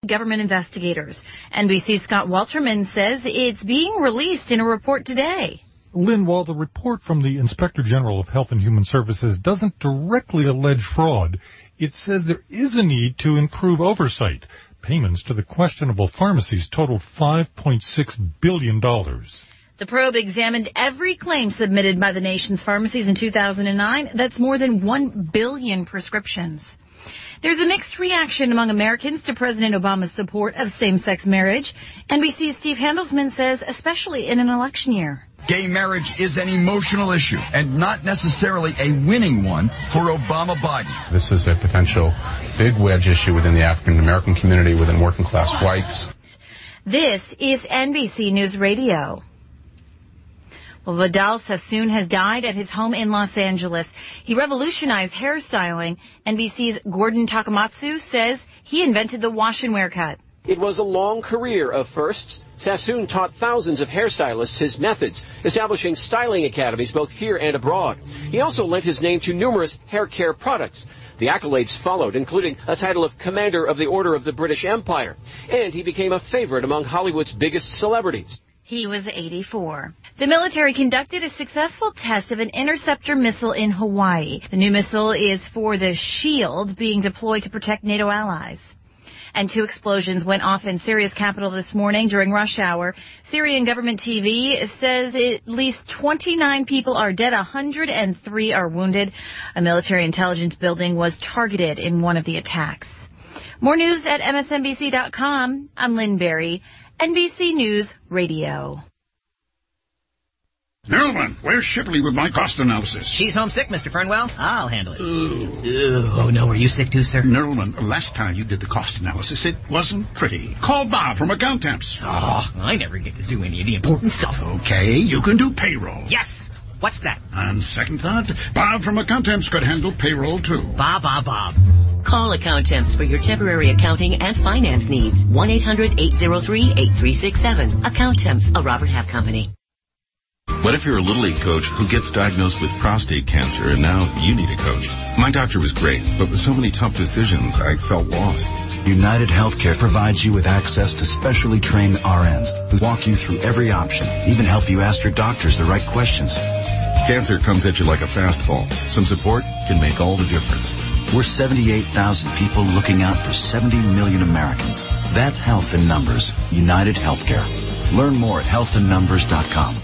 government investigators. NBC's Scott Walterman says it's being released in a report today. Lynn, while the report from the Inspector General of Health and Human Services doesn't directly allege fraud, it says there is a need to improve oversight. Payments to the questionable pharmacies totaled $5.6 billion. The probe examined every claim submitted by the nation's pharmacies in 2009. That's more than 1 billion prescriptions. There's a mixed reaction among Americans to President Obama's support of same-sex marriage. NBC's Steve Handelsman says, especially in an election year. Gay marriage is an emotional issue and not necessarily a winning one for Obama-Biden. This is a potential big wedge issue within the African-American community, within working-class whites. This is NBC News Radio. Well, Vidal Sassoon has died at his home in Los Angeles. He revolutionized hairstyling. NBC's Gordon Takamatsu says he invented the wash and wear cut. It was a long career of firsts. Sassoon taught thousands of hairstylists his methods, establishing styling academies both here and abroad. He also lent his name to numerous hair care products. The accolades followed, including a title of Commander of the Order of the British Empire. And he became a favorite among Hollywood's biggest celebrities. He was 84. The military conducted a successful test of an interceptor missile in Hawaii. The new missile is for the Shield, being deployed to protect NATO allies. And 2 explosions went off in Syria's capital this morning during rush hour. Syrian government TV says at least 29 people are dead, 103 are wounded. A military intelligence building was targeted in one of the attacks. More news at MSNBC.com. I'm Lynn Berry, NBC News Radio. Gentlemen, where's Shipley with my cost analysis? She's homesick, Mr. Fernwell. I'll handle it. Oh, no, are you sick too, sir? Nerlman, last time you did the cost analysis, it wasn't pretty. Call Bob from Account Temps. Oh, I never get to do any of the important stuff. Okay, you can do payroll. Yes. What's that? On second thought, Bob from Account Temps could handle payroll, too. Bob. Call Account Temps for your temporary accounting and finance needs. 1-800-803-8367. Account Temps, a Robert Half company. What if you're a Little League coach who gets diagnosed with prostate cancer and now you need a coach? My doctor was great, but with so many tough decisions, I felt lost. United Healthcare provides you with access to specially trained RNs who walk you through every option, even help you ask your doctors the right questions. Cancer comes at you like a fastball. Some support can make all the difference. We're 78,000 people looking out for 70 million Americans. That's health in numbers. United Healthcare. Learn more at healthinnumbers.com.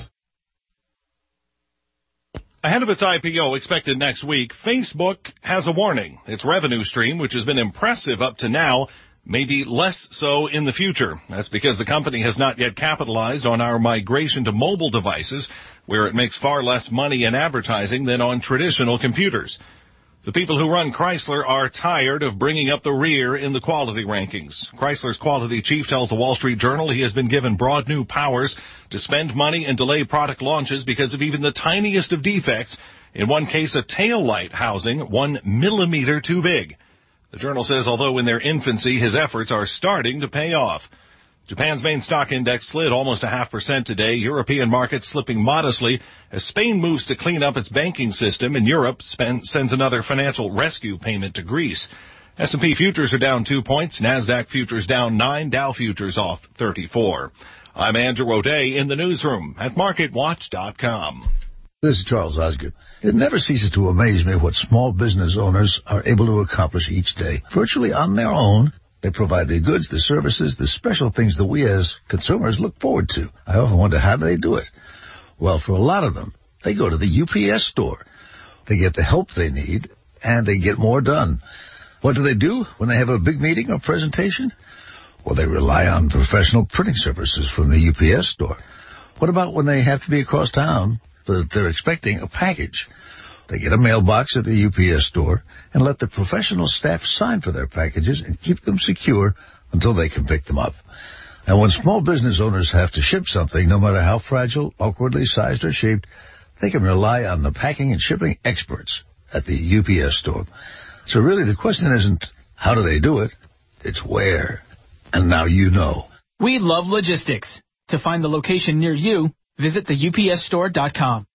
Ahead of its IPO expected next week, Facebook has a warning. Its revenue stream, which has been impressive up to now, may be less so in the future. That's because the company has not yet capitalized on our migration to mobile devices, where it makes far less money in advertising than on traditional computers. The people who run Chrysler are tired of bringing up the rear in the quality rankings. Chrysler's quality chief tells the Wall Street Journal he has been given broad new powers to spend money and delay product launches because of even the tiniest of defects. In one case, a tail light housing 1 millimeter too big. The Journal says although in their infancy, his efforts are starting to pay off. Japan's main stock index slid almost 0.5% today. European markets slipping modestly as Spain moves to clean up its banking system and Europe sends another financial rescue payment to Greece. S&P futures are down 2 points. NASDAQ futures down 9. Dow futures off 34. I'm Andrew O'Day in the newsroom at MarketWatch.com. This is Charles Osgood. It never ceases to amaze me what small business owners are able to accomplish each day, virtually on their own. They provide the goods, the services, the special things that we as consumers look forward to. I often wonder, how do they do it? Well, for a lot of them, they go to the UPS store. They get the help they need, and they get more done. What do they do when they have a big meeting or presentation? Well, they rely on professional printing services from the UPS store. What about when they have to be across town, but they're expecting a package? They get a mailbox at the UPS store and let the professional staff sign for their packages and keep them secure until they can pick them up. And when small business owners have to ship something, no matter how fragile, awkwardly sized or shaped, they can rely on the packing and shipping experts at the UPS store. So really the question isn't how do they do it, it's where. And now you know. We love logistics. To find the location near you, visit theupsstore.com.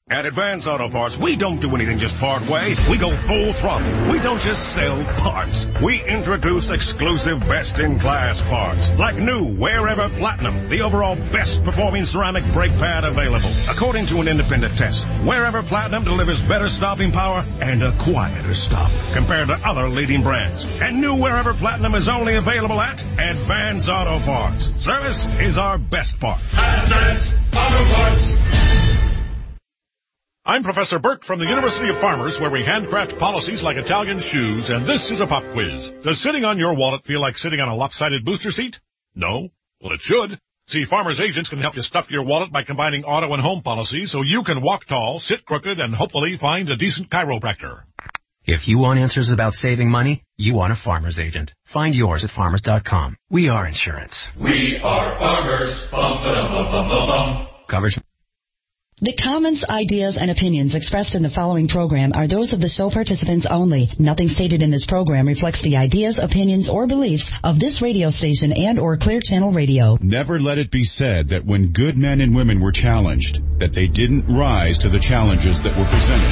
At Advance Auto Parts, we don't do anything just part way. We go full throttle. We don't just sell parts. We introduce exclusive best-in-class parts, like new Wherever Platinum, the overall best-performing ceramic brake pad available. According to an independent test, Wherever Platinum delivers better stopping power and a quieter stop compared to other leading brands. And new Wherever Platinum is only available at Advance Auto Parts. Service is our best part. Advance Auto Parts. I'm Professor Burke from the University of Farmers, where we handcraft policies like Italian shoes, and this is a pop quiz. Does sitting on your wallet feel like sitting on a lopsided booster seat? No? Well, it should. See, Farmers agents can help you stuff your wallet by combining auto and home policies so you can walk tall, sit crooked, and hopefully find a decent chiropractor. If you want answers about saving money, you want a Farmers agent. Find yours at farmers.com. We are insurance. We are Farmers. Bum, ba-dum, bum, bum, bum, bum. Coverage. The comments, ideas, and opinions expressed in the following program are those of the show participants only. Nothing stated in this program reflects the ideas, opinions, or beliefs of this radio station and or Clear Channel Radio. Never let it be said that when good men and women were challenged, that they didn't rise to the challenges that were presented.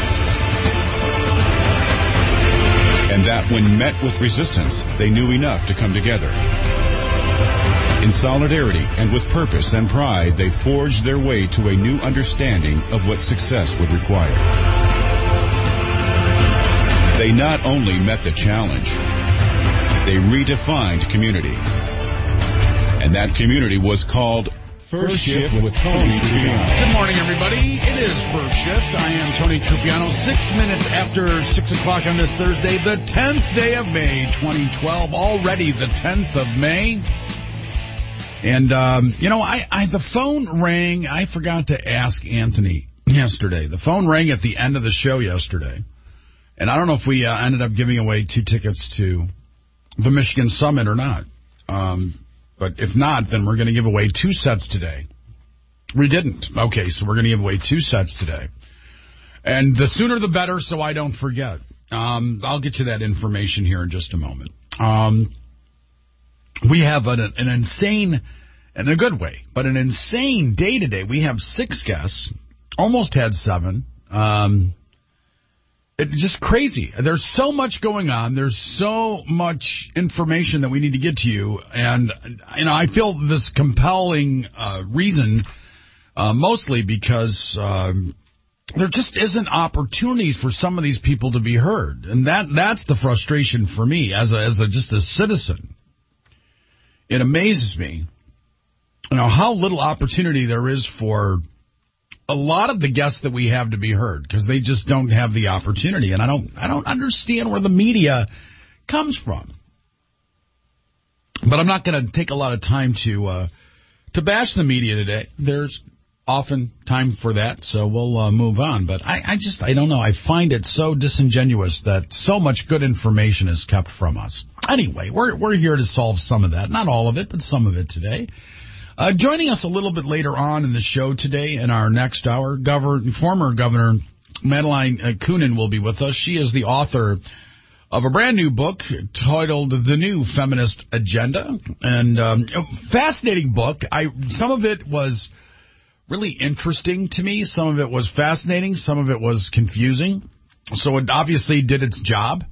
And that when met with resistance, they knew enough to come together. In solidarity and with purpose and pride, they forged their way to a new understanding of what success would require. They not only met the challenge, they redefined community. And that community was called First Shift with Tony Trupiano. Good morning, everybody. It is First Shift. I am Tony Trupiano. 6 minutes after 6 o'clock on this Thursday, the 10th day of May, 2012. Already the 10th of May. And, the phone rang. I forgot to ask Anthony yesterday. The phone rang at the end of the show yesterday. And I don't know if we ended up giving away 2 tickets to the Michigan Summit or not. But if not, then we're going to give away 2 sets today. We didn't. Okay, so we're going to give away 2 sets today. And the sooner the better, so I don't forget. I'll get you that information here in just a moment. We have an insane, in a good way, but an insane day today. We have 6 guests, almost had 7. It's just crazy. There's so much going on. There's so much information that we need to get to you. And, I feel this compelling reason, mostly because there just isn't opportunities for some of these people to be heard. And that's the frustration for me as just a citizen. It amazes me, how little opportunity there is for a lot of the guests that we have to be heard, because they just don't have the opportunity. And I don't understand where the media comes from. But I'm not going to take a lot of time to bash the media today. There's often time for that, so we'll move on. But I don't know. I find it so disingenuous that so much good information is kept from us. Anyway, we're here to solve some of that. Not all of it, but some of it today. Joining us a little bit later on in the show today in our next hour, former Governor Madeleine Kunin will be with us. She is the author of a brand new book titled The New Feminist Agenda. And fascinating book. Some of it was really interesting to me. Some of it was fascinating. Some of it was confusing. So it obviously did its job.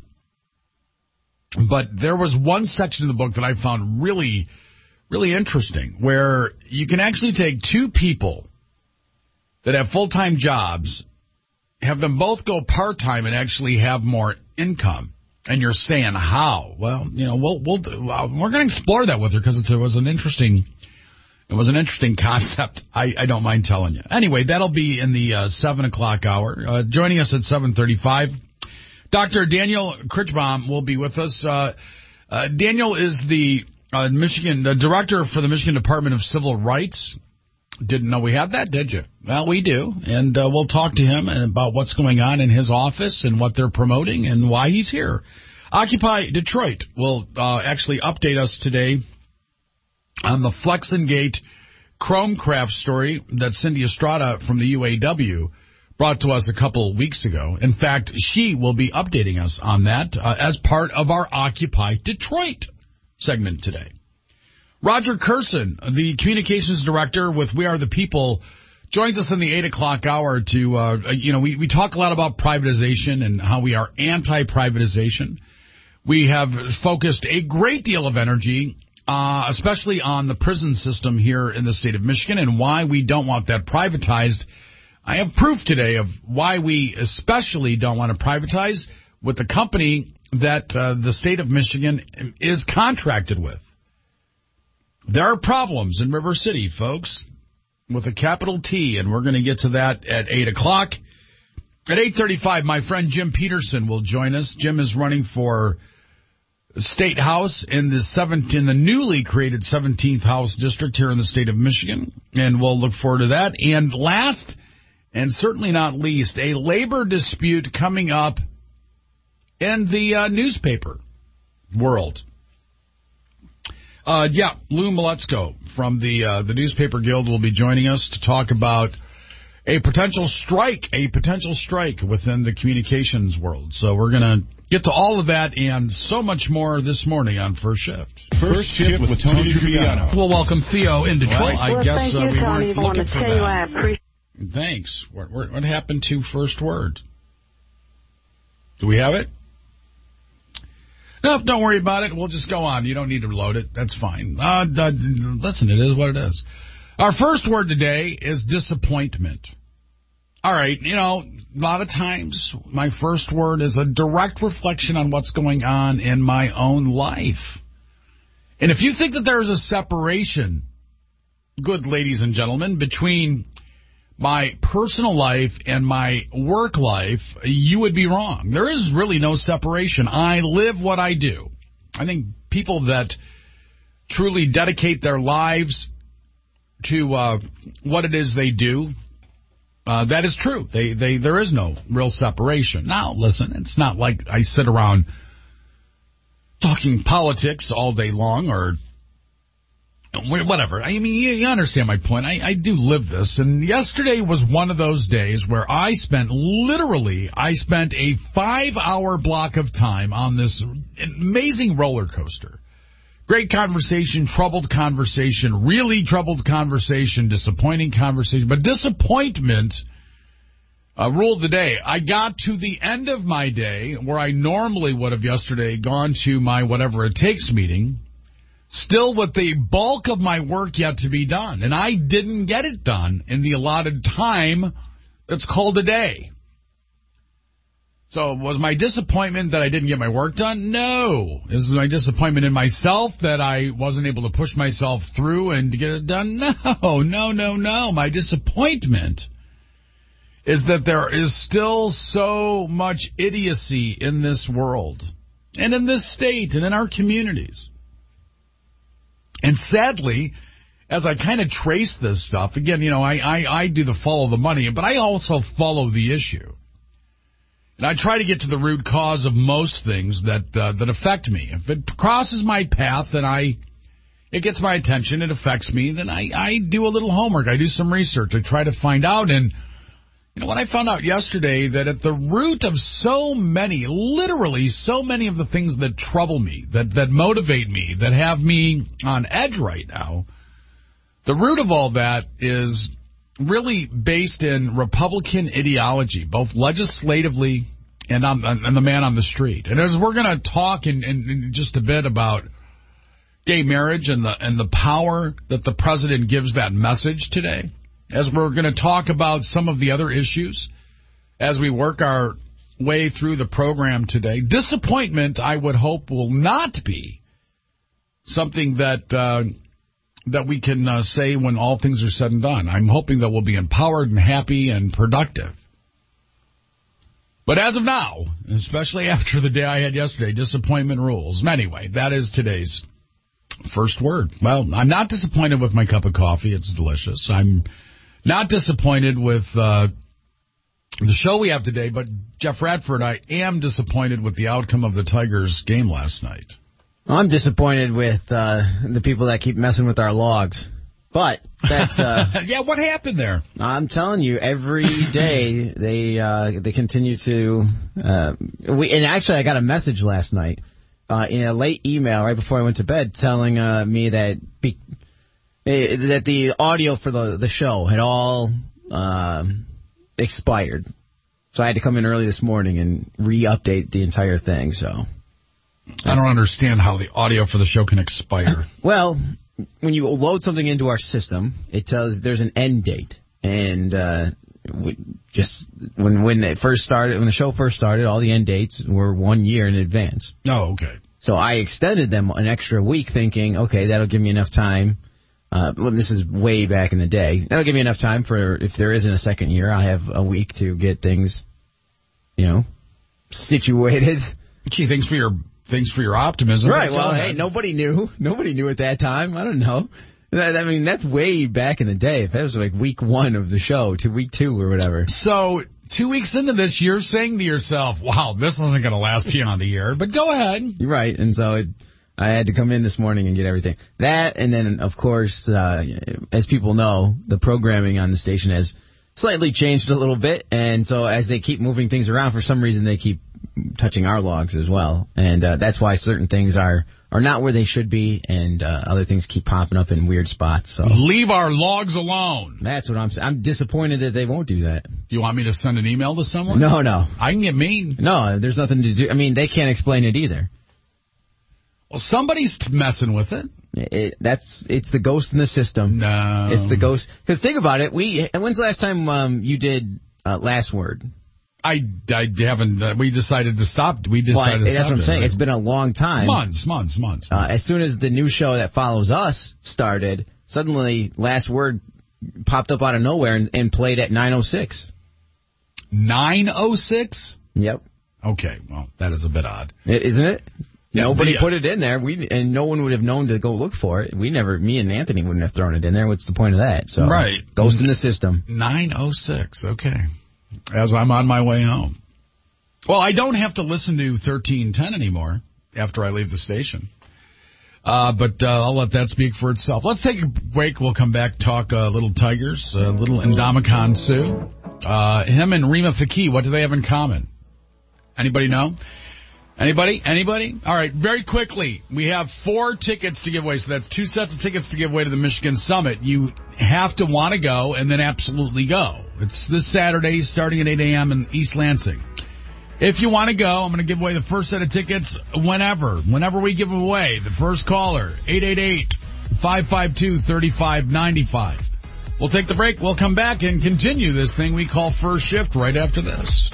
But there was one section of the book that I found really, really interesting, where you can actually take 2 people that have full-time jobs, have them both go part-time and actually have more income. And you're saying, how? Well, we're going to explore that with her, because it was an interesting concept. I don't mind telling you. Anyway, that'll be in the 7 o'clock hour. Joining us at 7:35, Dr. Daniel Kirchbaum will be with us. Daniel is the director for the Michigan Department of Civil Rights. Didn't know we had that, did you? Well, we do. And we'll talk to him about what's going on in his office and what they're promoting and why he's here. Occupy Detroit will actually update us today on the Flexengate Chromecraft story that Cindy Estrada from the UAW brought to us a couple weeks ago. In fact, she will be updating us on that as part of our Occupy Detroit segment today. Roger Kurson, the communications director with We Are the People joins us in the 8 o'clock hour to, we talk a lot about privatization and how we are anti-privatization. We have focused a great deal of energy, especially on the prison system here in the state of Michigan and why we don't want that privatized. I have proof today of why we especially don't want to privatize with the company that the state of Michigan is contracted with. There are problems in River City, folks, with a capital T, and we're going to get to that at 8 o'clock. At 8:35, my friend Jim Peterson will join us. Jim is running for State House in the newly created 17th House District here in the state of Michigan, and we'll look forward to that. And last, and certainly not least, a labor dispute coming up in the newspaper world. Lou Maletzko from the Newspaper Guild will be joining us to talk about a potential strike within the communications world. So we're going to get to all of that and so much more this morning on First Shift. First Shift with Tony Triviano. Well, welcome Theo in Detroit. Well, I guess thank you, we Tony. weren't looking for that. I appreciate. Thanks. What happened to First Word? Do we have it? No, don't worry about it. We'll just go on. You don't need to reload it. That's fine. Listen, it is what it is. Our first word today is disappointment. All right, a lot of times my first word is a direct reflection on what's going on in my own life. And if you think that there's a separation, good ladies and gentlemen, between my personal life and my work life, you would be wrong. There is really no separation. I live what I do. I think people that truly dedicate their lives to what it is they do, that is true. There is no real separation. Now, listen, it's not like I sit around talking politics all day long or whatever. I mean, you understand my point. I do live this. And yesterday was one of those days where I spent a 5-hour block of time on this amazing roller coaster. Great conversation, troubled conversation, really troubled conversation, disappointing conversation. But disappointment ruled the day. I got to the end of my day where I normally would have yesterday gone to my whatever it takes meeting, still with the bulk of my work yet to be done. And I didn't get it done in the allotted time that's called a day. So was my disappointment that I didn't get my work done? No. Is my disappointment in myself that I wasn't able to push myself through and to get it done? No. My disappointment is that there is still so much idiocy in this world and in this state and in our communities. And sadly, as I kind of trace this stuff, again, I do the follow the money, but I also follow the issue. And I try to get to the root cause of most things that affect me. If it crosses my path, then it gets my attention, it affects me, then I do a little homework. I do some research. I try to find out. And what I found out yesterday, that at the root of literally so many of the things that trouble me, that motivate me, that have me on edge right now, the root of all that is really based in Republican ideology, both legislatively and on the man on the street. And as we're going to talk in just a bit about gay marriage and the power that the president gives that message today, as we're going to talk about some of the other issues as we work our way through the program today, disappointment, I would hope, will not be something that we can say when all things are said and done. I'm hoping that we'll be empowered and happy and productive. But as of now, especially after the day I had yesterday, disappointment rules. Anyway, that is today's first word. Well, I'm not disappointed with my cup of coffee. It's delicious. I'm not disappointed with the show we have today, but Jeff Radford, I am disappointed with the outcome of the Tigers game last night. I'm disappointed with the people that keep messing with our logs. But that's yeah. What happened there? I'm telling you, every day they continue to. And actually, I got a message last night in a late email right before I went to bed, telling me that the audio for the show had all expired. So I had to come in early this morning and re-update the entire thing. So I don't understand how the audio for the show can expire. Well, when you load something into our system, it tells there's an end date. And just when it first started, when the show first started, all the end dates were 1 year in advance. Oh, okay. So I extended them an extra week, thinking, okay, that'll give me enough time. This is way back in the day. That'll give me enough time for if there isn't a second year, I have a week to get things, situated. Gee, thanks for your optimism. Right. Well, hey, nobody knew. Nobody knew at that time. I don't know. I mean, that's way back in the day. If that was like week 1 of the show to week 2 or whatever. So 2 weeks into this, you're saying to yourself, wow, this isn't going to last beyond a year. But go ahead. You're right. And so I had to come in this morning and get everything. That, and then, of course, as people know, the programming on the station has slightly changed a little bit. And so as they keep moving things around, for some reason they keep touching our logs as well. And that's why certain things are not where they should be, and other things keep popping up in weird spots. So leave our logs alone. That's what I'm saying. I'm disappointed that they won't do that. You want me to send an email to someone? No. I can get mean. No, there's nothing to do. I mean, they can't explain it either. Well, somebody's messing with it. It's the ghost in the system. No. It's the ghost. Because think about it. When's the last time you did Last Word? I haven't. We decided to stop. That's what I'm saying. It's been a long time. Months. As soon as the new show that follows us started, suddenly Last Word popped up out of nowhere and played at 9:06. 9:06? Yep. Okay. Well, that is a bit odd, isn't it? Yeah, Nobody put it in there. And no one would have known to go look for it. Me and Anthony wouldn't have thrown it in there. What's the point of that? So right. Ghost in the system. 9:06. Okay. As I'm on my way home. Well, I don't have to listen to 1310 anymore after I leave the station. But I'll let that speak for itself. Let's take a break. We'll come back, talk Little Tigers, Little Indomicon Sue. Him and Rima Faki, what do they have in common? Anybody know? Anybody? All right, very quickly. We have 4 tickets to give away, so that's 2 sets of tickets to give away to the Michigan Summit. You have to want to go and then absolutely go. It's this Saturday starting at 8 a.m. in East Lansing. If you want to go, I'm going to give away the first set of tickets whenever we give them away. The first caller, 888-552-3595. We'll take the break. We'll come back and continue this thing we call First Shift right after this.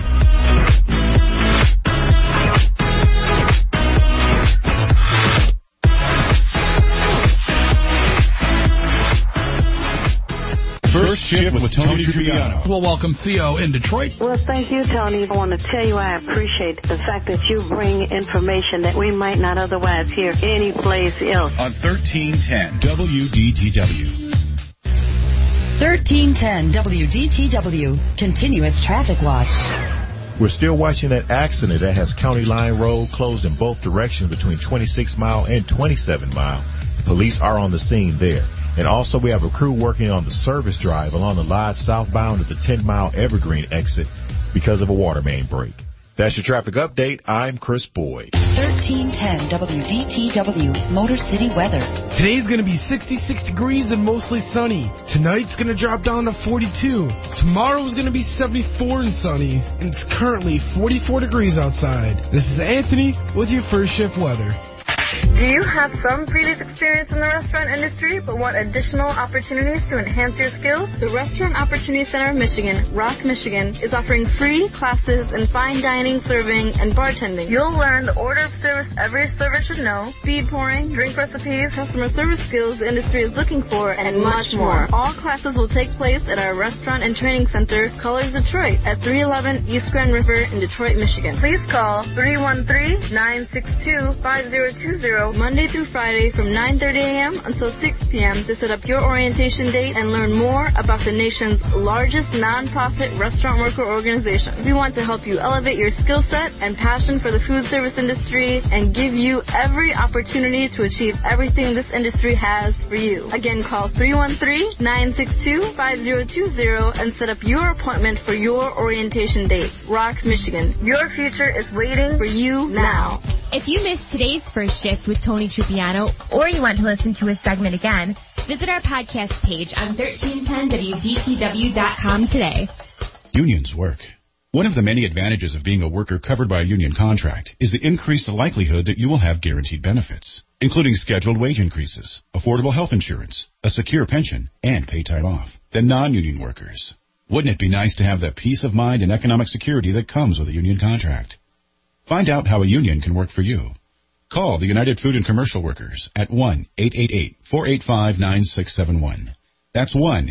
First Shift with Tony Triviano. Well, welcome Theo in Detroit. Well, thank you, Tony. I want to tell you I appreciate the fact that you bring information that we might not otherwise hear anyplace else. On 1310 WDTW. 1310 WDTW. Continuous Traffic Watch. We're still watching that accident that has County Line Road closed in both directions between 26 Mile and 27 Mile. The police are on the scene there. And also we have a crew working on the service drive along the Lodge southbound at the 10-mile Evergreen exit because of a water main break. That's your traffic update. I'm Chris Boyd. 1310 WDTW Motor City weather. Today's going to be 66 degrees and mostly sunny. Tonight's going to drop down to 42. Tomorrow's going to be 74 and sunny. And it's currently 44 degrees outside. This is Anthony with your First Shift weather. Do you have some previous experience in the restaurant industry but want additional opportunities to enhance your skills? The Restaurant Opportunity Center of Michigan, Rock, Michigan, is offering free classes in fine dining, serving, and bartending. You'll learn the order of service every server should know, speed pouring, drink recipes, customer service skills the industry is looking for, and much more. All classes will take place at our Restaurant and Training Center, Colors Detroit, at 311 East Grand River in Detroit, Michigan. Please call 313-962-5020 Monday through Friday from 9:30 a.m. until 6 p.m. to set up your orientation date and learn more about the nation's largest nonprofit restaurant worker organization. We want to help you elevate your skill set and passion for the food service industry and give you every opportunity to achieve everything this industry has for you. Again, call 313-962-5020 and set up your appointment for your orientation date. Rock, Michigan. Your future is waiting for you now. If you missed today's First Shift with Tony Trupiano, or you want to listen to a segment again, visit our podcast page on 1310WDTW.com today. Unions work. One of the many advantages of being a worker covered by a union contract is the increased likelihood that you will have guaranteed benefits, including scheduled wage increases, affordable health insurance, a secure pension, and paid time off, than non-union workers. Wouldn't it be nice to have that peace of mind and economic security that comes with a union contract? Find out how a union can work for you. Call the United Food and Commercial Workers at 1-888-485-9671. That's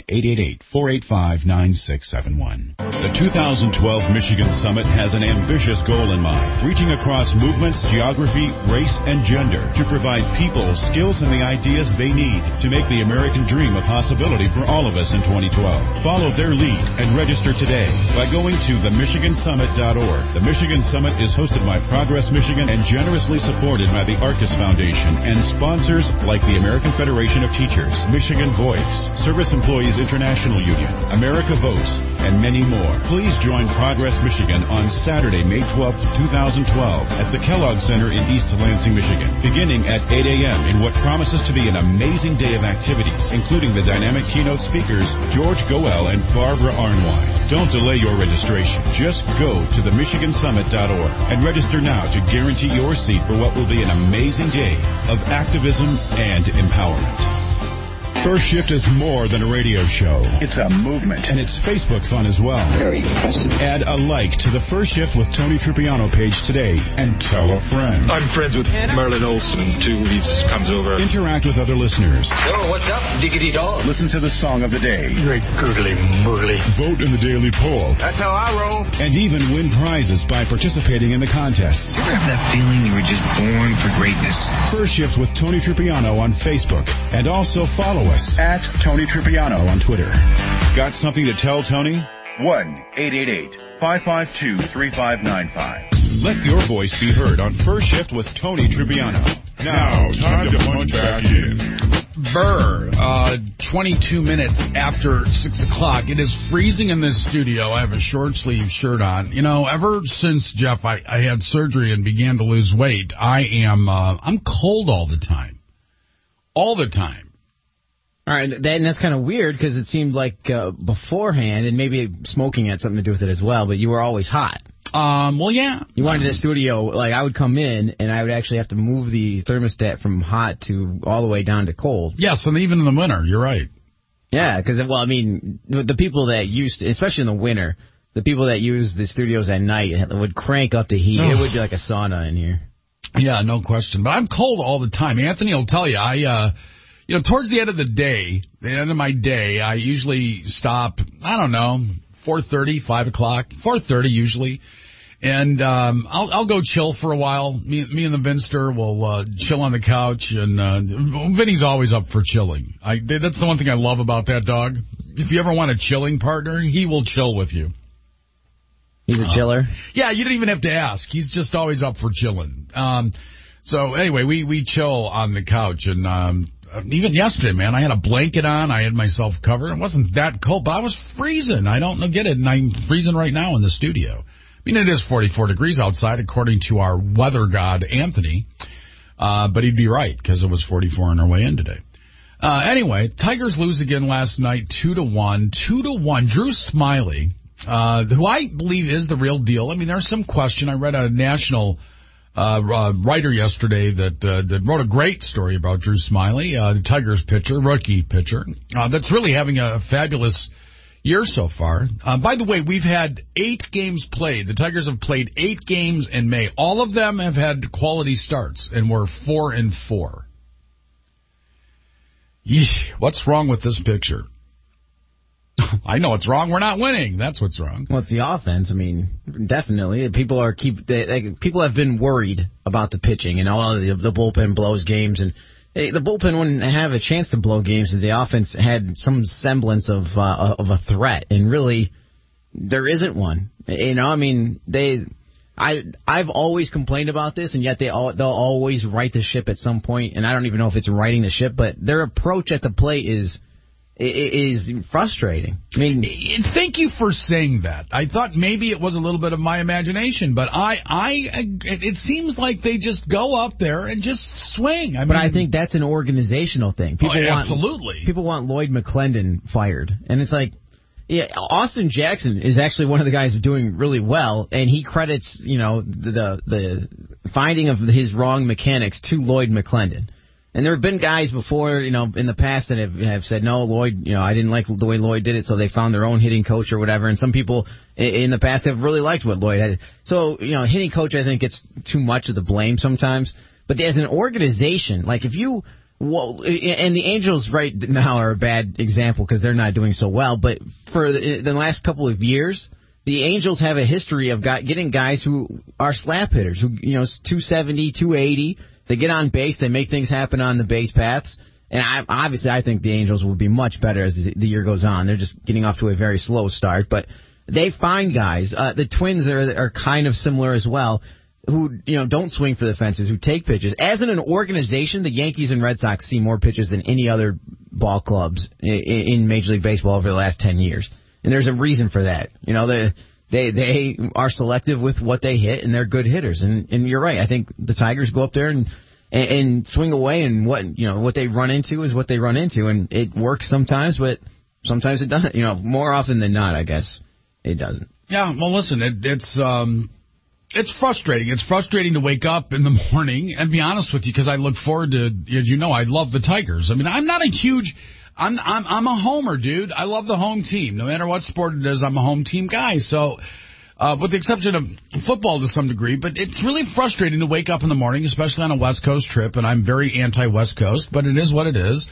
1-888-485-9671. The 2012 Michigan Summit has an ambitious goal in mind, reaching across movements, geography, race, and gender to provide people skills and the ideas they need to make the American dream a possibility for all of us in 2012. Follow their lead and register today by going to themichigansummit.org. The Michigan Summit is hosted by Progress Michigan and generously supported by the Arcus Foundation and sponsors like the American Federation of Teachers, Michigan Voice, Service Employees International Union, America Votes, and many more. Please join Progress Michigan on Saturday, May 12, 2012 at the Kellogg Center in East Lansing, Michigan, beginning at 8 a.m. in what promises to be an amazing day of activities, including the dynamic keynote speakers George Goel and Barbara Arnwine. Don't delay your registration. Just go to themichigansummit.org and register now to guarantee your seat for what will be an amazing day of activism and empowerment. First Shift is more than a radio show. It's a movement. And it's Facebook fun as well. Very impressive. Add a like to the First Shift with Tony Trupiano page today and tell a friend. I'm friends with Merlin Olsen, too. He comes over. Interact with other listeners. So, what's up, diggity dog? Listen to the song of the day. Great googly moogly. Vote in the daily poll. That's how I roll. And even win prizes by participating in the contests. You ever have that feeling you were just born for greatness? First Shift with Tony Trupiano on Facebook. And also follow us at Tony Trupiano on Twitter. Got something to tell Tony? 1-888-552-3595. Let your voice be heard on First Shift with Tony Trupiano. Now, time to punch back in. 22 minutes after 6 o'clock. It is freezing in this studio. I have a short sleeve shirt on. You know, ever since, Jeff, I had surgery and began to lose weight, I'm cold all the time. All the time. All right, and that's kind of weird because it seemed like beforehand, and maybe smoking had something to do with it as well, but you were always hot. Well, yeah. You wanted a studio, like I would come in and I would actually have to move the thermostat from hot to all the way down to cold. Yes, and even in the winter, you're right. Yeah, because, well, I mean, the people that used to, especially in the winter, the people that use the studios at night would crank up the heat. It would be like a sauna in here. Yeah, no question. But I'm cold all the time. Anthony will tell you, you know, towards the end of the day, the end of my day, I usually stop, 4:30, 5 o'clock, 4:30 usually. And I'll go chill for a while. Me and the Vinster will chill on the couch, and Vinny's always up for chilling. That's the one thing I love about that dog. If you ever want a chilling partner, he will chill with you. He's a chiller? Yeah, you didn't even have to ask. He's just always up for chilling. So anyway, we chill on the couch, and even yesterday, man, I had a blanket on. I had myself covered. It wasn't that cold, but I was freezing. I don't get it, and I'm freezing right now in the studio. I mean, it is 44 degrees outside, according to our weather god, Anthony. But he'd be right, because it was 44 on our way in today. Anyway, Tigers lose again last night, 2-1. 2-1. Drew Smyly, who I believe is the real deal. I mean, there's some question. I read a national writer yesterday that wrote a great story about Drew Smyly, the Tigers pitcher, rookie pitcher, that's really having a fabulous year so far. By the way, we've had 8 games played. The Tigers have played 8 games in May. All of them have had quality starts, and we're 4-4. Yeesh, what's wrong with this picture? I know what's wrong. We're not winning. That's what's wrong. Well, it's the offense. I mean, definitely. People have been worried about the pitching and all the bullpen blows games, and the bullpen wouldn't have a chance to blow games if the offense had some semblance of a threat, and really, there isn't one. You know, I mean, I've always complained about this, and yet they'll always right the ship at some point, and I don't even know if it's righting the ship, but their approach at the plate is is frustrating. I mean, thank you for saying that. I thought maybe it was a little bit of my imagination, but it seems like they just go up there and just swing. But I think that's an organizational thing. Absolutely. People want Lloyd McClendon fired, and it's like, yeah, Austin Jackson is actually one of the guys doing really well, and he credits, the finding of his wrong mechanics to Lloyd McClendon. And there have been guys before, in the past that have said, no, Lloyd, I didn't like the way Lloyd did it, so they found their own hitting coach or whatever. And some people in the past have really liked what Lloyd had. So, hitting coach, I think, gets too much of the blame sometimes. But as an organization, like if you, and the Angels right now are a bad example because they're not doing so well. But for the last couple of years, the Angels have a history of getting guys who are slap hitters, who, 270, 280. They get on base. They make things happen on the base paths. And I think the Angels will be much better as the year goes on. They're just getting off to a very slow start. But they find guys. The Twins are kind of similar as well, who don't swing for the fences, who take pitches. As in an organization, the Yankees and Red Sox see more pitches than any other ball clubs in Major League Baseball over the last 10 years. And there's a reason for that. They are selective with what they hit, and they're good hitters. And you're right. I think the Tigers go up there and swing away, and what they run into is what they run into, and it works sometimes, but sometimes it doesn't. More often than not, I guess it doesn't. Yeah. Well, listen, it's frustrating. It's frustrating to wake up in the morning and be honest with you, because I look forward to, as you know, I love the Tigers. I mean, I'm not a huge. I'm a homer, dude. I love the home team. No matter what sport it is, I'm a home team guy. So, with the exception of football to some degree, but it's really frustrating to wake up in the morning, especially on a West Coast trip, and I'm very anti-West Coast, but it is what it is,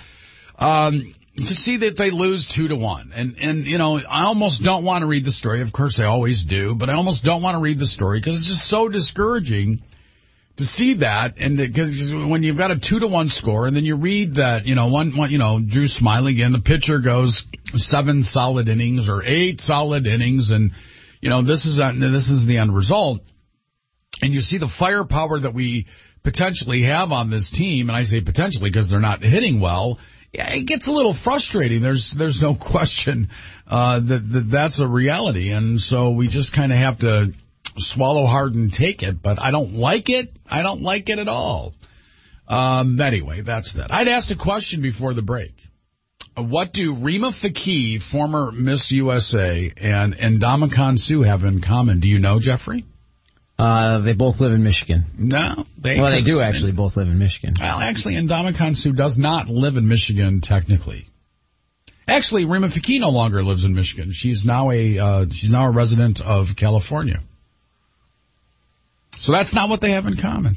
to see that they lose 2-1. And I almost don't want to read the story. Of course, I always do, but I almost don't want to read the story because it's just so discouraging to see that, and because when you've got a 2-1 score, and then you read that, Drew Smyly again, the pitcher goes 7 solid innings or 8 solid innings, and this is the end result, and you see the firepower that we potentially have on this team, and I say potentially because they're not hitting well. It gets a little frustrating. There's no question that's a reality, and so we just kind of have to swallow hard and take it, but I don't like it. I don't like it at all. Anyway, that's that. I'd asked a question before the break. What do Rima Fakih, former Miss USA, and Ndamukong Suh have in common? Do you know, Jeffrey? They both live in Michigan. No. They do actually both live in Michigan. Well, actually, Ndamukong Suh does not live in Michigan, technically. Actually, Rima Fakih no longer lives in Michigan. She's now a resident of California. So that's not what they have in common.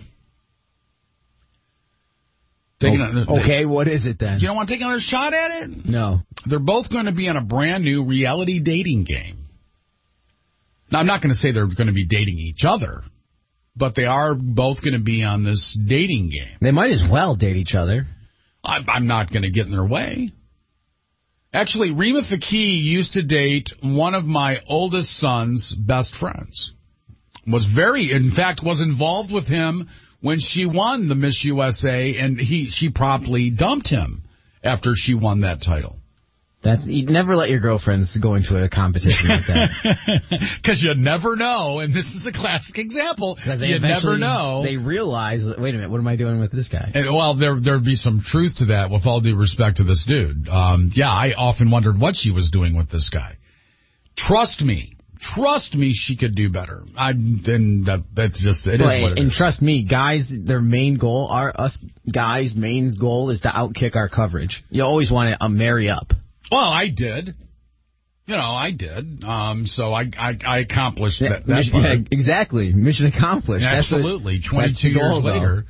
Okay, what is it then? You don't want to take another shot at it? No. They're both going to be on a brand new reality dating game. Now, I'm not going to say they're going to be dating each other, but they are both going to be on this dating game. They might as well date each other. I'm not going to get in their way. Actually, Rima Fakih used to date one of my oldest son's best friends. Was involved with him when she won the Miss USA, and she promptly dumped him after she won that title. You never let your girlfriends go into a competition like that. Because you never know, and this is a classic example. You never know. They realize, wait a minute, what am I doing with this guy? And, well, there'd be some truth to that, with all due respect to this dude. I often wondered what she was doing with this guy. Trust me, she could do better. That's just it. Is what it and is. Trust me, guys, their main goal, main goal is to outkick our coverage. You always want to marry up. Well, I did. I did. So I accomplished that. Yeah, exactly. Mission accomplished. Absolutely. 22 years later.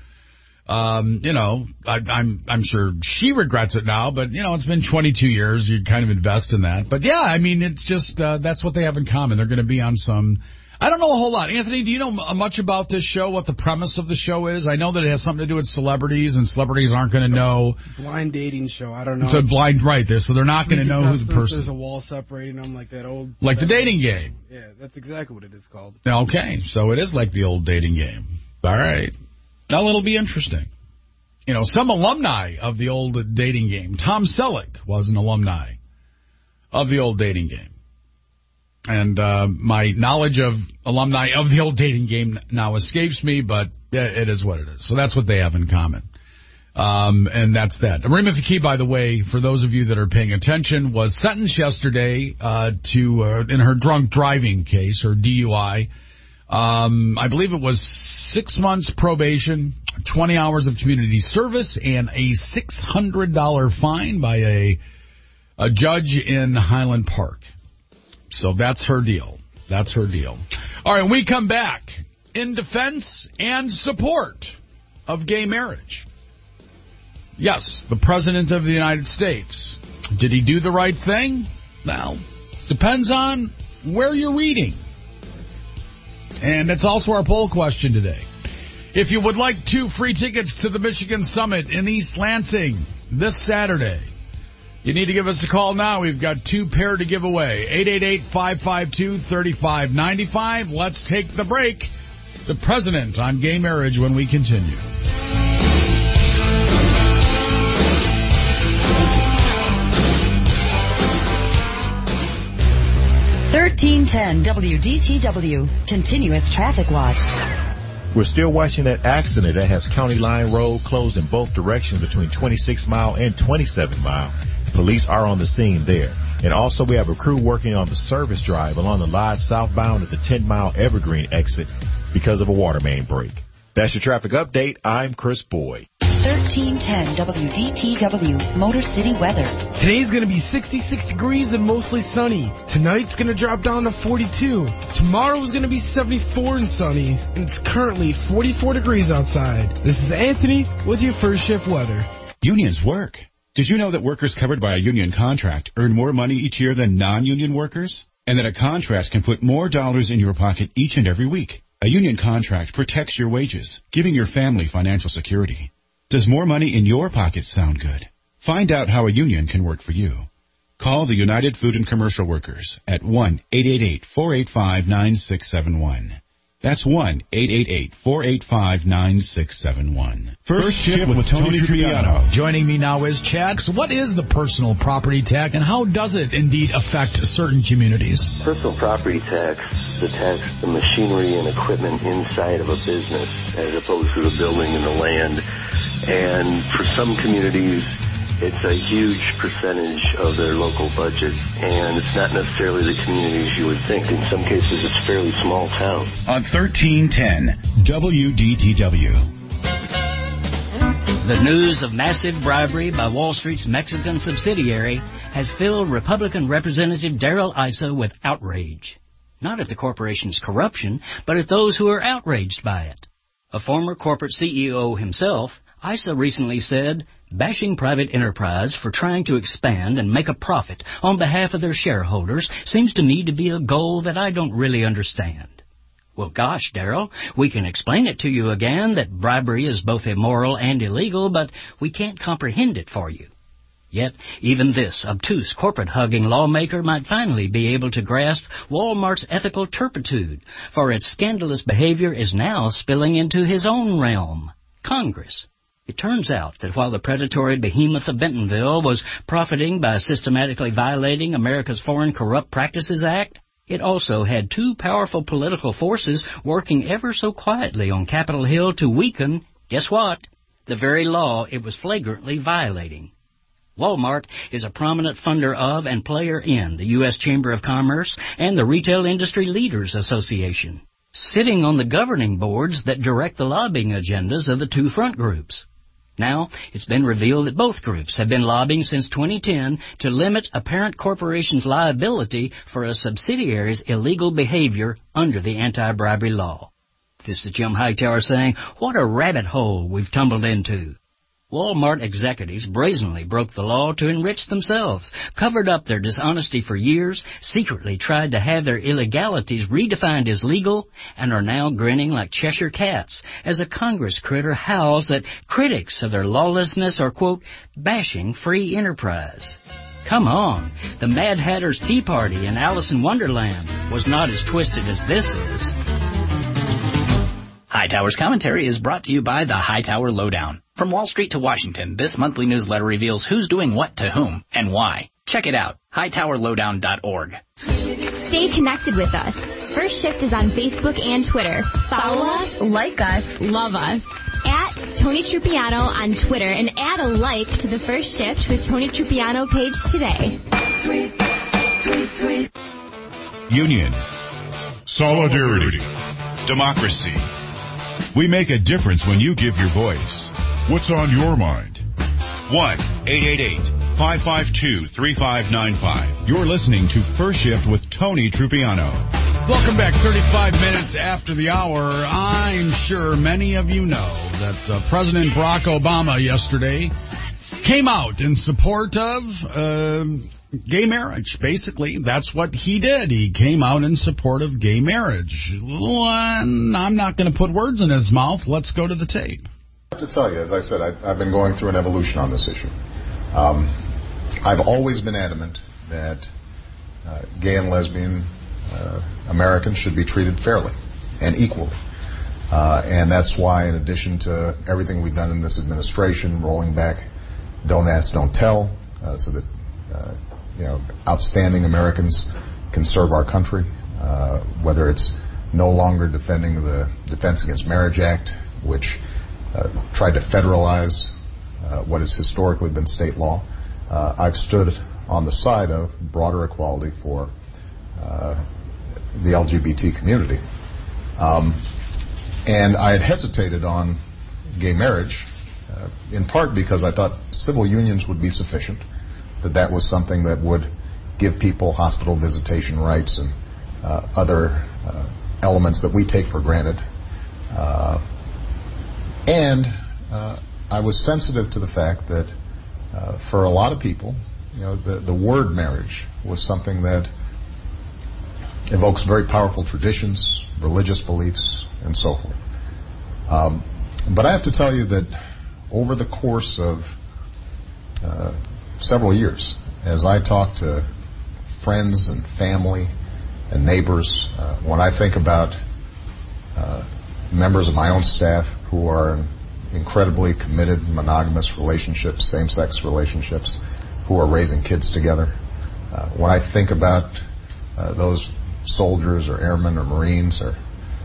I'm sure she regrets it now, but it's been 22 years. You kind of invest in that. But yeah, I mean, it's just, that's what they have in common. They're going to be on some, I don't know a whole lot. Anthony, do you know much about this show, what the premise of the show is? I know that it has something to do with celebrities, and celebrities aren't going to know. Blind dating show. I don't know. It's a blind right there, so they're not going to know who the person. There's a wall separating them, like that old. Like the dating game. Yeah, that's exactly what it is called. Okay, so it is like the old dating game. All right. Well, it'll be interesting. some alumni of the old dating game. Tom Selleck was an alumni of the old dating game. And my knowledge of alumni of the old dating game now escapes me, but it is what it is. So that's what they have in common. And that's that. Rima Faki, by the way, for those of you that are paying attention, was sentenced yesterday in her drunk driving case, or DUI. I believe it was 6 months probation, 20 hours of community service, and a $600 fine by a judge in Highland Park. So that's her deal. That's her deal. All right, when we come back, in defense and support of gay marriage. Yes, the President of the United States. Did he do the right thing? Well, depends on where you're reading. And that's also our poll question today. If you would like 2 free tickets to the Michigan Summit in East Lansing this Saturday, you need to give us a call now. We've got 2 pair to give away. 888-552-3595. Let's take the break. The President on gay marriage when we continue. 1310 WDTW, Continuous Traffic Watch. We're still watching that accident that has County Line Road closed in both directions between 26 Mile and 27 Mile. Police are on the scene there. And also we have a crew working on the service drive along the Lodge southbound at the 10 Mile Evergreen exit because of a water main break. That's your traffic update. I'm Chris Boyd. 1310 WDTW, Motor City weather. Today's going to be 66 degrees and mostly sunny. Tonight's going to drop down to 42. Tomorrow's going to be 74 and sunny. And it's currently 44 degrees outside. This is Anthony with your first shift weather. Unions work. Did you know that workers covered by a union contract earn more money each year than non-union workers? And that a contract can put more dollars in your pocket each and every week? A union contract protects your wages, giving your family financial security. Does more money in your pockets sound good? Find out how a union can work for you. Call the United Food and Commercial Workers at 1-888-485-9671. That's 1-888-485-9671. First Shift with Tony Trippiano. Joining me now is Chax. What is the personal property tax, and how does it indeed affect certain communities? Personal property tax attacks the machinery and equipment inside of a business as opposed to the building and the land. And for some communities, it's a huge percentage of their local budget, and it's not necessarily the communities you would think. In some cases, it's fairly small towns. On 1310 WDTW. The news of massive bribery by Wall Street's Mexican subsidiary has filled Republican Representative Darrell Issa with outrage. Not at the corporation's corruption, but at those who are outraged by it. A former corporate CEO himself, Issa recently said, bashing private enterprise for trying to expand and make a profit on behalf of their shareholders seems to me to be a goal that I don't really understand. Well, gosh, Darrell, we can explain it to you again that bribery is both immoral and illegal, but we can't comprehend it for you. Yet, even this obtuse corporate-hugging lawmaker might finally be able to grasp Walmart's ethical turpitude, for its scandalous behavior is now spilling into his own realm, Congress. It turns out that while the predatory behemoth of Bentonville was profiting by systematically violating America's Foreign Corrupt Practices Act, it also had 2 powerful political forces working ever so quietly on Capitol Hill to weaken, guess what, the very law it was flagrantly violating. Walmart is a prominent funder of and player in the U.S. Chamber of Commerce and the Retail Industry Leaders Association, sitting on the governing boards that direct the lobbying agendas of the 2 front groups. Now, it's been revealed that both groups have been lobbying since 2010 to limit a parent corporation's liability for a subsidiary's illegal behavior under the anti-bribery law. This is Jim Hightower saying, what a rabbit hole we've tumbled into. Walmart executives brazenly broke the law to enrich themselves, covered up their dishonesty for years, secretly tried to have their illegalities redefined as legal, and are now grinning like Cheshire cats as a Congress critter howls that critics of their lawlessness are, quote, bashing free enterprise. Come on, the Mad Hatter's Tea Party in Alice in Wonderland was not as twisted as this is. Hightower's commentary is brought to you by the Hightower Lowdown. From Wall Street to Washington, this monthly newsletter reveals who's doing what to whom and why. Check it out, hightowerlowdown.org. Stay connected with us. First Shift is on Facebook and Twitter. Follow us, like us, love us. At Tony Trupiano on Twitter and add a like to the First Shift with Tony Trupiano page today. Tweet, tweet, tweet. Union. Solidarity. Democracy. We make a difference when you give your voice. What's on your mind? 1-888-552-3595. You're listening to First Shift with Tony Trupiano. Welcome back. 35 minutes after the hour. I'm sure many of you know that President Barack Obama yesterday came out in support of gay marriage. Basically, that's what he did. He came out in support of gay marriage. I'm not going to put words in his mouth. Let's go to the tape. I have to tell you, as I said, I've been going through an evolution on this issue. I've always been adamant that gay and lesbian Americans should be treated fairly and equally. And that's why, in addition to everything we've done in this administration, rolling back Don't Ask, Don't Tell, so that outstanding Americans can serve our country, whether it's no longer defending the Defense Against Marriage Act, which tried to federalize what has historically been state law. I've stood on the side of broader equality for the LGBT community. And I had hesitated on gay marriage, in part because I thought civil unions would be sufficient, that was something that would give people hospital visitation rights and other elements that we take for granted. And I was sensitive to the fact that for a lot of people, the word marriage was something that evokes very powerful traditions, religious beliefs, and so forth. But I have to tell you that over the course of several years, as I talk to friends and family and neighbors, when I think about members of my own staff who are in incredibly committed monogamous relationships, same-sex relationships, who are raising kids together, when I think about those soldiers or airmen or Marines or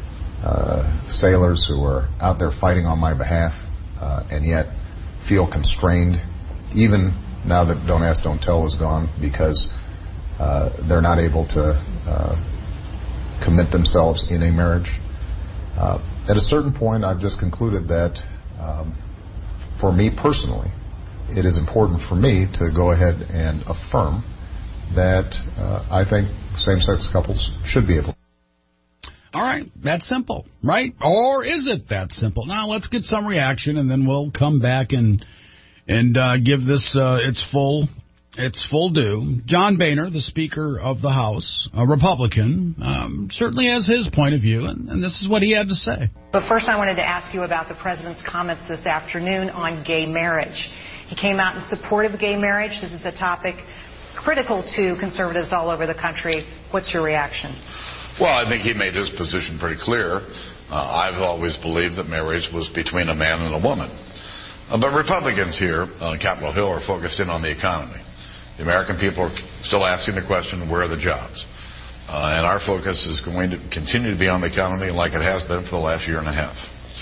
sailors who are out there fighting on my behalf and yet feel constrained, even now that Don't Ask, Don't Tell is gone, because they're not able to commit themselves in a marriage. At a certain point, I've just concluded that for me personally, it is important for me to go ahead and affirm that I think same-sex couples should be able to. All right, that's simple, right? Or is it that simple? Now, let's get some reaction, and then we'll come back and give this its full due. John Boehner, the Speaker of the House, a Republican, certainly has his point of view, and this is what he had to say. But first, I wanted to ask you about the President's comments this afternoon on gay marriage. He came out in support of gay marriage. This is a topic critical to conservatives all over the country. What's your reaction? Well, I think he made his position pretty clear. I've always believed that marriage was between a man and a woman. But Republicans here on Capitol Hill are focused in on the economy. The American people are still asking the question, where are the jobs? And our focus is going to continue to be on the economy like it has been for the last year and a half.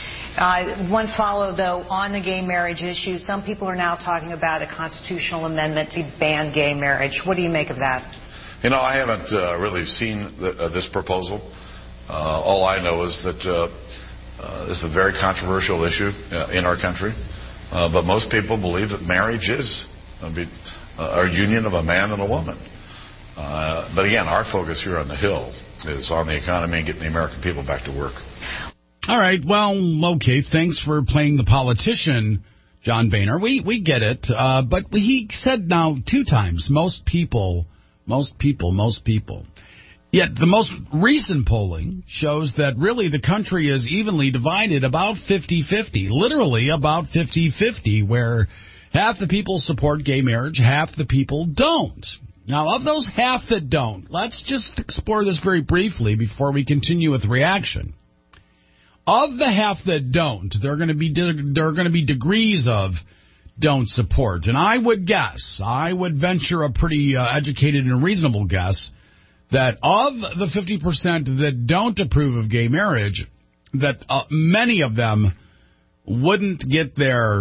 One follow, though, on the gay marriage issue. Some people are now talking about a constitutional amendment to ban gay marriage. What do you make of that? You know, I haven't really seen this proposal. All I know is that this is a very controversial issue in our country. But most people believe that marriage is a union of a man and a woman. But again, our focus here on the Hill is on the economy and getting the American people back to work. All right. Well, okay. Thanks for playing the politician, John Boehner. We get it. But he said now 2 times, most people. Yet the most recent polling shows that really the country is evenly divided, about 50-50, literally about 50-50, where half the people support gay marriage, half the people don't. Now, of those half that don't, let's just explore this very briefly before we continue with reaction. of the half that don't, there are going to be degrees of don't support. And I would venture a pretty educated and reasonable guess that of the 50% that don't approve of gay marriage, that many of them wouldn't get their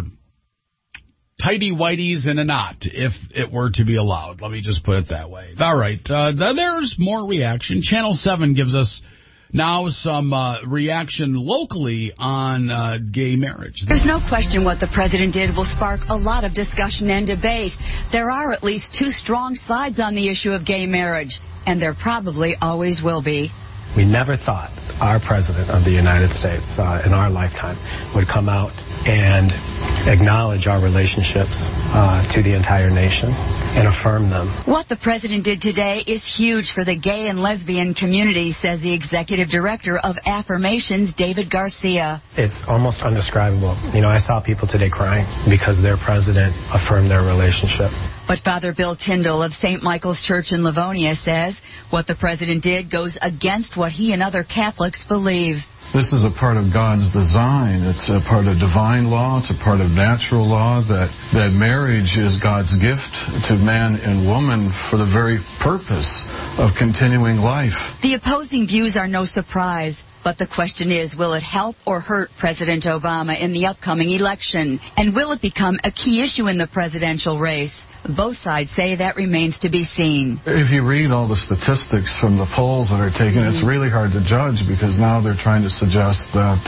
tighty-whities in a knot if it were to be allowed. Let me just put it that way. All right. There's more reaction. Channel 7 gives us now some reaction locally on gay marriage. There's no question what the president did will spark a lot of discussion and debate. There are at least two strong sides on the issue of gay marriage, and there probably always will be. We never thought our president of the United States in our lifetime would come out and acknowledge our relationships to the entire nation and affirm them. What the president did today is huge for the gay and lesbian community, says the executive director of Affirmations, David Garcia. It's almost undescribable. You know, I saw people today crying because their president affirmed their relationship. But Father Bill Tyndall of St. Michael's Church in Livonia says what the president did goes against what he and other Catholics believe. This is a part of God's design. It's a part of divine law. It's a part of natural law that marriage is God's gift to man and woman for the very purpose of continuing life. The opposing views are no surprise. But the question is, will it help or hurt President Obama in the upcoming election? And will it become a key issue in the presidential race? Both sides say that remains to be seen. If you read all the statistics from the polls that are taken, it's really hard to judge because now they're trying to suggest that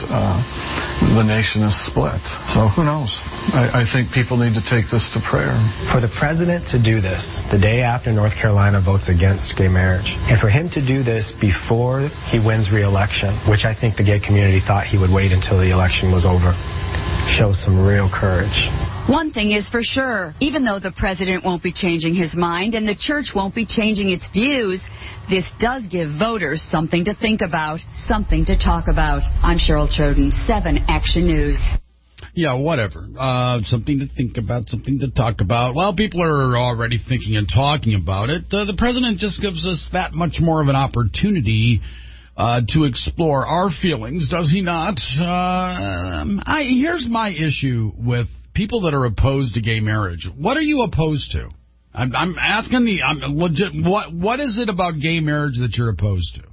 the nation is split. So who knows? I think people need to take this to prayer. For the president to do this the day after North Carolina votes against gay marriage, and for him to do this before he wins re-election, which I think the gay community thought he would wait until the election was over, shows some real courage. One thing is for sure, even though the president won't be changing his mind and the church won't be changing its views, this does give voters something to think about, something to talk about. I'm Cheryl Troden, 7 Action News. Yeah, whatever. Something to think about, something to talk about. Well, people are already thinking and talking about it. The president just gives us that much more of an opportunity to explore our feelings, does he not? Here's my issue with people that are opposed to gay marriage. What are you opposed to? I'm asking legit. What is it about gay marriage that you're opposed to?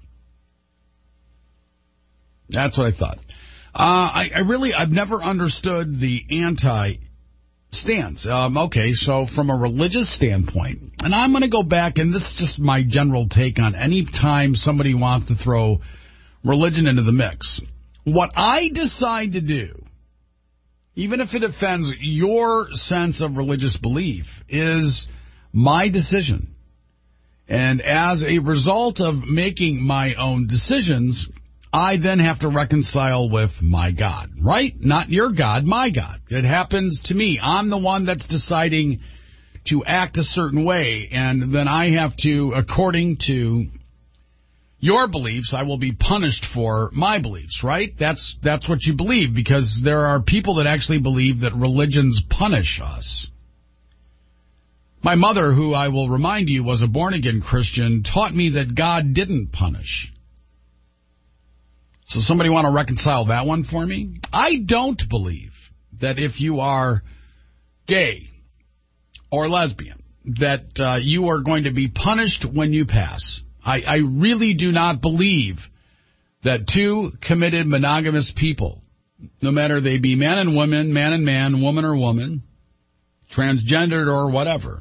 That's what I thought. I've never understood the anti-stance. Okay, so from a religious standpoint, and I'm going to go back, and this is just my general take on any time somebody wants to throw religion into the mix. What I decide to do, even if it offends your sense of religious belief, is my decision. And as a result of making my own decisions, I then have to reconcile with my God, right? Not your God, my God. It happens to me. I'm the one that's deciding to act a certain way, and then I have to, according to your beliefs, I will be punished for my beliefs, right? That's what you believe, because there are people that actually believe that religions punish us. My mother, who I will remind you was a born-again Christian, taught me that God didn't punish. So somebody want to reconcile that one for me? I don't believe that if you are gay or lesbian, that you are going to be punished when you pass. I really do not believe that two committed monogamous people, no matter they be man and woman, man and man, woman or woman, transgendered or whatever,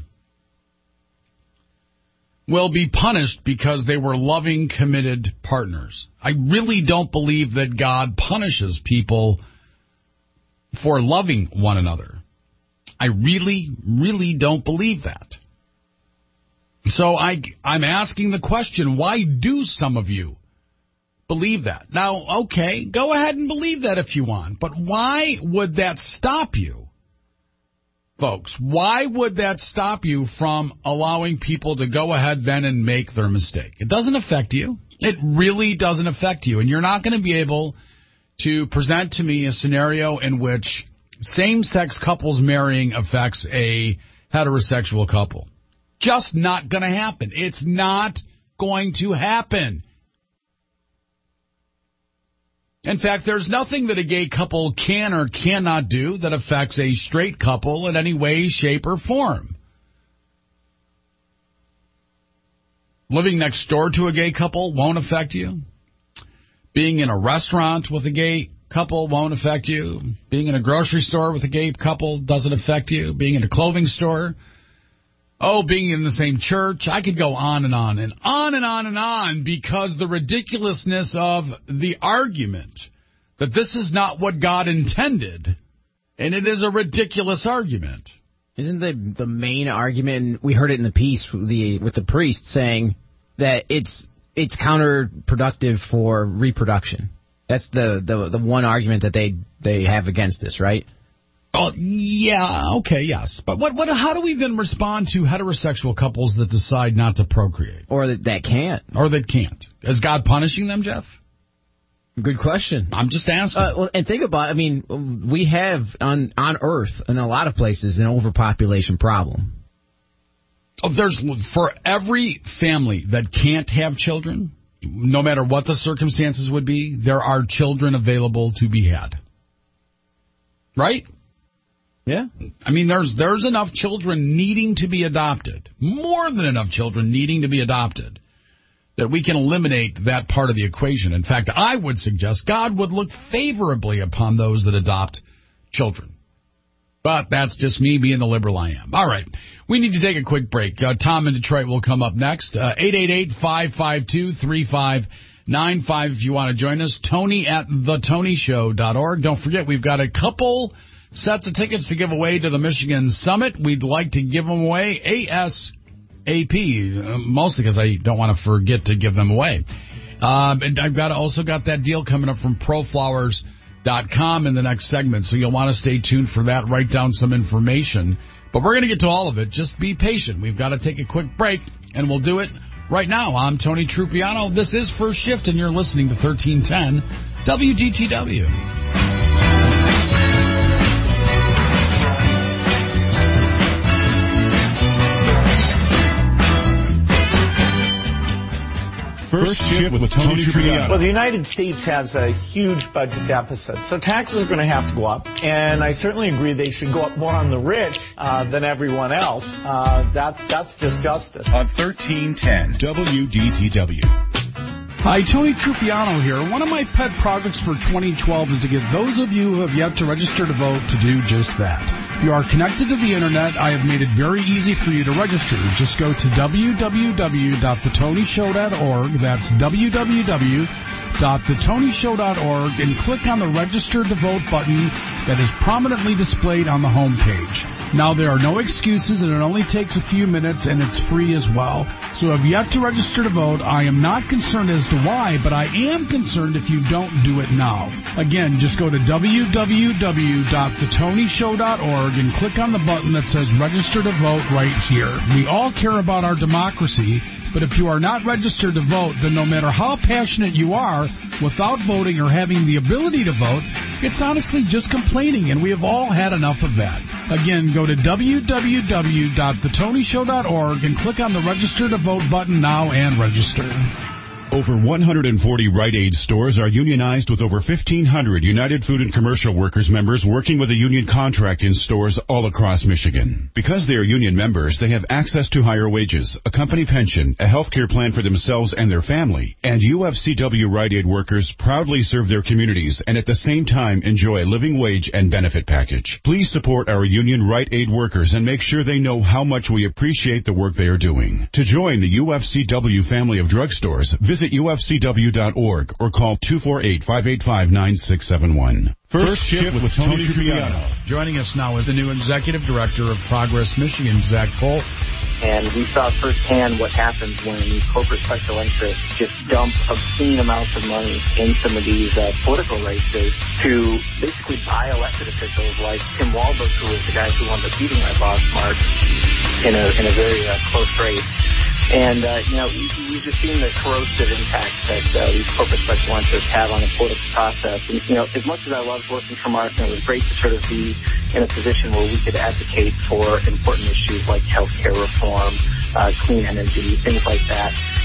will be punished because they were loving, committed partners. I really don't believe that God punishes people for loving one another. I really, really don't believe that. So I'm asking the question, why do some of you believe that? Now, okay, go ahead and believe that if you want, but why would that stop you, folks? Why would that stop you from allowing people to go ahead then and make their mistake? It doesn't affect you. It really doesn't affect you, and you're not going to be able to present to me a scenario in which same-sex couples marrying affects a heterosexual couple. Just not going to happen. It's not going to happen. In fact, there's nothing that a gay couple can or cannot do that affects a straight couple in any way, shape, or form. Living next door to a gay couple won't affect you. Being in a restaurant with a gay couple won't affect you. Being in a grocery store with a gay couple doesn't affect you. Being in a clothing store. Being in the same church. I could go on and on and on and on and on because the ridiculousness of the argument that this is not what God intended, and it is a ridiculous argument. Isn't the main argument, we heard it in the piece with the priest saying that it's counterproductive for reproduction. That's the one argument that they have against this, right? Oh, yeah, okay, yes. But how do we then respond to heterosexual couples that decide not to procreate? Or that can't. Or that can't. Is God punishing them, Jeff? Good question. I'm just asking. And think about, we have on Earth, in a lot of places, an overpopulation problem. For every family that can't have children, no matter what the circumstances would be, there are children available to be had. Right? Yeah. There's enough children needing to be adopted, more than enough children needing to be adopted, that we can eliminate that part of the equation. In fact, I would suggest God would look favorably upon those that adopt children. But that's just me being the liberal I am. All right. We need to take a quick break. Tom in Detroit will come up next. 888-552-3595 if you want to join us. Tony at thetonyshow.org. Don't forget, we've got a couple sets of tickets to give away to the Michigan Summit. We'd like to give them away ASAP, mostly because I don't want to forget to give them away. And I've also got that deal coming up from ProFlowers.com in the next segment, so you'll want to stay tuned for that. Write down some information. But we're going to get to all of it. Just be patient. We've got to take a quick break, and we'll do it right now. I'm Tony Trupiano. This is First Shift, and you're listening to 1310 WDTW. First Shift with Tony Trupiano. Well, the United States has a huge budget deficit, so taxes are going to have to go up. And I certainly agree they should go up more on the rich than everyone else. That's just justice. On 1310 WDTW. Hi, Tony Trupiano here. One of my pet projects for 2012 is to get those of you who have yet to register to vote to do just that. If you are connected to the Internet, I have made it very easy for you to register. Just go to www.thetonyshow.org. That's www.thetonyshow.org and click on the Register to Vote button that is prominently displayed on the home page. Now, there are no excuses, and it only takes a few minutes, and it's free as well. So if you have to register to vote, I am not concerned as to why, but I am concerned if you don't do it now. Again, just go to www.thetonyshow.org and click on the button that says Register to Vote right here. We all care about our democracy, but if you are not registered to vote, then no matter how passionate you are, without voting or having the ability to vote, it's honestly just complaining, and we have all had enough of that. Again, go to www.thetonyshow.org and click on the Register to Vote button now and register. Over 140 Rite Aid stores are unionized with over 1,500 United Food and Commercial Workers members working with a union contract in stores all across Michigan. Because they are union members, they have access to higher wages, a company pension, a health care plan for themselves and their family, and UFCW Rite Aid workers proudly serve their communities and at the same time enjoy a living wage and benefit package. Please support our union Rite Aid workers and make sure they know how much we appreciate the work they are doing. To join the UFCW family of drugstores, visit ufcw.org or call 248-585-9671. First Shift with Tony Trupiano. Joining us now is the new Executive Director of Progress Michigan, Zach Polk. And we saw firsthand what happens when these corporate special interests just dump obscene amounts of money in some of these political races to basically buy elected officials like Tim Walbrook, who was the guy who wound up beating my boss, Mark, in a very close race. And, we've just seen the corrosive impact that these corporate special interests have on the political process. And, as much as I loved working for Mark, it was great to sort of be in a position where we could advocate for important issues like health care reform, clean energy, things like that.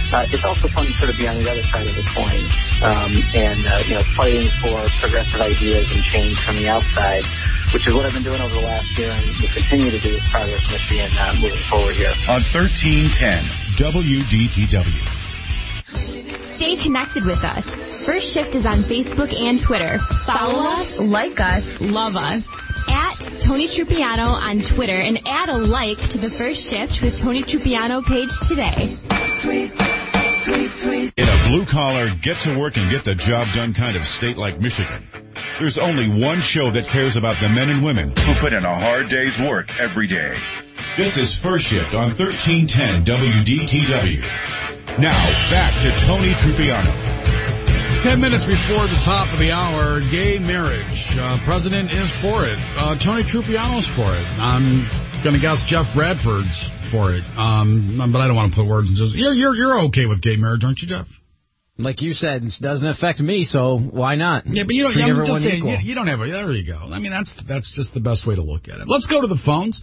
it's also fun to sort of be on the other side of the coin and fighting for progressive ideas and change from the outside, which is what I've been doing over the last year and will continue to do with Progress Michigan moving forward here. On 1310 WDTW. Stay connected with us. First Shift is on Facebook and Twitter. Follow us, like us, love us. At Tony Trupiano on Twitter and add a like to the First Shift with Tony Trupiano page today. In a blue-collar, get-to-work and get-the-job done kind of state like Michigan, there's only one show that cares about the men and women who put in a hard day's work every day. This is First Shift on 1310 WDTW. Now, back to Tony Trupiano. 10 minutes before the top of the hour, gay marriage. President is for it. Tony Trupiano's for it. I'm going to guess Jeff Bradford's for it. But I don't want to put words in just... You're okay with gay marriage, aren't you, Jeff? Like you said, it doesn't affect me, so why not? Yeah, but you don't. Treat I'm just saying, equal. you don't have a... There you go. I mean, that's just the best way to look at it. Let's go to the phones.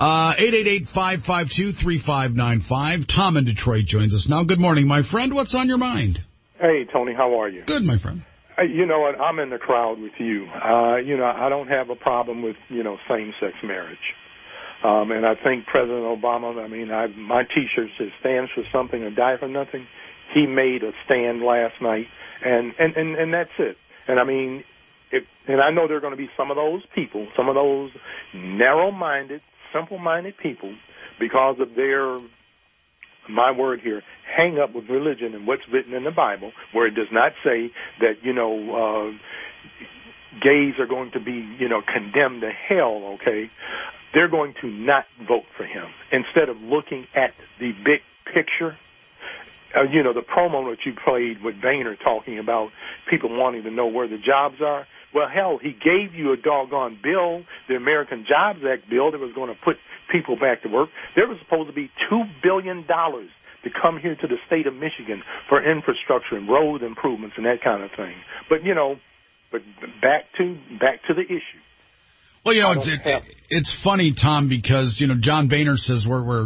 888-552-3595. Tom in Detroit joins us now. Good morning, my friend. What's on your mind? Hey, Tony, how are you? Good, my friend. You know what? I'm in the crowd with you. I don't have a problem with, same-sex marriage. And I think President Obama, my T-shirt says stands for something or die for nothing. He made a stand last night, and that's it. And I mean, and I know there are going to be some of those people, some of those narrow-minded, simple-minded people, because of their, my word here, hang up with religion and what's written in the Bible, where it does not say that, gays are going to be, condemned to hell, okay? They're going to not vote for him. Instead of looking at the big picture, the promo that you played with Boehner talking about people wanting to know where the jobs are. Well, hell, he gave you a doggone bill, the American Jobs Act bill, that was going to put people back to work. There was supposed to be $2 billion to come here to the state of Michigan for infrastructure and road improvements and that kind of thing. But, but back to the issue. Well, it's funny, Tom, because, John Boehner says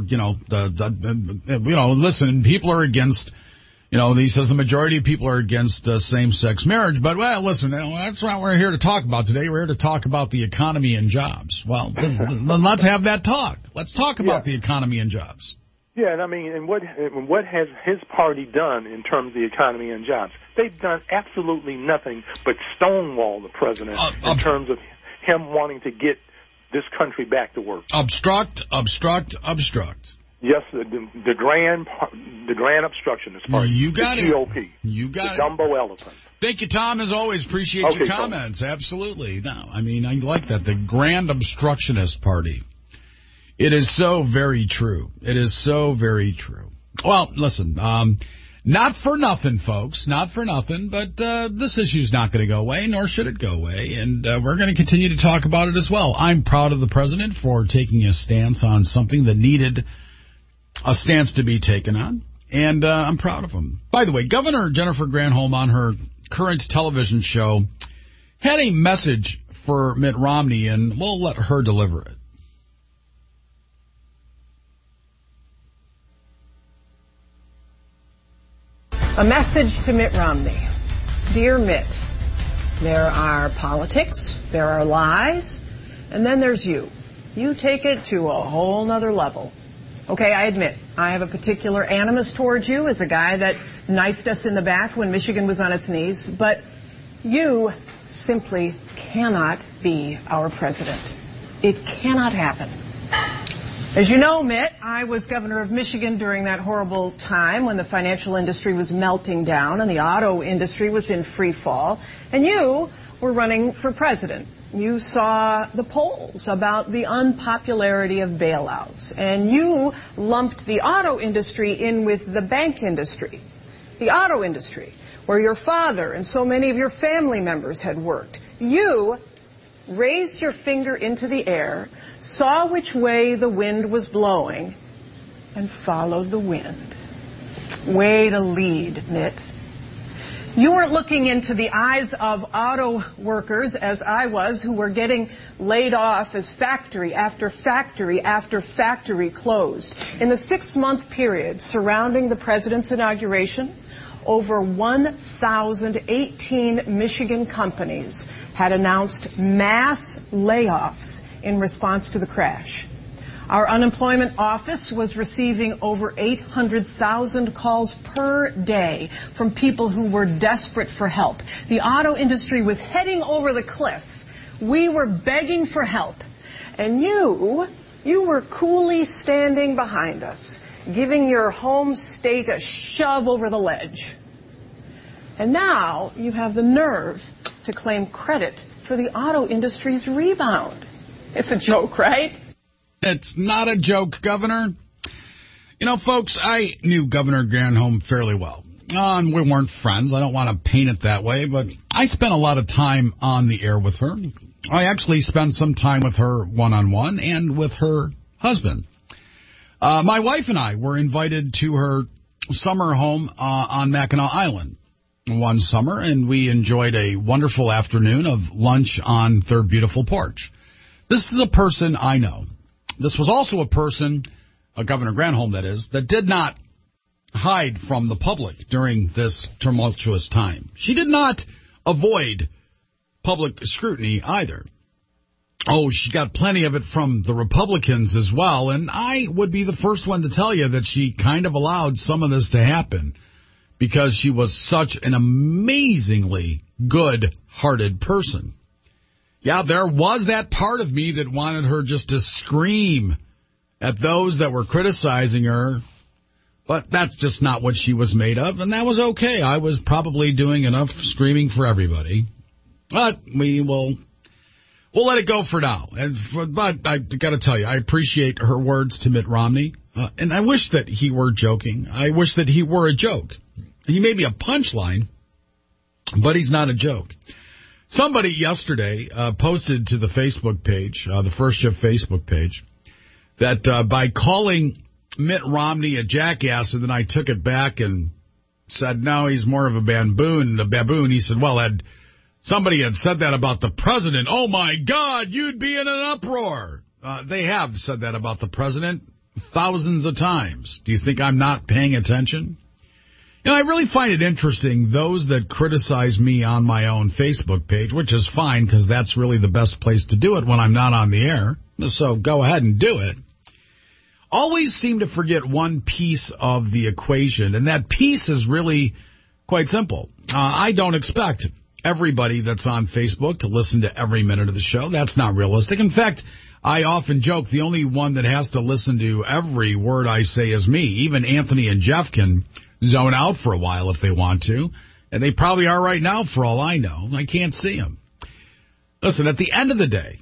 listen, people are against, he says the majority of people are against same-sex marriage. But, well, listen, that's what we're here to talk about today. We're here to talk about the economy and jobs. Well, then let's have that talk. Let's talk about the economy and jobs. Yeah, and and what has his party done in terms of the economy and jobs? They've done absolutely nothing but stonewall the president in terms of him wanting to get this country back to work. Obstruct. Yes, the grand obstructionist party. You got the it. GOP. You got the Dumbo elephant. Thank you, Tom, as always. Appreciate your comments. Tom. Absolutely. No, I like that. The grand obstructionist party. It is so very true. It is so very true. Well, listen, not for nothing, folks. Not for nothing, but this issue's not going to go away, nor should it go away, and we're going to continue to talk about it as well. I'm proud of the president for taking a stance on something that needed a stance to be taken on, and I'm proud of him. By the way, Governor Jennifer Granholm on her current television show had a message for Mitt Romney, and we'll let her deliver it. A message to Mitt Romney. Dear Mitt, there are politics, there are lies, and then there's you. You take it to a whole nother level. Okay, I admit, I have a particular animus towards you as a guy that knifed us in the back when Michigan was on its knees, but you simply cannot be our president. It cannot happen. As you know, Mitt, I was governor of Michigan during that horrible time when the financial industry was melting down and the auto industry was in free fall, and you were running for president. You saw the polls about the unpopularity of bailouts, and you lumped the auto industry in with the bank industry. The auto industry, where your father and so many of your family members had worked. You raised your finger into the air, saw which way the wind was blowing, and followed the wind. Way to lead, Mitt. You weren't looking into the eyes of auto workers, as I was, who were getting laid off as factory after factory after factory closed. In the 6-month period surrounding the president's inauguration, over 1,018 Michigan companies had announced mass layoffs in response to the crash. Our unemployment office was receiving over 800,000 calls per day from people who were desperate for help. The auto industry was heading over the cliff. We were begging for help. And you were coolly standing behind us, giving your home state a shove over the ledge. And now you have the nerve to claim credit for the auto industry's rebound. It's a joke, right? It's not a joke, Governor. You know, folks, I knew Governor Granholm fairly well. We weren't friends. I don't want to paint it that way, but I spent a lot of time on the air with her. I actually spent some time with her one-on-one and with her husband. My wife and I were invited to her summer home on Mackinac Island one summer, and we enjoyed a wonderful afternoon of lunch on their beautiful porch. This is a person I know. This was also a person, Governor Granholm that is, that did not hide from the public during this tumultuous time. She did not avoid public scrutiny either. Oh, she got plenty of it from the Republicans as well, and I would be the first one to tell you that she kind of allowed some of this to happen because she was such an amazingly good-hearted person. Yeah, there was that part of me that wanted her just to scream at those that were criticizing her, but that's just not what she was made of, and that was okay. I was probably doing enough screaming for everybody, but we'll let it go for now. But I got to tell you, I appreciate her words to Mitt Romney, and I wish that he were joking. I wish that he were a joke. He may be a punchline, but he's not a joke. Somebody yesterday posted to the Facebook page, the First Shift Facebook page, that by calling Mitt Romney a jackass, and then I took it back and said, no, he's more of a baboon. He said, well, somebody had said that about the president. Oh, my God, you'd be in an uproar. They have said that about the president thousands of times. Do you think I'm not paying attention? And I really find it interesting, those that criticize me on my own Facebook page, which is fine because that's really the best place to do it when I'm not on the air. So go ahead and do it. Always seem to forget one piece of the equation, and that piece is really quite simple. I don't expect everybody that's on Facebook to listen to every minute of the show. That's not realistic. In fact, I often joke the only one that has to listen to every word I say is me. Even Anthony and Jeff can zone out for a while if they want to, and they probably are right now for all I know. I can't see them. Listen, at the end of the day,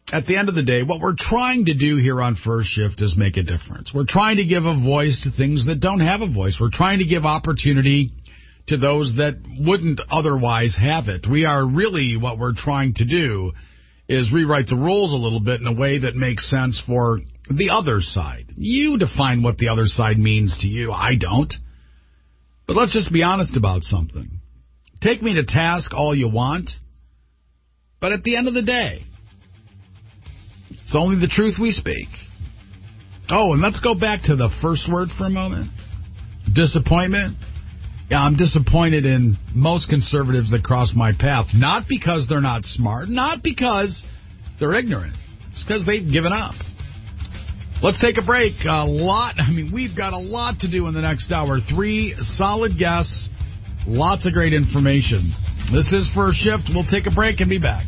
what we're trying to do here on First Shift is make a difference. We're trying to give a voice to things that don't have a voice. We're trying to give opportunity to those that wouldn't otherwise have it. We are really, what we're trying to do is rewrite the rules a little bit in a way that makes sense for the other side. You define what the other side means to you. I don't. But let's just be honest about something. Take me to task all you want, but at the end of the day, it's only the truth we speak. Oh, and let's go back to the first word for a moment. Disappointment. Yeah, I'm disappointed in most conservatives that cross my path. Not because they're not smart, not because they're ignorant. It's because they've given up. Let's take a break. We've got a lot to do in the next hour. 3 solid guests, lots of great information. This is First Shift. We'll take a break and be back.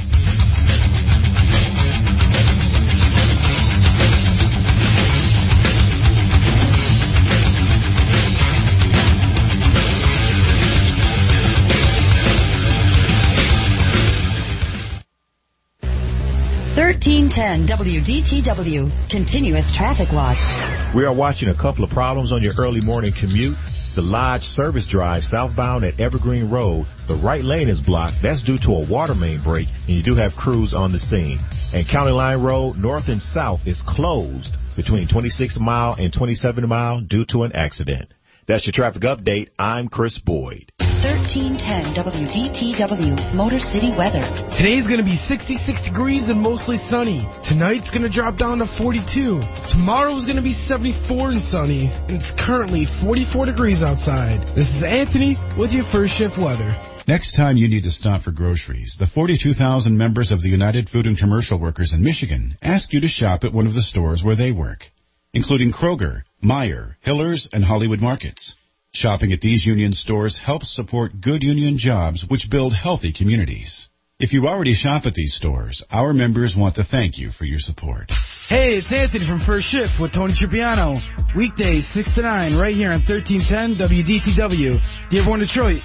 $13.10 WDTW, continuous traffic watch. We are watching a couple of problems on your early morning commute. The Lodge Service Drive southbound at Evergreen Road, the right lane is blocked. That's due to a water main break, and you do have crews on the scene. And County Line Road, north and south, is closed between 26 Mile and 27 Mile due to an accident. That's your traffic update. I'm Chris Boyd. 1310 WDTW Motor City weather. Today's going to be 66 degrees and mostly sunny. Tonight's going to drop down to 42. Tomorrow's going to be 74 and sunny. And it's currently 44 degrees outside. This is Anthony with your First Shift weather. Next time you need to stop for groceries, the 42,000 members of the United Food and Commercial Workers in Michigan ask you to shop at one of the stores where they work, including Kroger, Meijer, Hiller's, and Hollywood Markets. Shopping at these union stores helps support good union jobs which build healthy communities. If you already shop at these stores, our members want to thank you for your support. Hey, it's Anthony from First Shift with Tony Tripiano. Weekdays 6 to 9 right here on 1310 WDTW. Dearborn, Detroit.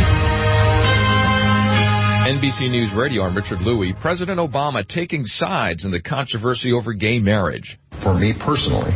NBC News Radio, I'm Richard Louie. President Obama taking sides in the controversy over gay marriage. For me personally,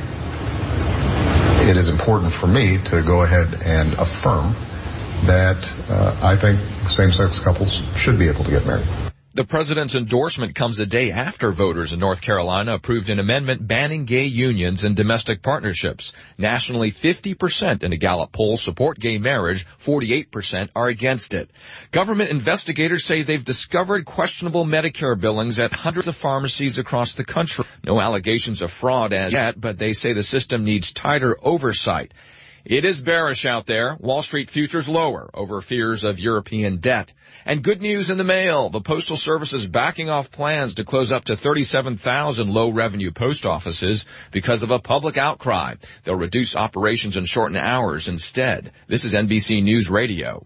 it is important for me to go ahead and affirm that I think same-sex couples should be able to get married. The president's endorsement comes a day after voters in North Carolina approved an amendment banning gay unions and domestic partnerships. Nationally, 50% in a Gallup poll support gay marriage, 48% are against it. Government investigators say they've discovered questionable Medicare billings at hundreds of pharmacies across the country. No allegations of fraud as yet, but they say the system needs tighter oversight. It is bearish out there. Wall Street futures lower over fears of European debt. And good news in the mail. The Postal Service is backing off plans to close up to 37,000 low-revenue post offices because of a public outcry. They'll reduce operations and shorten hours instead. This is NBC News Radio.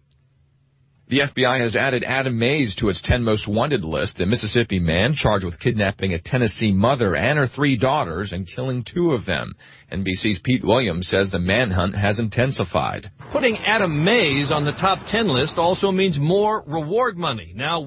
The FBI has added Adam Mays to its 10 most wanted list, the Mississippi man charged with kidnapping a Tennessee mother and her 3 daughters and killing 2 of them. NBC's Pete Williams says the manhunt has intensified. Putting Adam Mays on the top 10 list also means more reward money, now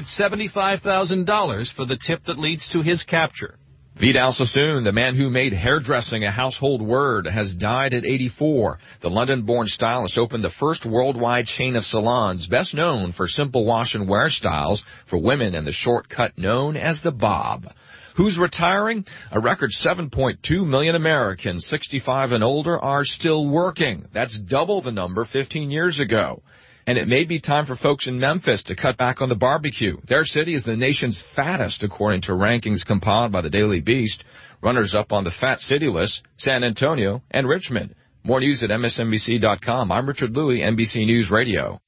$175,000 for the tip that leads to his capture. Vidal Sassoon, the man who made hairdressing a household word, has died at 84. The London-born stylist opened the first worldwide chain of salons, best known for simple wash and wear styles for women and the shortcut known as the bob. Who's retiring? A record 7.2 million Americans 65 and older are still working. That's double the number 15 years ago. And it may be time for folks in Memphis to cut back on the barbecue. Their city is the nation's fattest, according to rankings compiled by the Daily Beast. Runners up on the fat city list, San Antonio and Richmond. More news at MSNBC.com. I'm Richard Louie, NBC News Radio.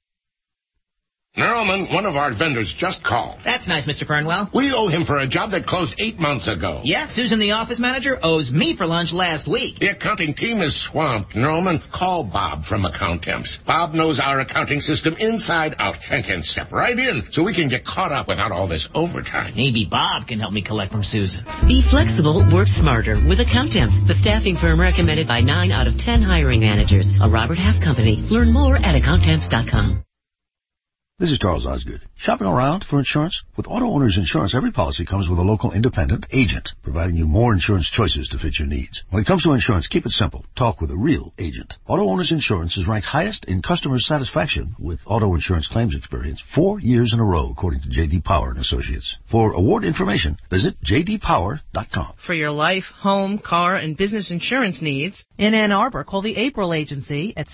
Nerlman, one of our vendors just called. That's nice, Mr. Fernwell. We owe him for a job that closed 8 months ago. Yeah, Susan, the office manager, owes me for lunch last week. The accounting team is swamped, Nerlman. Call Bob from Accountemps. Bob knows our accounting system inside out and can step right in so we can get caught up without all this overtime. Maybe Bob can help me collect from Susan. Be flexible, work smarter with Accountemps, the staffing firm recommended by 9 out of 10 hiring managers. A Robert Half company. Learn more at Accountemps.com. This is Charles Osgood. Shopping around for insurance? With Auto Owners Insurance, every policy comes with a local independent agent, providing you more insurance choices to fit your needs. When it comes to insurance, keep it simple. Talk with a real agent. Auto Owners Insurance is ranked highest in customer satisfaction with auto insurance claims experience 4 years in a row, according to J.D. Power & Associates. For award information, visit jdpower.com. For your life, home, car, and business insurance needs, in Ann Arbor, call the April Agency at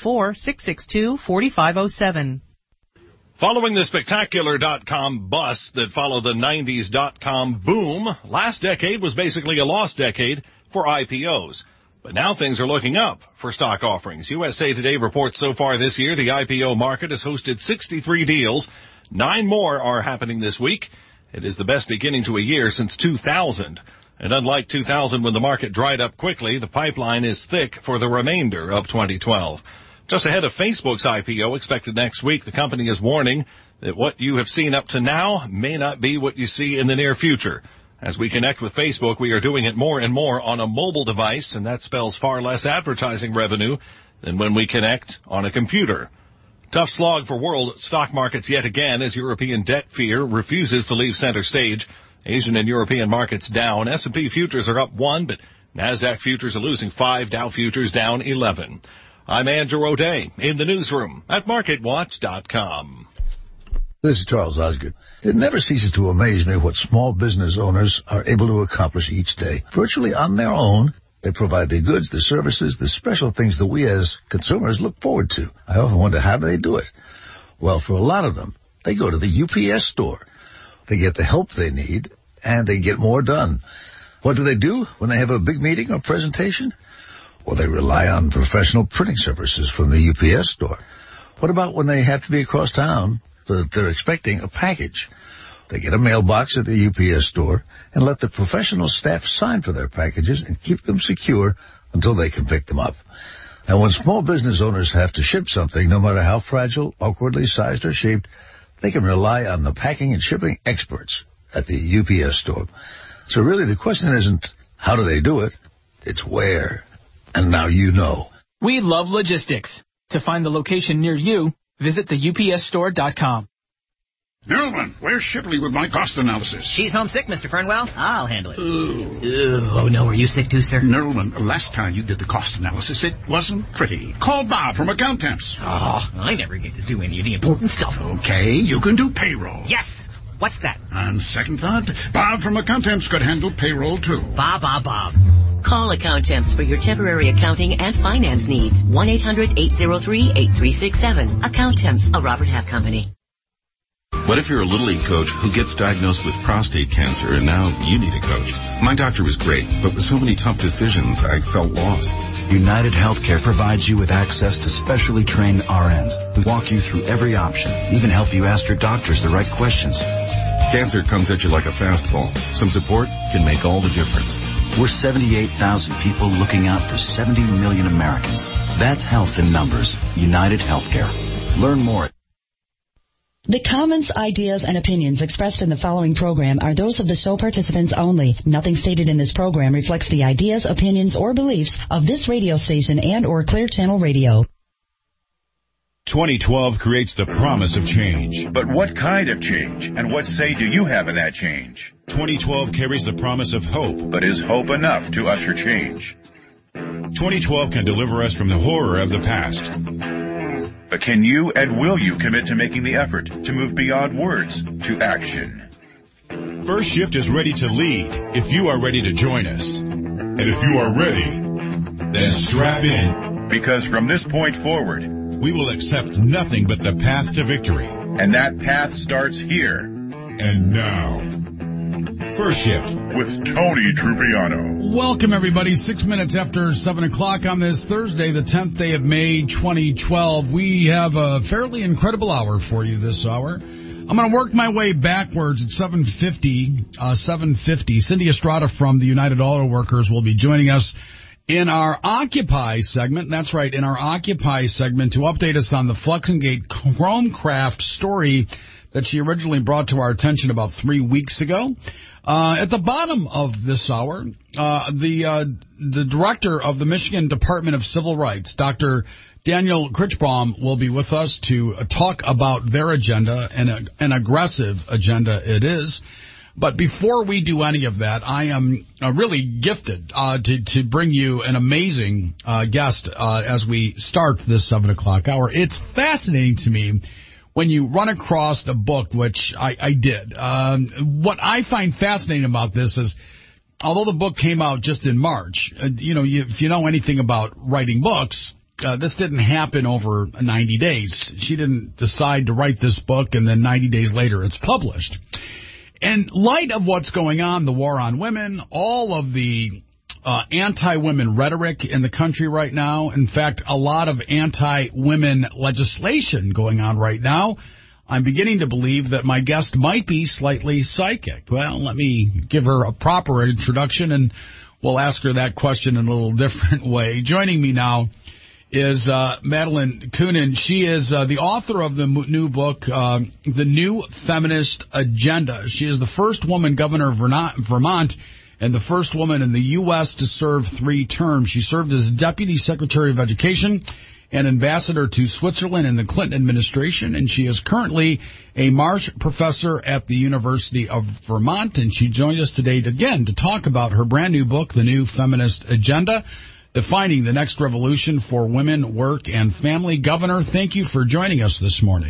734-662-4507. Following the spectacular .com bust that followed the 90s .com boom, last decade was basically a lost decade for IPOs. But now things are looking up for stock offerings. USA Today reports so far this year the IPO market has hosted 63 deals. 9 more are happening this week. It is the best beginning to a year since 2000. And unlike 2000 when the market dried up quickly, the pipeline is thick for the remainder of 2012. Just ahead of Facebook's IPO expected next week, the company is warning that what you have seen up to now may not be what you see in the near future. As we connect with Facebook, we are doing it more and more on a mobile device, and that spells far less advertising revenue than when we connect on a computer. Tough slog for world stock markets yet again as European debt fear refuses to leave center stage. Asian and European markets down. S&P futures are up 1, but NASDAQ futures are losing 5, Dow futures down 11. I'm Andrew O'Day in the newsroom at MarketWatch.com. This is Charles Osgood. It never ceases to amaze me what small business owners are able to accomplish each day, virtually on their own, They provide the goods, the services, the special things that we as consumers look forward to. I often wonder, how do they do it? Well, for a lot of them, they go to the UPS store. They get the help they need, and they get more done. What do they do when they have a big meeting or presentation? Well, they rely on professional printing services from the UPS store. What about when they have to be across town, but they're expecting a package? They get a mailbox at the UPS store and let the professional staff sign for their packages and keep them secure until they can pick them up. And when small business owners have to ship something, no matter how fragile, awkwardly sized, or shaped, they can rely on the packing and shipping experts at the UPS store. So really the question isn't how do they do it, it's where. And now you know. We love logistics. To find the location near you, visit theupsstore.com. Newman, where's Shipley with my cost analysis? She's homesick, Mr. Fernwell. I'll handle it. Oh, no, are you sick too, sir? Newman, last time you did the cost analysis, it wasn't pretty. Call Bob from Account Temps. Oh, I never get to do any of the important stuff. Okay, you can do payroll. Yes. What's that? On second thought, Bob from Account Temps could handle payroll, too. Bob. Call Account Temps for your temporary accounting and finance needs. 1-800-803-8367. Account Temps, a Robert Half Company. What if you're a Little League coach who gets diagnosed with prostate cancer and now you need a coach? My doctor was great, but with so many tough decisions, I felt lost. United Healthcare provides you with access to specially trained RNs who walk you through every option, even help you ask your doctors the right questions. Cancer comes at you like a fastball. Some support can make all the difference. We're 78,000 people looking out for 70 million Americans. That's health in numbers. United Healthcare. Learn more. The comments, ideas, and opinions expressed in the following program are those of the show participants only. Nothing stated in this program reflects the ideas, opinions, or beliefs of this radio station and or Clear Channel Radio. 2012 creates the promise of change. But what kind of change? And what say do you have in that change? 2012 carries the promise of hope. But is hope enough to usher change? 2012 can deliver us from the horror of the past. But can you and will you commit to making the effort to move beyond words to action? First Shift is ready to lead if you are ready to join us. And if you are ready, then strap in. Because from this point forward, we will accept nothing but the path to victory. And that path starts here. And now, First Shift with Tony Trupiano. Welcome, everybody. 6 minutes after 7 o'clock on this Thursday, the 10th day of May, 2012. We have a fairly incredible hour for you this hour. I'm going to work my way backwards at 7:50. Cindy Estrada from the United Auto Workers will be joining us in our Occupy segment. That's right, in our Occupy segment to update us on the Fluxengate Chromecraft story that she originally brought to our attention about 3 weeks ago. At the bottom of this hour, the director of the Michigan Department of Civil Rights, Dr. Daniel Krichbaum, will be with us to talk about their agenda, and an aggressive agenda it is. But before we do any of that, I am really gifted to bring you an amazing guest as we start this 7 o'clock hour. It's fascinating to me when you run across a book, which I did. What I find fascinating about this is, although the book came out just in March, if you know anything about writing books, this didn't happen over 90 days. She didn't decide to write this book, and then 90 days later it's published. In light of what's going on, the war on women, all of the anti-women rhetoric in the country right now, in fact, a lot of anti-women legislation going on right now, I'm beginning to believe that my guest might be slightly psychic. Well, let me give her a proper introduction, and we'll ask her that question in a little different way. Joining me now is Madeleine Kunin. She is the author of the new book, The New Feminist Agenda. She is the first woman governor of Vermont and the first woman in the U.S. to serve 3 terms. She served as Deputy Secretary of Education and Ambassador to Switzerland in the Clinton administration, and she is currently a Marsh Professor at the University of Vermont, and she joined us today again to talk about her brand new book, The New Feminist Agenda, Defining the Next Revolution for Women, Work, and Family. Governor, thank you for joining us this morning.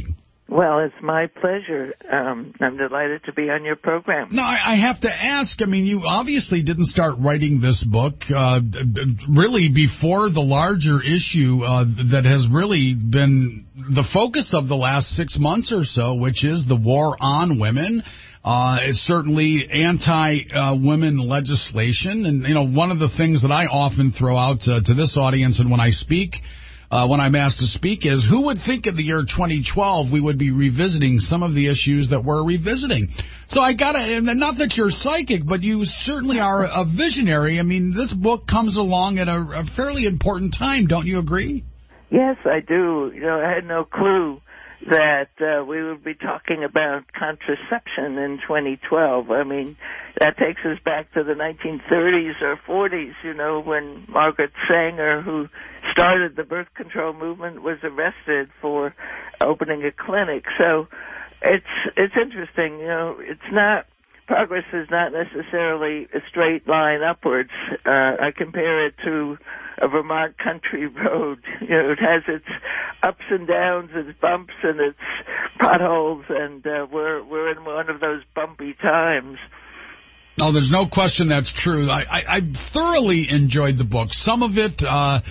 Well, it's my pleasure. I'm delighted to be on your program. Now, I have to ask, I mean, you obviously didn't start writing this book really before the larger issue that has really been the focus of the last 6 months or so, which is the war on women. It's certainly anti-women legislation. And, one of the things that I often throw out to this audience and when I speak, when I'm asked to speak, is who would think in the year 2012 we would be revisiting some of the issues that we're revisiting? So I gotta, and not that you're psychic, but you certainly are a visionary. I mean, this book comes along at a fairly important time. Don't you agree? Yes, I do. I had no clue that we would be talking about contraception in 2012. I mean, that takes us back to the 1930s or 40s, when Margaret Sanger, who started the birth control movement, was arrested for opening a clinic. So it's interesting, it's not, progress is not necessarily a straight line upwards. I compare it to a Vermont country road. It has its ups and downs, its bumps and its potholes, and we're in one of those bumpy times. No, there's no question that's true. I thoroughly enjoyed the book. Some of it,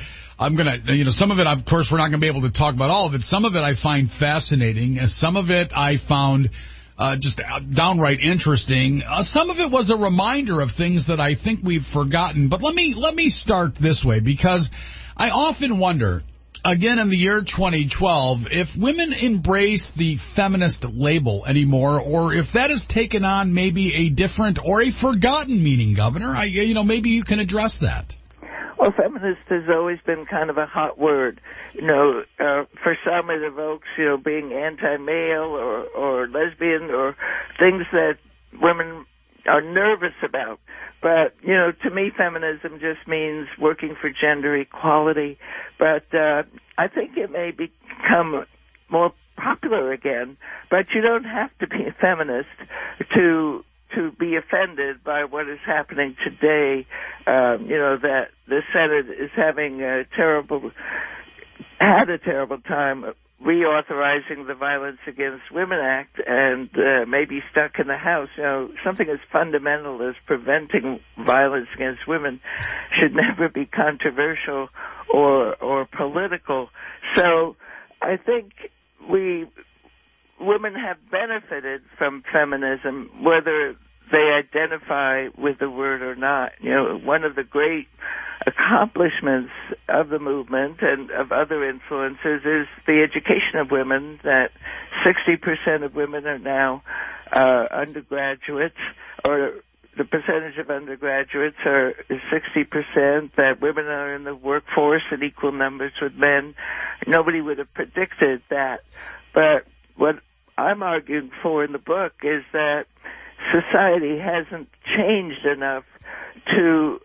some of it, of course, we're not going to be able to talk about all of it. Some of it I find fascinating. Some of it I found just downright interesting. Some of it was a reminder of things that I think we've forgotten. But let me start this way, because I often wonder, again in the year 2012, if women embrace the feminist label anymore, or if that has taken on maybe a different or a forgotten meaning, Governor. Maybe you can address that. Well, feminist has always been kind of a hot word. For some it evokes, being anti-male or lesbian or things that women are nervous about. But, to me, feminism just means working for gender equality. But I think it may become more popular again. But you don't have to be a feminist to be offended by what is happening today, that the Senate is having had a terrible time reauthorizing the Violence Against Women Act and maybe stuck in the House. Something as fundamental as preventing violence against women should never be controversial or political. So I think women have benefited from feminism, whether they identify with the word or not. One of the great accomplishments of the movement and of other influences is the education of women, that 60% of women are now undergraduates, or the percentage of undergraduates is 60%, that women are in the workforce in equal numbers with men. Nobody would have predicted that. But what I'm arguing for in the book is that society hasn't changed enough to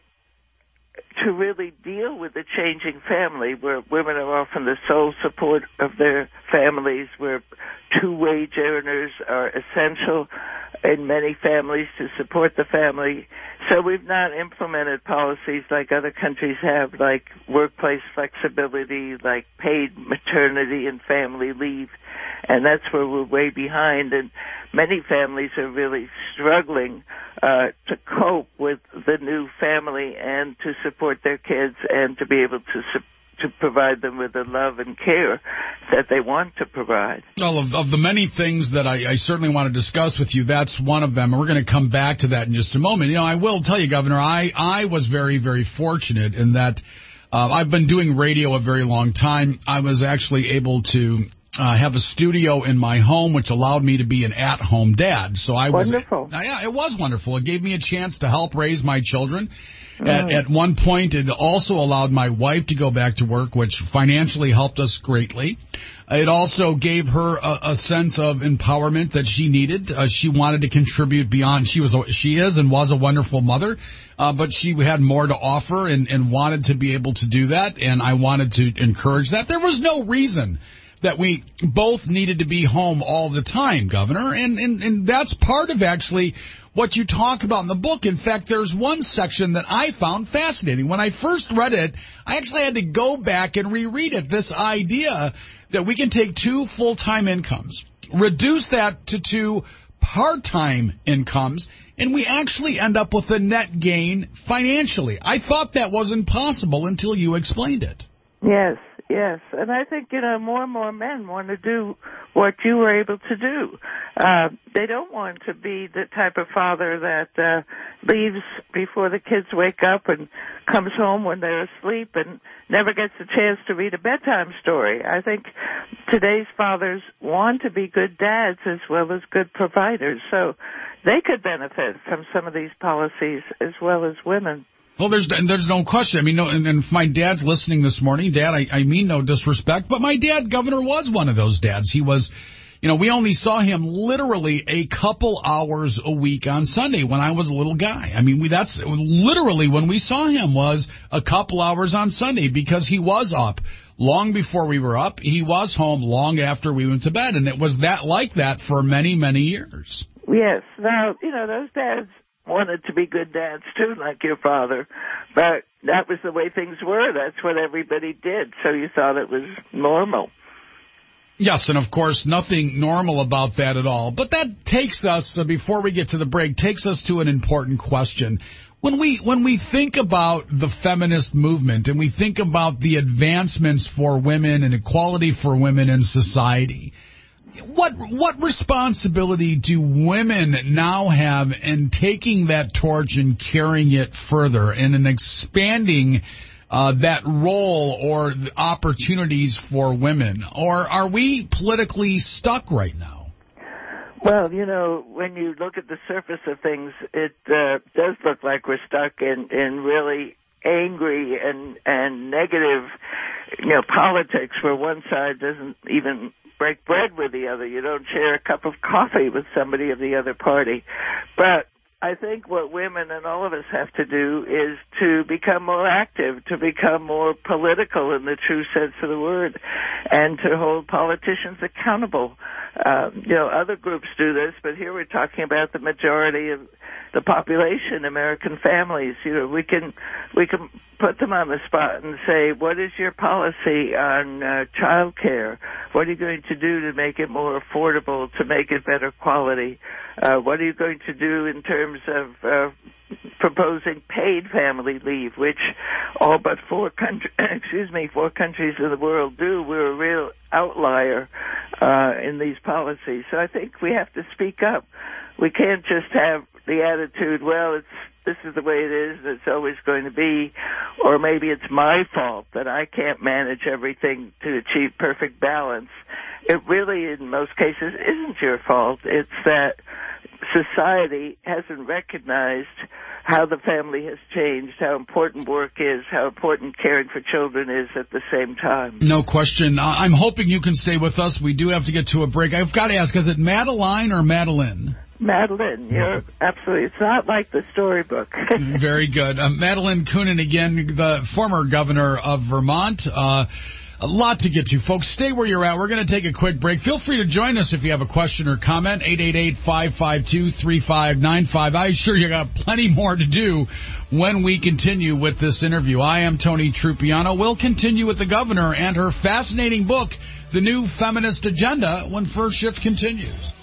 really deal with the changing family, where women are often the sole support of their families, where two-wage earners are essential in many families to support the family. So we've not implemented policies like other countries have, like workplace flexibility, like paid maternity and family leave. And that's where we're way behind. And many families are really struggling to cope with the new family and to support their kids and to be able to provide them with the love and care that they want to provide. Well, of the many things that I certainly want to discuss with you, that's one of them. And we're going to come back to that in just a moment. I will tell you, Governor, I was very, very fortunate in that I've been doing radio a very long time. I was actually able to have a studio in my home, which allowed me to be an at-home dad. So I was wonderful. Yeah, it was wonderful. It gave me a chance to help raise my children. At one point, it also allowed my wife to go back to work, which financially helped us greatly. It also gave her a sense of empowerment that she needed. She wanted to contribute beyond. She is and was a wonderful mother, but she had more to offer and wanted to be able to do that, and I wanted to encourage that. There was no reason that we both needed to be home all the time, Governor, and that's part of actually what you talk about in the book. In fact, there's one section that I found fascinating. When I first read it, I actually had to go back and reread it, this idea that we can take two full-time incomes. reduce that to 2 part-time incomes, and we actually end up with a net gain financially. I thought that wasn't possible until you explained it. Yes. And I think, more and more men want to do what you were able to do. They don't want to be the type of father that leaves before the kids wake up and comes home when they're asleep and never gets a chance to read a bedtime story. I think today's fathers want to be good dads as well as good providers, so they could benefit from some of these policies as well as women. Well, there's no question. I mean, and if my dad's listening this morning, Dad, I mean no disrespect, but my dad, Governor, was one of those dads. He was, we only saw him literally a couple hours a week on Sunday when I was a little guy. I mean, that's literally when we saw him was a couple hours on Sunday because he was up long before we were up. He was home long after we went to bed, and it was like that for many, many years. Yes. Now, those dads wanted to be good dads too, like your father, but that was the way things were. That's what everybody did, so you thought it was normal. Yes, and of course, nothing normal about that at all. But that takes us, before we get to the break, takes us to an important question. When we think about the feminist movement and we think about the advancements for women and equality for women in society, what responsibility do women now have in taking that torch and carrying it further and in expanding that role or the opportunities for women? Or are we politically stuck right now? Well, when you look at the surface of things, it does look like we're stuck in really angry and negative, politics where one side doesn't even break bread with the other. You don't share a cup of coffee with somebody of the other party. But I think what women and all of us have to do is to become more active, to become more political in the true sense of the word, and to hold politicians accountable. Other groups do this, but here we're talking about the majority of the population, American families. We can put them on the spot and say, what is your policy on child care? What are you going to do to make it more affordable, to make it better quality? What are you going to do in terms of proposing paid family leave, which all but four countries in the world do? We're a real outlier in these policies. So I think we have to speak up. We can't just have the attitude, well, this is the way it is, and it's always going to be, or maybe it's my fault that I can't manage everything to achieve perfect balance. It really, in most cases, isn't your fault. It's that society hasn't recognized how the family has changed, how important work is, how important caring for children is at the same time. No question. I'm hoping you can stay with us. We do have to get to a break. I've got to ask, is it Madeline or Madeline? Madeline, you're absolutely. It's not like the storybook. Very good. Madeline Kunin, again, the former governor of Vermont. A lot to get to, folks. Stay where you're at. We're going to take a quick break. Feel free to join us if you have a question or comment. 888-552-3595. I assure you got plenty more to do when we continue with this interview. I am Tony Trupiano. We'll continue with the governor and her fascinating book, The New Feminist Agenda, when First Shift continues.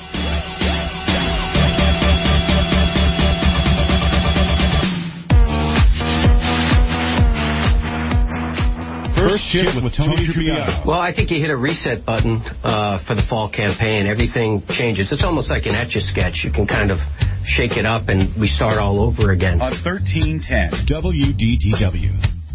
First Shift with Tony Trupiano. Well, I think you hit a reset button for the fall campaign. Everything changes. It's almost like an Etch-a-Sketch. You can kind of shake it up and we start all over again. On 1310 WDTW.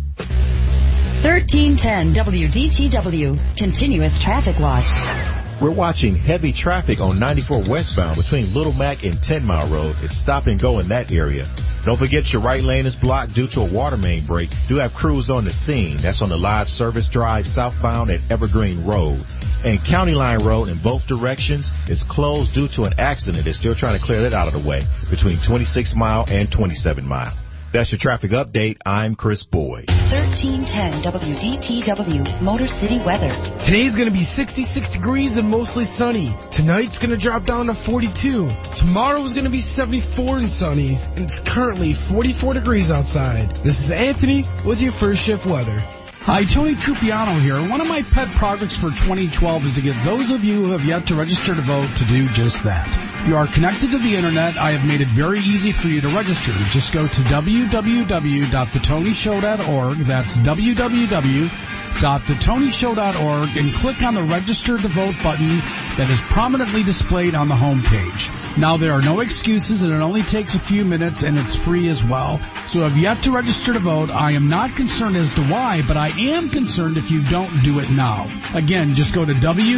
1310 WDTW. Continuous Traffic Watch. We're watching heavy traffic on 94 westbound between Little Mac and 10 Mile Road. It's stop and go in that area. Don't forget your right lane is blocked due to a water main break. Do have crews on the scene. That's on the Live Service Drive southbound at Evergreen Road. And County Line Road in both directions is closed due to an accident. They're still trying to clear that out of the way between 26 Mile and 27 Mile. That's your traffic update. I'm Chris Boyd. 1310 WDTW, Motor City weather. Today's going to be 66 degrees and mostly sunny. Tonight's going to drop down to 42. Tomorrow's going to be 74 and sunny. And it's currently 44 degrees outside. This is Anthony with your First Shift weather. Hi, Tony Trupiano here. One of my pet projects for 2012 is to get those of you who have yet to register to vote to do just that. If you are connected to the Internet, I have made it very easy for you to register. Just go to www.thetonyshow.org. That's www.thetonyshow.org and click on the Register to Vote button that is prominently displayed on the home page. Now, there are no excuses, and it only takes a few minutes, and it's free as well. So if you have to register to vote, I am not concerned as to why, but I am concerned if you don't do it now. Again, just go to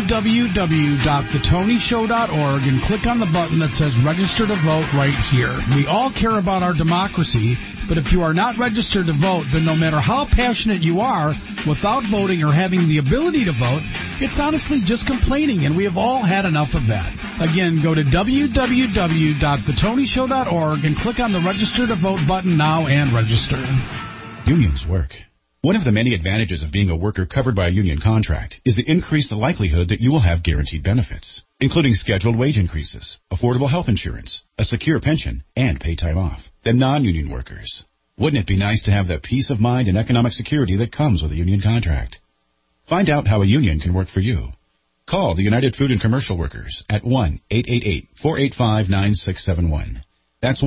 www.thetonyshow.org and click on the button that says Register to Vote right here. We all care about our democracy, but if you are not registered to vote, then no matter how passionate you are, without voting or having the ability to vote, it's honestly just complaining, and we have all had enough of that. Again, go to www.thetonyshow.org and click on the Register to Vote button now and register. Unions work. One of the many advantages of being a worker covered by a union contract is the increased likelihood that you will have guaranteed benefits, including scheduled wage increases, affordable health insurance, a secure pension, and paid time off, than non-union workers. Wouldn't it be nice to have the peace of mind and economic security that comes with a union contract? Find out how a union can work for you. Call the United Food and Commercial Workers at 1-888-485-9671. That's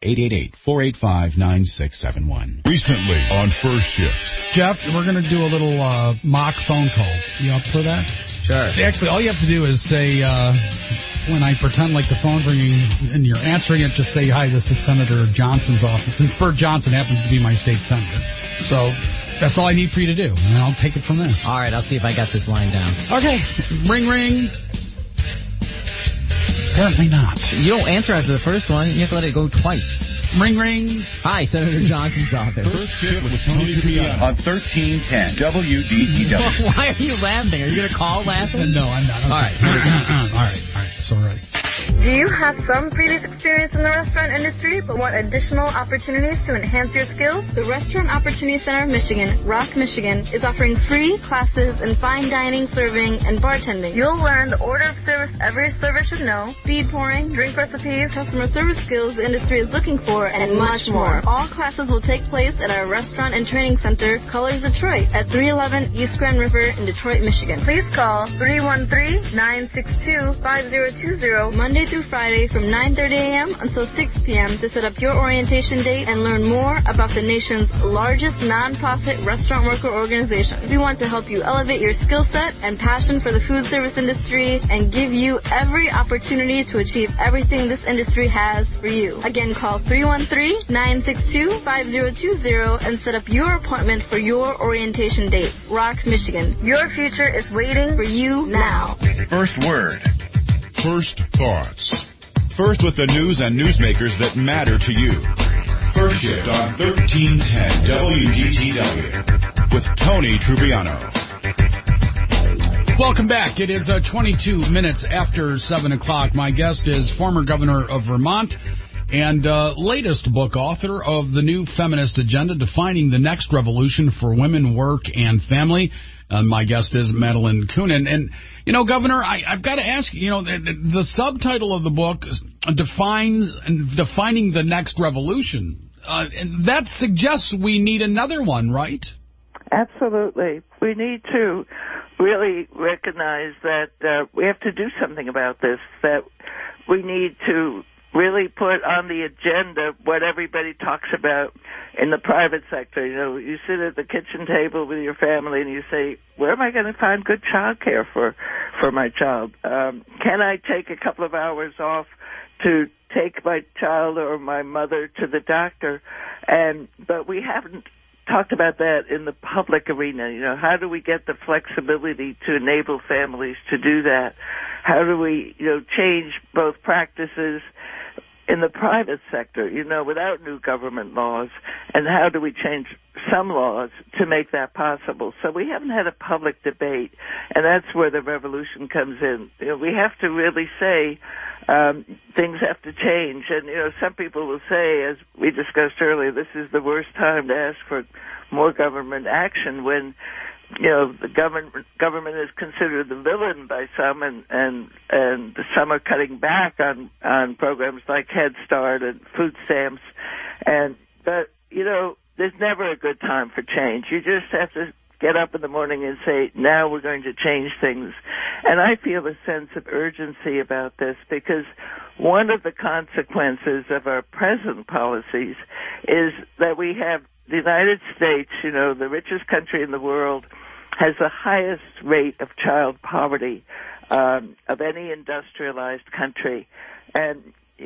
1-888-485-9671. Recently on First Shift. Jeff, we're going to do a little mock phone call. You up for that? Sure. Actually, all you have to do is say, when I pretend like the phone's ringing and you're answering it, just say, hi, this is Senator Johnson's office. Since Bert Johnson happens to be my state senator. So that's all I need for you to do, and I'll take it from there. All right, I'll see if I got this line down. Okay. Ring, ring. Apparently not. You don't answer after the first one. You have to let it go twice. Ring, ring. Hi, Senator Johnson's office. First Shift with Tony Trupiano on 1310 WDTW. Why are you laughing? Are you going to call laughing? No, I'm not. Okay. All right. All right. So ready. Do you have some previous experience in the restaurant industry but want additional opportunities to enhance your skills? The Restaurant Opportunity Center of Michigan, Rock, Michigan, is offering free classes in fine dining, serving, and bartending. You'll learn the order of service every server should know, speed pouring, drink recipes, customer service skills the industry is looking for, and much more. All classes will take place at our restaurant and training center, Colors Detroit, at 311 East Grand River in Detroit, Michigan. Please call 313-962-5020 Monday through Friday from 9:30 a.m. until 6 p.m. to set up your orientation date and learn more about the nation's largest nonprofit restaurant worker organization. We want to help you elevate your skill set and passion for the food service industry and give you every opportunity to achieve everything this industry has for you. Again, call 313-962-5020 and set up your appointment for your orientation date. Rock, Michigan. Your future is waiting for you now. First word. First thoughts. First with the news and newsmakers that matter to you. First Shift on 1310 WDTW with Tony Trupiano. Welcome back. It is 22 minutes after 7 o'clock. My guest is former governor of Vermont and latest book author of the new feminist agenda, Defining the Next Revolution for Women, Work, and Family. My guest is Madeleine Kunin. And, you know, Governor, I've got to ask you, the subtitle of the book is Defining the Next Revolution. And that suggests we need another one, right? Absolutely. We need to really recognize that we have to do something about this, that we need to really put on the agenda what everybody talks about in the private sector. You know, you sit at the kitchen table with your family and you say, where am I going to find good child care for my child? Can I take a couple of hours off to take my child or my mother to the doctor? But we haven't talked about that in the public arena. You know, how do we get the flexibility to enable families to do that? How do we, change both practices in the private sector, without new government laws, and how do we change some laws to make that possible? So we haven't had a public debate, and that's where the revolution comes in. We have to really say things have to change, and some people will say, as we discussed earlier, this is the worst time to ask for more government action when the government is considered the villain by some, and some are cutting back on programs like Head Start and food stamps. But there's never a good time for change. You just have to get up in the morning and say, now we're going to change things. And I feel a sense of urgency about this because one of the consequences of our present policies is that we have the United States, the richest country in the world, has the highest rate of child poverty of any industrialized country. And,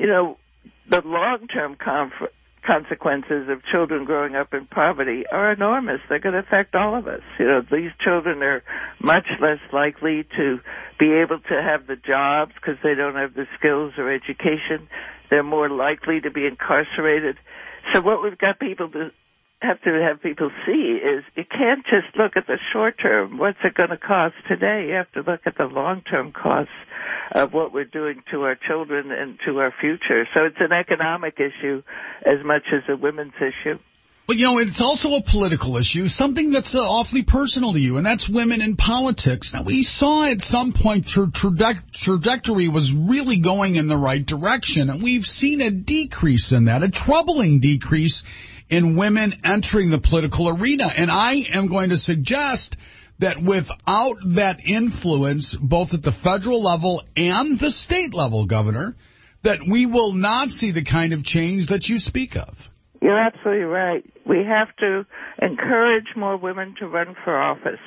the long-term consequences of children growing up in poverty are enormous. They're going to affect all of us. These children are much less likely to be able to have the jobs because they don't have the skills or education. They're more likely to be incarcerated. So what we've got people to have people see is you can't just look at the short term, what's it going to cost today. You have to look at the long-term costs of what we're doing to our children and to our future. So it's an economic issue as much as a women's issue. But, it's also a political issue, something that's awfully personal to you, and that's women in politics. Now, we saw at some point her trajectory was really going in the right direction, and we've seen a decrease in that, a troubling decrease in women entering the political arena. And I am going to suggest that without that influence, both at the federal level and the state level, Governor, that we will not see the kind of change that you speak of. You're absolutely right. We have to encourage more women to run for office.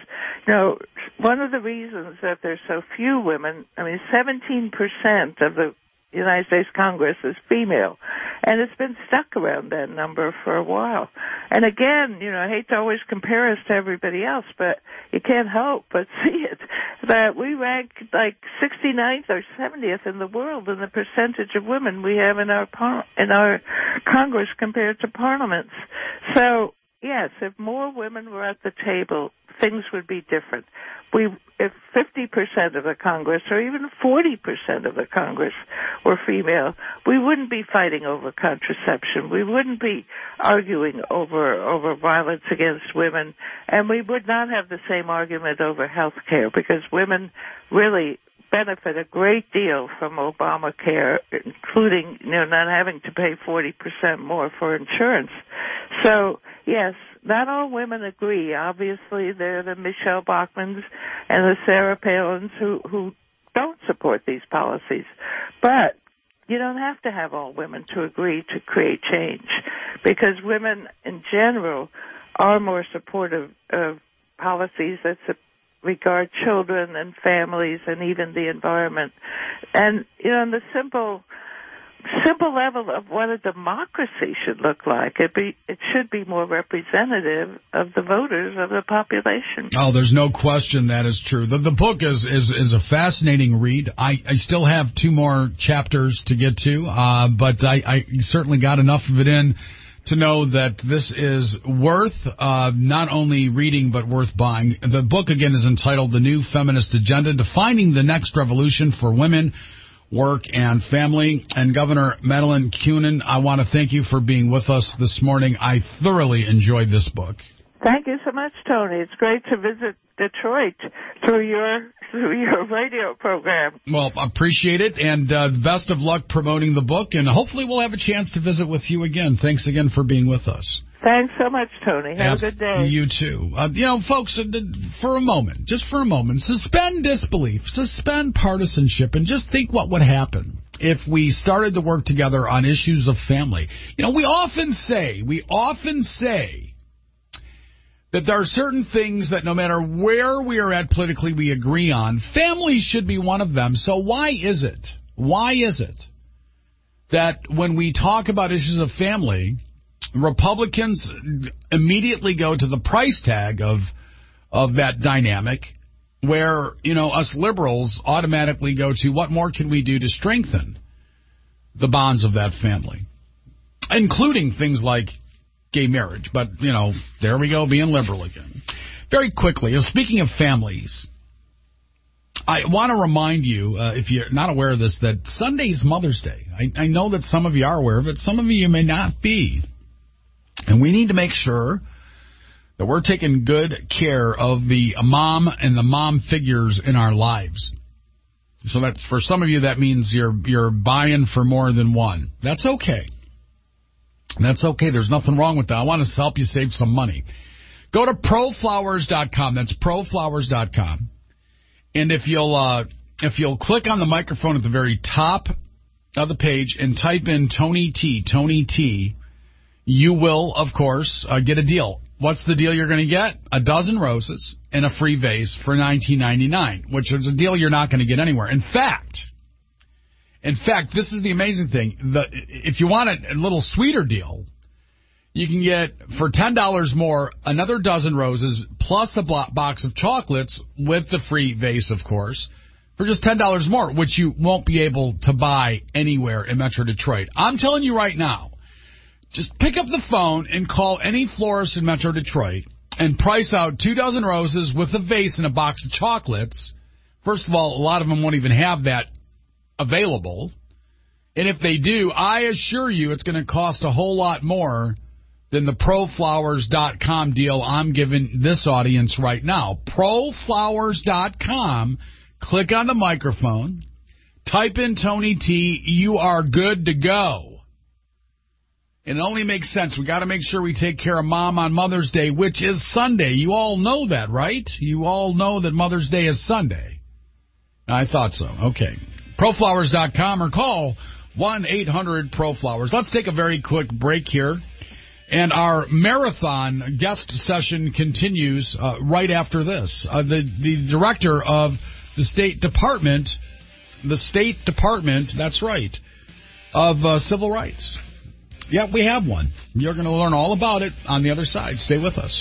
One of the reasons that there's so few women, 17% of the United States Congress is female, and it's been stuck around that number for a while. And again, I hate to always compare us to everybody else, but you can't help but see it, that we rank like 69th or 70th in the world in the percentage of women we have in our Congress compared to parliaments. So, yes, if more women were at the table, things would be different. If 50% of the Congress or even 40% of the Congress were female, we wouldn't be fighting over contraception. We wouldn't be arguing over violence against women, and we would not have the same argument over health care because women really benefit a great deal from Obamacare, including not having to pay 40% more for insurance. So, yes, not all women agree. Obviously, there are the Michelle Bachmans and the Sarah Palins who don't support these policies. But you don't have to have all women to agree to create change because women in general are more supportive of policies that regard children and families and even the environment. And, on the simple level of what a democracy should look like, it should be more representative of the voters of the population. Oh, there's no question that is true. The book is a fascinating read. I still have 2 more chapters to get to, but I certainly got enough of it in to know that this is worth not only reading but worth buying. The book, again, is entitled The New Feminist Agenda, Defining the Next Revolution for Women, Work, and Family. And Governor Madeleine Kunin, I want to thank you for being with us this morning. I thoroughly enjoyed this book. Thank you so much, Tony. It's great to visit Detroit through your radio program. Well, appreciate it, and best of luck promoting the book, and hopefully we'll have a chance to visit with you again. Thanks again for being with us. Thanks so much, Tony. Have a good day. You too. Folks, for a moment, suspend disbelief, suspend partisanship, and just think what would happen if we started to work together on issues of family. We often say that there are certain things that no matter where we are at politically we agree on. Family should be one of them. So why is it that when we talk about issues of family, Republicans immediately go to the price tag of that dynamic, where, us liberals automatically go to what more can we do to strengthen the bonds of that family, including things like gay marriage. But, there we go, being liberal again. Very quickly, speaking of families, I want to remind you, if you're not aware of this, that Sunday's Mother's Day. I know that some of you are aware of it. Some of you may not be. And we need to make sure that we're taking good care of the mom and the mom figures in our lives. So that's, for some of you, that means you're buying for more than one. That's okay. That's okay. There's nothing wrong with that. I want to help you save some money. Go to proflowers.com. That's proflowers.com. And if you'll click on the microphone at the very top of the page and type in Tony T, you will, of course, get a deal. What's the deal you're going to get? A dozen roses and a free vase for $19.99, which is a deal you're not going to get anywhere. In fact, this is the amazing thing. If you want a little sweeter deal, you can get, for $10 more, another dozen roses plus a box of chocolates with the free vase, of course, for just $10 more, which you won't be able to buy anywhere in Metro Detroit. I'm telling you right now, just pick up the phone and call any florist in Metro Detroit and price out 2 dozen roses with a vase and a box of chocolates. First of all, a lot of them won't even have that available. And if they do, I assure you it's going to cost a whole lot more than the proflowers.com deal I'm giving this audience right now. Proflowers.com. Click on the microphone. Type in Tony T. You are good to go. And it only makes sense. We got to make sure we take care of Mom on Mother's Day, which is Sunday. You all know that, right? You all know that Mother's Day is Sunday. I thought so. Okay. Proflowers.com or call 1-800-PROFLOWERS. Let's take a very quick break here. And our marathon guest session continues right after this. The director of the State Department, that's right, of Civil Rights. Yeah, we have one. You're going to learn all about it on the other side. Stay with us.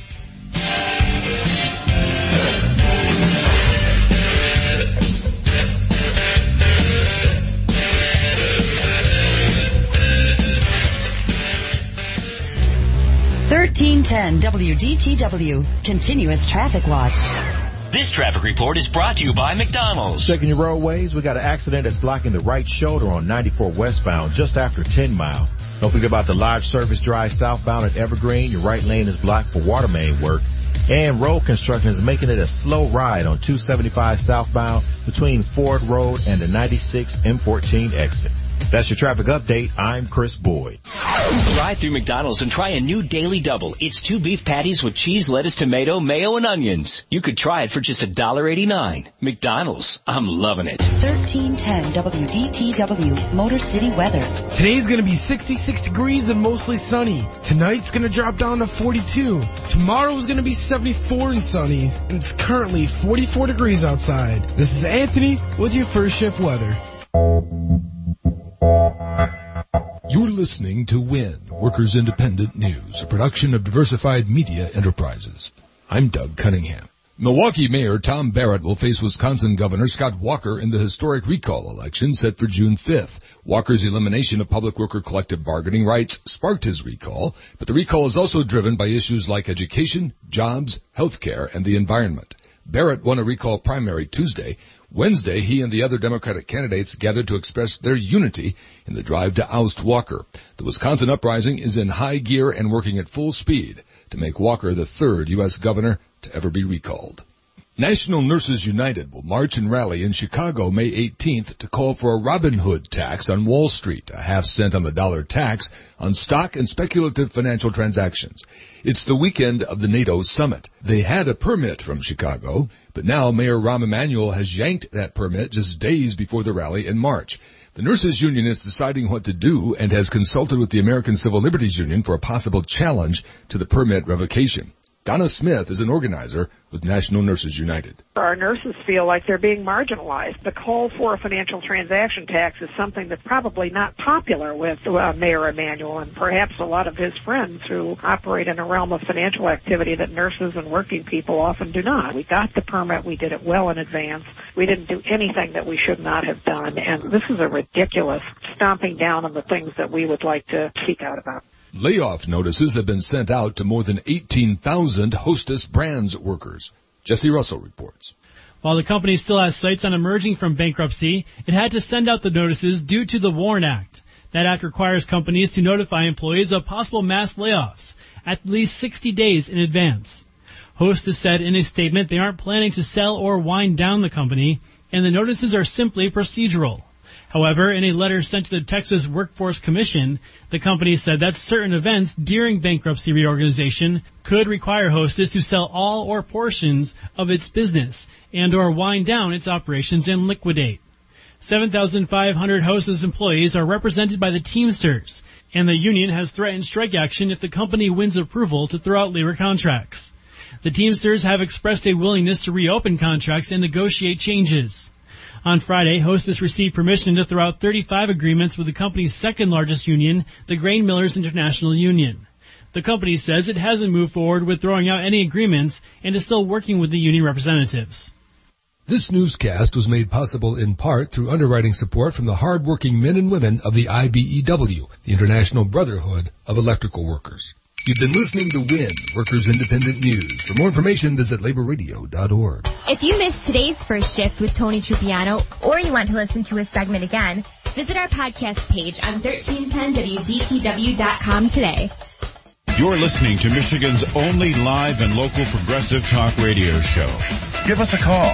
$13.10 WDTW, Continuous Traffic Watch. This traffic report is brought to you by McDonald's. Checking your roadways, we got an accident that's blocking the right shoulder on 94 westbound just after 10 Mile. Don't forget about the large service drive southbound at Evergreen. Your right lane is blocked for water main work. And road construction is making it a slow ride on 275 southbound between Ford Road and the 96 M14 exit. That's your traffic update. I'm Chris Boyd. Drive through McDonald's and try a new daily double. It's 2 beef patties with cheese, lettuce, tomato, mayo, and onions. You could try it for just $1.89. McDonald's. I'm loving it. 1310 WDTW, Motor City weather. Today's going to be 66 degrees and mostly sunny. Tonight's going to drop down to 42. Tomorrow's going to be 74 and sunny. And it's currently 44 degrees outside. This is Anthony with your first shift weather. You're listening to WIN, Workers Independent News, a production of Diversified Media Enterprises. I'm Doug Cunningham. Milwaukee Mayor Tom Barrett will face Wisconsin Governor Scott Walker in the historic recall election set for June 5th. Walker's elimination of public worker collective bargaining rights sparked his recall, but the recall is also driven by issues like education, jobs, health care, and the environment. Barrett won a recall primary Tuesday. Wednesday, he and the other Democratic candidates gathered to express their unity in the drive to oust Walker. The Wisconsin uprising is in high gear and working at full speed to make Walker the third U.S. governor to ever be recalled. National Nurses United will march and rally in Chicago May 18th to call for a Robin Hood tax on Wall Street, a half-cent on the dollar tax on stock and speculative financial transactions. It's the weekend of the NATO summit. They had a permit from Chicago, but now Mayor Rahm Emanuel has yanked that permit just days before the rally in March. The Nurses Union is deciding what to do and has consulted with the American Civil Liberties Union for a possible challenge to the permit revocation. Donna Smith is an organizer with National Nurses United. Our nurses feel like they're being marginalized. The call for a financial transaction tax is something that's probably not popular with Mayor Emanuel and perhaps a lot of his friends who operate in a realm of financial activity that nurses and working people often do not. We got the permit. We did it well in advance. We didn't do anything that we should not have done. And this is a ridiculous stomping down on the things that we would like to speak out about. Layoff notices have been sent out to more than 18,000 Hostess Brands workers. Jesse Russell reports. While the company still has sights on emerging from bankruptcy, it had to send out the notices due to the WARN Act. That act requires companies to notify employees of possible mass layoffs at least 60 days in advance. Hostess said in a statement they aren't planning to sell or wind down the company, and the notices are simply procedural. However, in a letter sent to the Texas Workforce Commission, the company said that certain events during bankruptcy reorganization could require Hostess to sell all or portions of its business and or wind down its operations and liquidate. 7,500 Hostess employees are represented by the Teamsters, and the union has threatened strike action if the company wins approval to throw out labor contracts. The Teamsters have expressed a willingness to reopen contracts and negotiate changes. On Friday, Hostess received permission to throw out 35 agreements with the company's second-largest union, the Grain Millers International Union. The company says it hasn't moved forward with throwing out any agreements and is still working with the union representatives. This newscast was made possible in part through underwriting support from the hard-working men and women of the IBEW, the International Brotherhood of Electrical Workers. You've been listening to WIN, Workers Independent News. For more information, visit laborradio.org. If you missed today's First Shift with Tony Trupiano, or you want to listen to a segment again, visit our podcast page on 1310WDTW.com today. You're listening to Michigan's only live and local progressive talk radio show. Give us a call.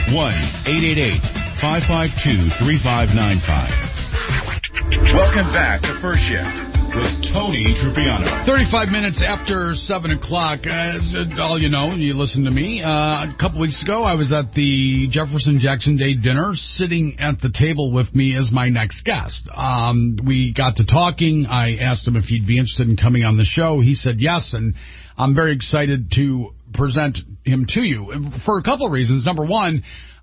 1-888-552-3595. Welcome back to First Shift with Tony Trupiano. 35 minutes after 7 o'clock. As all you know, you listen to me. A couple weeks ago, I was at the Jefferson-Jackson Day dinner. Sitting at the table with me is my next guest. We got to talking. I asked him if he'd be interested in coming on the show. He said yes, and I'm very excited to present him to you for a couple of reasons. Number one,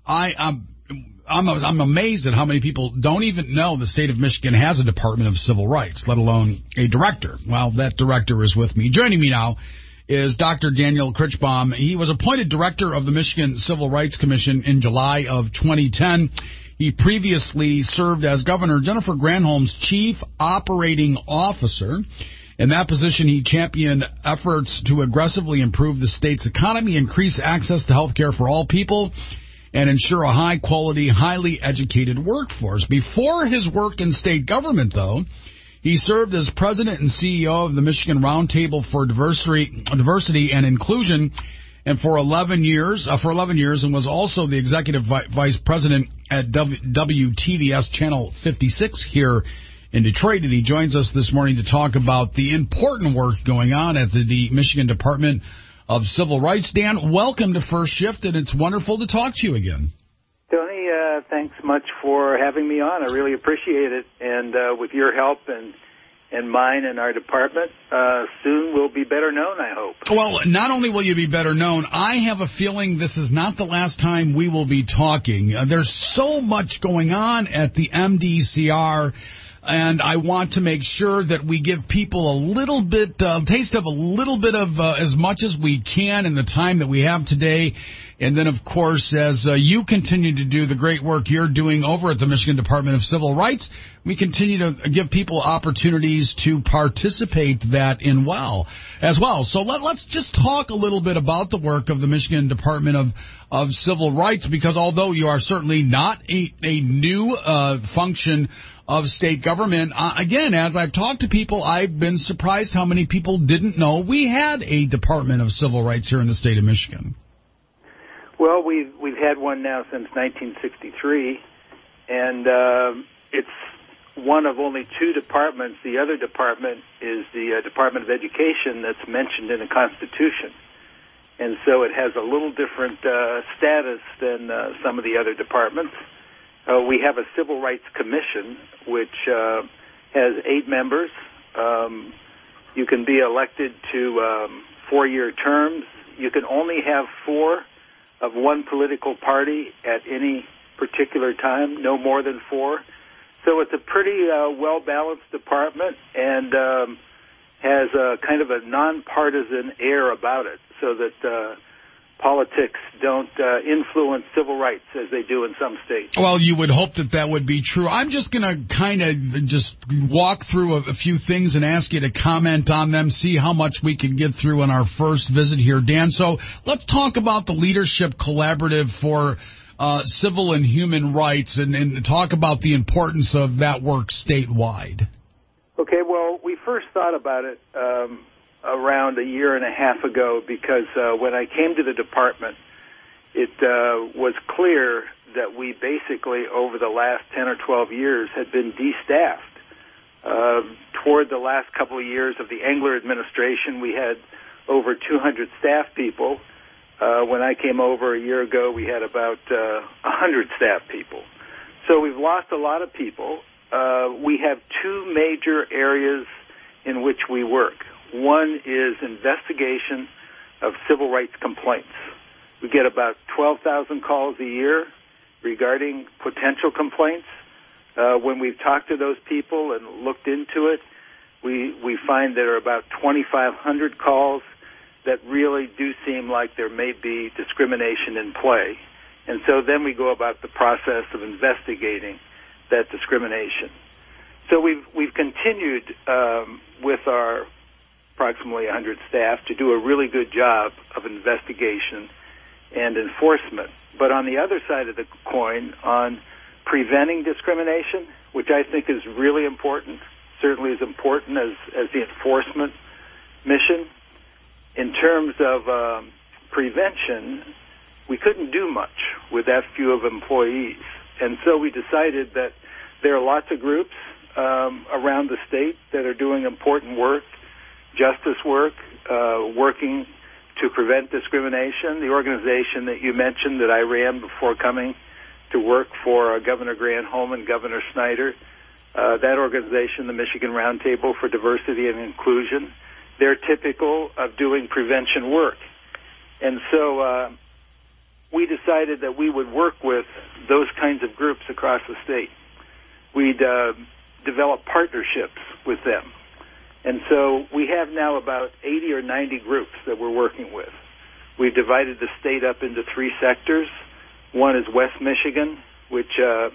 I'm amazed at how many people don't even know the state of Michigan has a Department of Civil Rights, let alone a director. Well, that director is with me. Joining me now is Dr. Daniel Critchbaum. He was appointed director of the Michigan Civil Rights Commission in July of 2010. He previously served as Governor Jennifer Granholm's chief operating officer. In that position, he championed efforts to aggressively improve the state's economy, increase access to health care for all people, and ensure a high-quality, highly educated workforce. Before his work in state government, though, he served as president and CEO of the Michigan Roundtable for Diversity and Inclusion, and for 11 years, and was also the executive vice president at WTVS Channel 56 here in Detroit. And he joins us this morning to talk about the important work going on at the Michigan Department of Civil Rights. Dan, welcome to First Shift, and it's wonderful to talk to you again. Tony, thanks much for having me on. I really appreciate it. And with your help and mine and our department, soon we'll be better known, I hope. Well, not only will you be better known, I have a feeling this is not the last time we will be talking. There's so much going on at the MDCR, and I want to make sure that we give people a little bit, taste of a little bit of as much as we can in the time that we have today. And then, of course, as you continue to do the great work you're doing over at the Michigan Department of Civil Rights, we continue to give people opportunities to participate as well. So let's just talk a little bit about the work of the Michigan Department of Civil Rights, because although you are certainly not a new function of state government, again, as I've talked to people, I've been surprised how many people didn't know we had a Department of Civil Rights here in the state of Michigan. Well, we've had one now since 1963, and it's one of only two departments. The other department is the Department of Education that's mentioned in the Constitution, and so it has a little different status than some of the other departments. We have a Civil Rights Commission, which has 8 members. You can be elected to 4-year terms. You can only have 4 of one political party at any particular time, no more than 4. So it's a pretty well-balanced department and has a kind of a nonpartisan air about it, so that politics don't influence civil rights as they do in some states. Well, you would hope that would be true. I'm just going to kind of just walk through a few things and ask you to comment on them, see how much we can get through in our first visit here, Dan. So let's talk about the Leadership Collaborative for Civil and Human Rights and talk about the importance of that work statewide. Okay, well, we first thought about it around a year and a half ago, because when I came to the department, it was clear that we basically, over the last 10 or 12 years, had been de-staffed. Toward the last couple of years of the Engler administration, we had over 200 staff people. When I came over a year ago, we had about 100 staff people. So we've lost a lot of people. We have two major areas in which we work. One is investigation of civil rights complaints. We get about 12,000 calls a year regarding potential complaints. When we've talked to those people and looked into it, we find there are about 2,500 calls that really do seem like there may be discrimination in play. And so then we go about the process of investigating that discrimination. So we've continued with our approximately 100 staff to do a really good job of investigation and enforcement. But on the other side of the coin, on preventing discrimination, which I think is really important, certainly as important as the enforcement mission, in terms of prevention, we couldn't do much with that few of employees. And so we decided that there are lots of groups around the state that are doing important work, justice work, working to prevent discrimination. The organization that you mentioned that I ran before coming to work for Governor Granholm and Governor Snyder, that organization, the Michigan Roundtable for Diversity and Inclusion, they're typical of doing prevention work. And so we decided that we would work with those kinds of groups across the state. We'd develop partnerships with them. And so we have now about 80 or 90 groups that we're working with. We've divided the state up into three sectors. One is West Michigan, which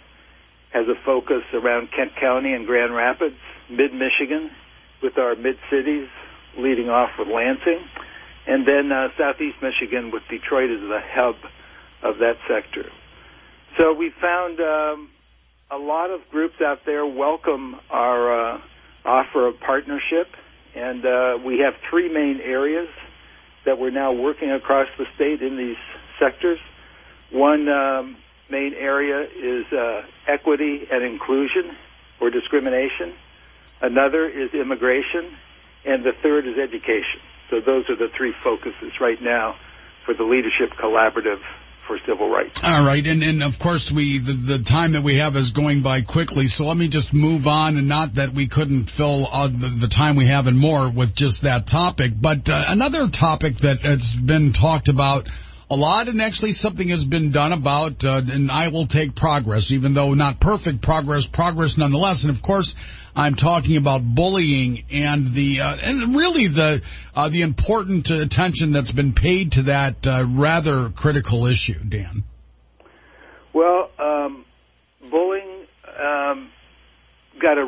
has a focus around Kent County and Grand Rapids. Mid-Michigan, with our mid-cities, leading off with Lansing. And then Southeast Michigan, with Detroit as the hub of that sector. So we found a lot of groups out there welcome our offer of partnership, and we have three main areas that we're now working across the state in these sectors. One main area is equity and inclusion or discrimination. Another is immigration, and the third is education. So those are the three focuses right now for the Leadership Collaborative for Civil Rights. All right, and of course the time that we have is going by quickly, so let me just move on, and not that we couldn't fill the time we have and more with just that topic, but another topic that has been talked about a lot, and actually something has been done about, and I will take progress, even though not perfect progress nonetheless. And of course, I'm talking about bullying and and really the important attention that's been paid to that rather critical issue. Dan. Well, bullying got a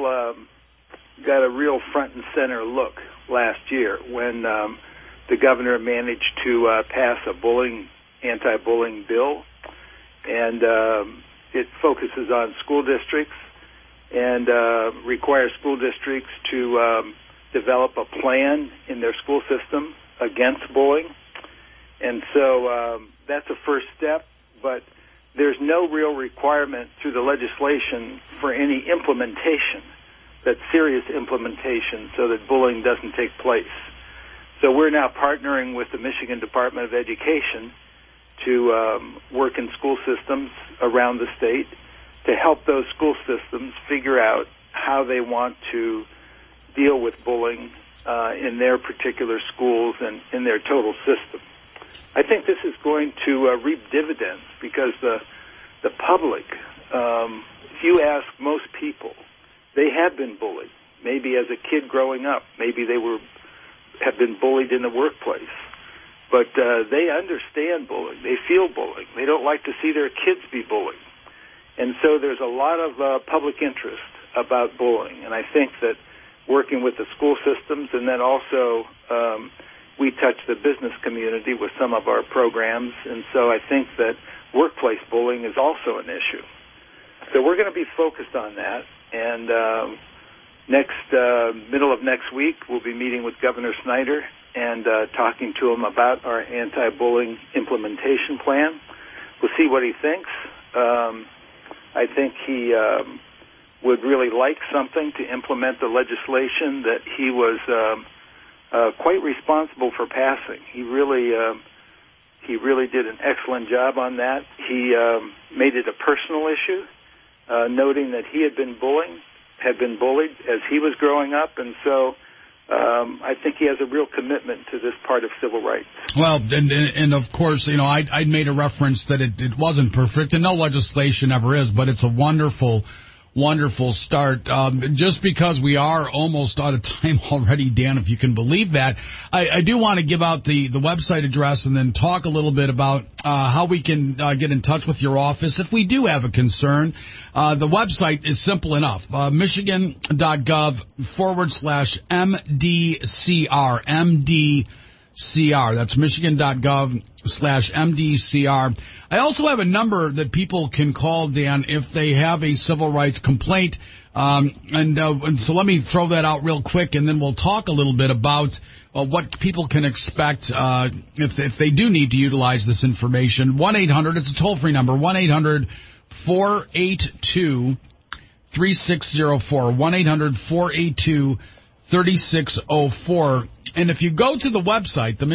real front and center look last year when the governor managed to pass a anti-bullying bill, and it focuses on school districts and requires school districts to develop a plan in their school system against bullying. And so that's a first step, but there's no real requirement through the legislation for any implementation, that serious implementation, so that bullying doesn't take place. So we're now partnering with the Michigan Department of Education to work in school systems around the state to help those school systems figure out how they want to deal with bullying in their particular schools and in their total system. I think this is going to reap dividends because the public, if you ask most people, they have been bullied. Maybe as a kid growing up, maybe they have been bullied in the workplace. But they understand bullying. They feel bullying. They don't like to see their kids be bullied. And so there's a lot of public interest about bullying. And I think that working with the school systems, and then also we touch the business community with some of our programs. And so I think that workplace bullying is also an issue. So we're going to be focused on that. And middle of next week, we'll be meeting with Governor Snyder and talking to him about our anti-bullying implementation plan. We'll see what he thinks. I think he would really like something to implement the legislation that he was quite responsible for passing. He really did an excellent job on that. He made it a personal issue, noting that he had been bullied as he was growing up, and so I think he has a real commitment to this part of civil rights. Well, and of course, you know, I'd made a reference that it wasn't perfect, and no legislation ever is, but it's a wonderful start. Just because we are almost out of time already, Dan, if you can believe that, I do want to give out the website address and then talk a little bit about how we can get in touch with your office if we do have a concern. The website is simple enough, michigan.gov/MDCR, MDCR. That's michigan.gov/MDCR. I also have a number that people can call, Dan, if they have a civil rights complaint. And so let me throw that out real quick, and then we'll talk a little bit about what people can expect if they do need to utilize this information. 1-800, it's a toll-free number, 1-800-482-3604, 1-800-482-3604. And if you go to the website, the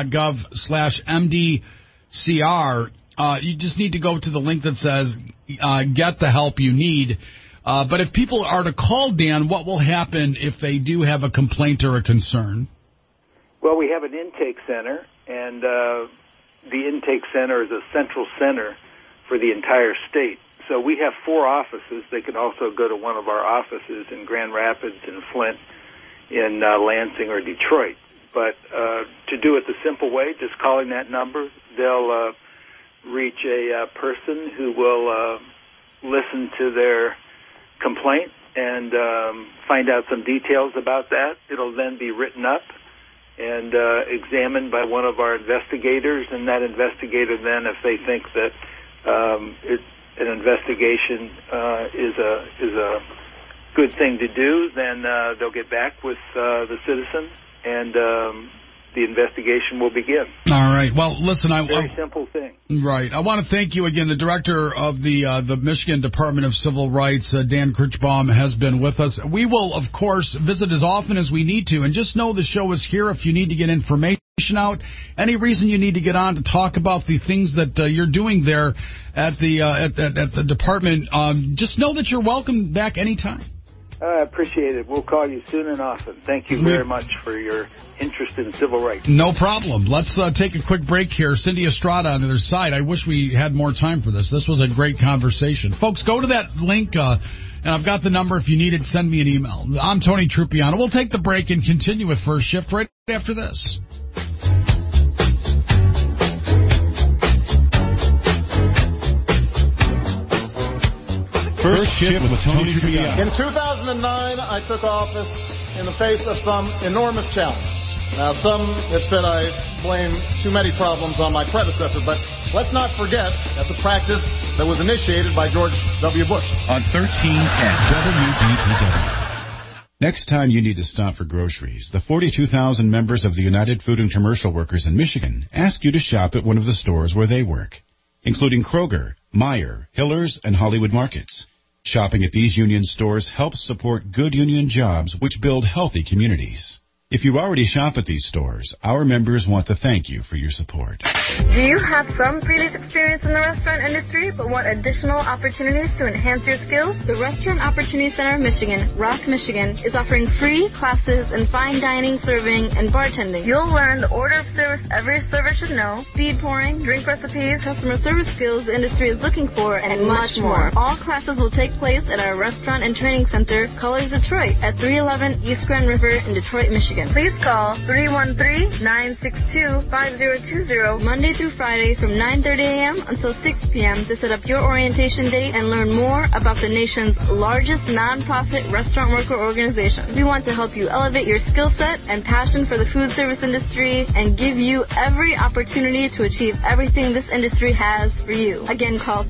michigan.gov/MDCR, you just need to go to the link that says get the help you need. But if people are to call, Dan, what will happen if they do have a complaint or a concern? Well, we have an intake center, and the intake center is a central center for the entire state. So we have 4 offices. They can also go to one of our offices in Grand Rapids, in Flint, in Lansing, or Detroit. But to do it the simple way, just calling that number, they'll reach a person who will listen to their complaint and find out some details about that. It'll then be written up and examined by one of our investigators, and that investigator then, if they think that an investigation is a good thing to do, then they'll get back with the citizen, and the investigation will begin. All right. Well, listen, very simple thing. Right. I want to thank you again. The director of the Michigan Department of Civil Rights, Dan Kirchbaum, has been with us. We will, of course, visit as often as we need to, and just know the show is here if you need to get information out. Any reason you need to get on to talk about the things that you're doing there at the department, just know that you're welcome back anytime. I appreciate it. We'll call you soon and often. Thank you very much for your interest in civil rights. No problem. Let's take a quick break here. Cindy Estrada on the other side. I wish we had more time for this. This was a great conversation. Folks, go to that link, and I've got the number. If you need it, send me an email. I'm Tony Trupiano. We'll take the break and continue with First Shift right after this. First Shift with Tony Trupiano. In 2009, I took office in the face of some enormous challenges. Now, some have said I blame too many problems on my predecessor, but let's not forget that's a practice that was initiated by George W. Bush. On 1310 WDTW. Next time you need to stop for groceries, the 42,000 members of the United Food and Commercial Workers in Michigan ask you to shop at one of the stores where they work, including Kroger, Meijer, Hiller's, and Hollywood Markets. Shopping at these union stores helps support good union jobs which build healthy communities. If you already shop at these stores, our members want to thank you for your support. Do you have some previous experience in the restaurant industry but want additional opportunities to enhance your skills? The Restaurant Opportunity Center of Michigan, Rock, Michigan, is offering free classes in fine dining, serving, and bartending. You'll learn the order of service every server should know, speed pouring, drink recipes, customer service skills the industry is looking for, and much more. All classes will take place at our Restaurant and Training Center, Colors Detroit, at 311 East Grand River in Detroit, Michigan. Please call 313-962-5020 Monday through Friday from 9:30 a.m. until 6 p.m. to set up your orientation date and learn more about the nation's largest nonprofit restaurant worker organization. We want to help you elevate your skill set and passion for the food service industry and give you every opportunity to achieve everything this industry has for you. Again, call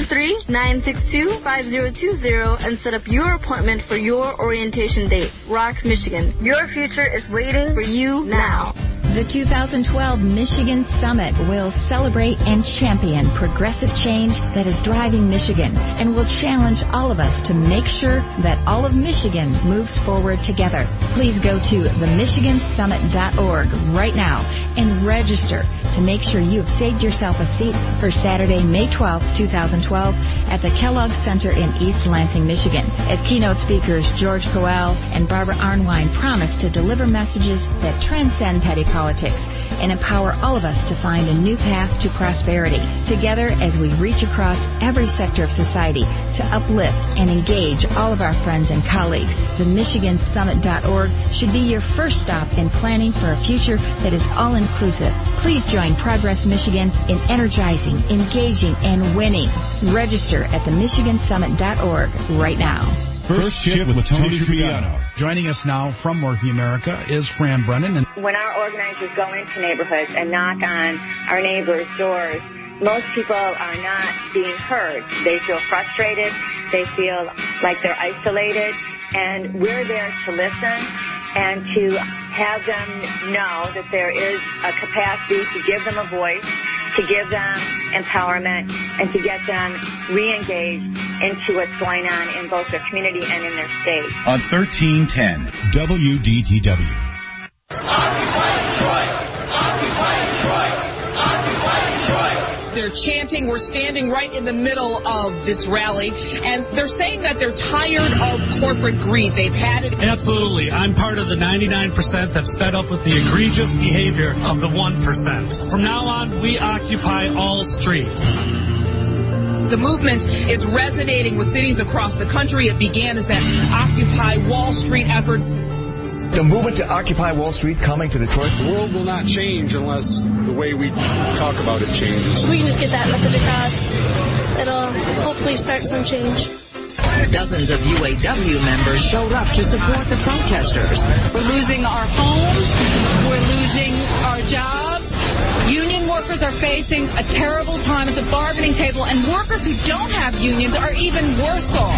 313-962-5020 and set up your appointment for your orientation date. Rock, Michigan. Your future is waiting for you now. The 2012 Michigan Summit will celebrate and champion progressive change that is driving Michigan and will challenge all of us to make sure that all of Michigan moves forward together. Please go to themichigansummit.org right now and register to make sure you have saved yourself a seat for Saturday, May 12, 2012 at the Kellogg Center in East Lansing, Michigan, as keynote speakers George Coel and Barbara Arnwine promise to deliver messages that transcend petty politics and empower all of us to find a new path to prosperity. Together, as we reach across every sector of society to uplift and engage all of our friends and colleagues, the MichiganSummit.org should be your first stop in planning for a future that is all-inclusive. Please join Progress Michigan in energizing, engaging, and winning. Register at the MichiganSummit.org right now. First Shift with Tony Triviano. Joining us now from Working America is Fran Brennan. And when our organizers go into neighborhoods and knock on our neighbors' doors, most people are not being heard. They feel frustrated. They feel like they're isolated. And we're there to listen and to have them know that there is a capacity to give them a voice, to give them empowerment, and to get them re-engaged into what's going on in both their community and in their state. On 1310 WDTW. Occupy Detroit! Occupy Detroit! Occupy Detroit! They're chanting, we're standing right in the middle of this rally, and they're saying that they're tired of corporate greed. They've had it. Absolutely. I'm part of the 99% that's fed up with the egregious behavior of the 1%. From now on, we occupy all streets. The movement is resonating with cities across the country. It began as that Occupy Wall Street effort. The movement to Occupy Wall Street coming to Detroit. The world will not change unless the way we talk about it changes. We can just get that message across. It'll hopefully start some change. Dozens of UAW members showed up to support the protesters. We're losing our homes. We're losing our jobs. Union workers are facing a terrible time at the bargaining table, and workers who don't have unions are even worse off.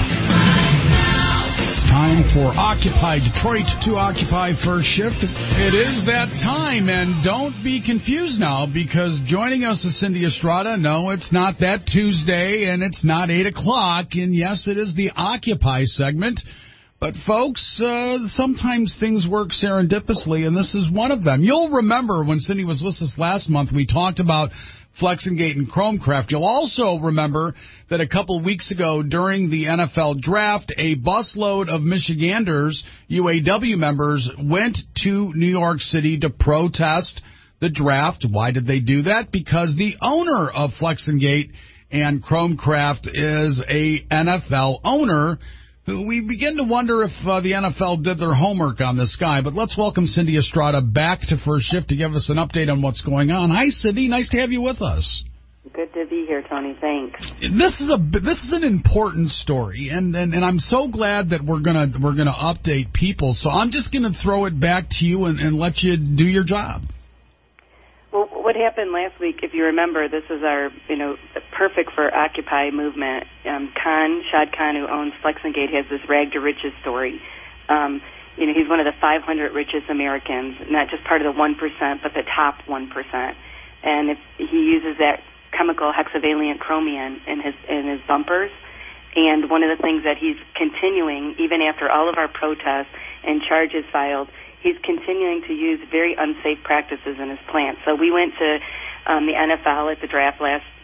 Time for Occupy Detroit to Occupy First Shift. It is that time, and don't be confused now, because joining us is Cindy Estrada. No, it's not that Tuesday, and it's not 8 o'clock, and yes, it is the Occupy segment. But, folks, sometimes things work serendipitously, and this is one of them. You'll remember when Cindy was with us last month, we talked about Flexingate and Chromecraft. You'll also remember that a couple weeks ago during the NFL draft, a busload of Michiganders, UAW members, went to New York City to protest the draft. Why did they do that? Because the owner of Flexingate and Chromecraft is a NFL owner. We begin to wonder if the NFL did their homework on this guy. But let's welcome Cindy Estrada back to First Shift to give us an update on what's going on. Hi, Cindy. Nice to have you with us. Good to be here, Tony. Thanks. This is an important story, and I'm so glad that we're gonna update people. So I'm just gonna throw it back to you and let you do your job. Well, what happened last week, if you remember, this is our, perfect for Occupy movement. Shad Khan, who owns Flexingate, has this rag to riches story. He's one of the 500 richest Americans, not just part of the 1%, but the top 1%. And if he uses that chemical hexavalent chromium in his bumpers, and one of the things that he's continuing, even after all of our protests and charges filed, he's continuing to use very unsafe practices in his plant. So we went to the NFL at the draft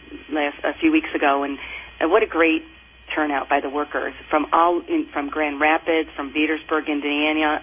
a few weeks ago, and what a great turnout by the workers from Grand Rapids, from Petersburg, Indiana,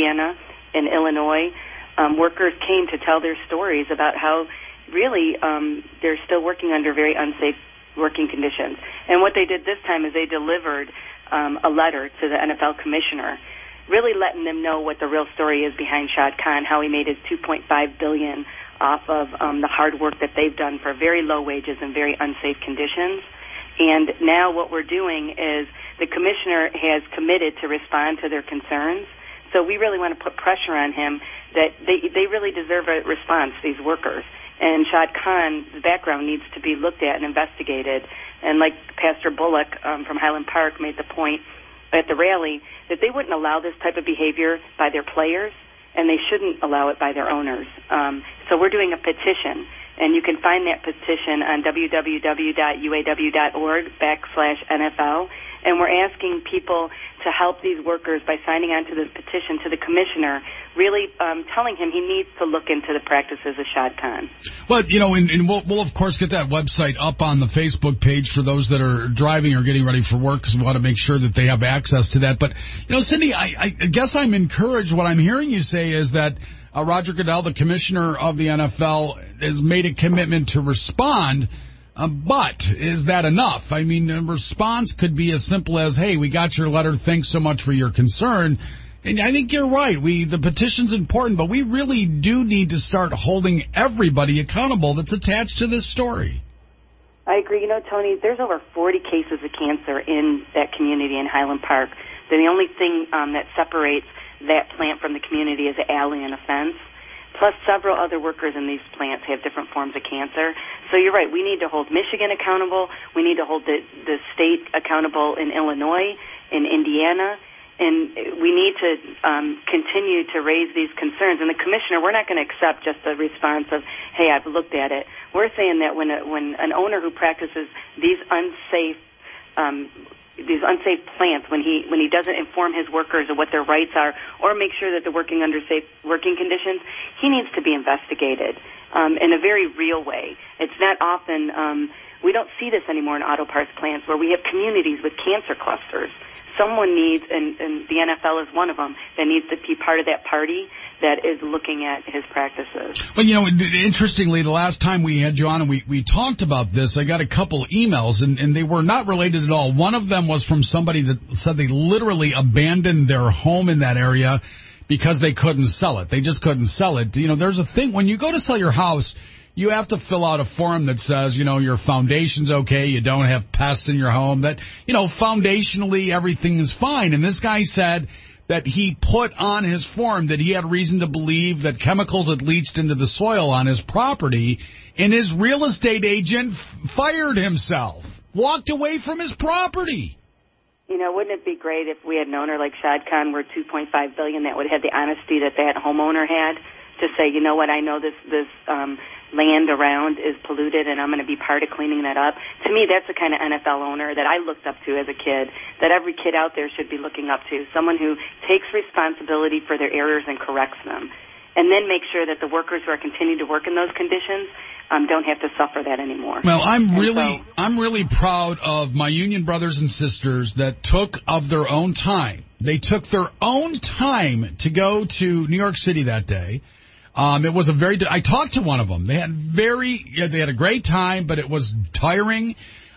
and Illinois. Workers came to tell their stories about how really they're still working under very unsafe working conditions. And what they did this time is they delivered a letter to the NFL commissioner, really letting them know what the real story is behind Shad Khan, how he made his $2.5 billion off of the hard work that they've done for very low wages and very unsafe conditions. And now what we're doing is the commissioner has committed to respond to their concerns. So we really want to put pressure on him that they really deserve a response, these workers. And Shad Khan's background needs to be looked at and investigated. And like Pastor Bullock from Highland Park made the point at the rally, that they wouldn't allow this type of behavior by their players and they shouldn't allow it by their owners. So we're doing a petition, and you can find that petition on www.uaw.org/NFL. And we're asking people to help these workers by signing on to the petition to the commissioner, really telling him he needs to look into the practices of Shad Khan. Well, and we'll, of course, get that website up on the Facebook page for those that are driving or getting ready for work, because we want to make sure that they have access to that. But, Cindy, I guess I'm encouraged. What I'm hearing you say is that Roger Goodell, the commissioner of the NFL, has made a commitment to respond. But is that enough? I mean, a response could be as simple as, hey, we got your letter, thanks so much for your concern. And I think you're right. The petition's important, but we really do need to start holding everybody accountable that's attached to this story. I agree. Tony, there's over 40 cases of cancer in that community in Highland Park. The only thing that separates that plant from the community is an alien offense. Plus, several other workers in these plants have different forms of cancer. So you're right. We need to hold Michigan accountable. We need to hold the state accountable in Illinois, in Indiana. And we need to continue to raise these concerns. And the commissioner, we're not going to accept just the response of, hey, I've looked at it. We're saying that when an owner who practices these unsafe plants, when he doesn't inform his workers of what their rights are or make sure that they're working under safe working conditions, he needs to be investigated in a very real way. It's not often, we don't see this anymore in auto parts plants where we have communities with cancer clusters. Someone needs, and the NFL is one of them, that needs to be part of that party that is looking at his practices. Well, interestingly, the last time we had you on and we talked about this, I got a couple emails, and they were not related at all. One of them was from somebody that said they literally abandoned their home in that area because they couldn't sell it. They just couldn't sell it. There's a thing, when you go to sell your house, you have to fill out a form that says, your foundation's okay, you don't have pests in your home, that, foundationally everything is fine. And this guy said that he put on his form that he had reason to believe that chemicals had leached into the soil on his property, and his real estate agent fired himself, walked away from his property. Wouldn't it be great if we had an owner like Shad Khan worth $2.5 billion that would have the honesty that homeowner had to say, you know what, I know this land around is polluted and I'm going to be part of cleaning that up. To me, that's the kind of NFL owner that I looked up to as a kid, that every kid out there should be looking up to, someone who takes responsibility for their errors and corrects them, and then make sure that the workers who are continuing to work in those conditions don't have to suffer that anymore. Well, I'm really proud of my union brothers and sisters that took of their own time. They took their own time to go to New York City that day. It was I talked to one of them. They had a great time, but it was tiring.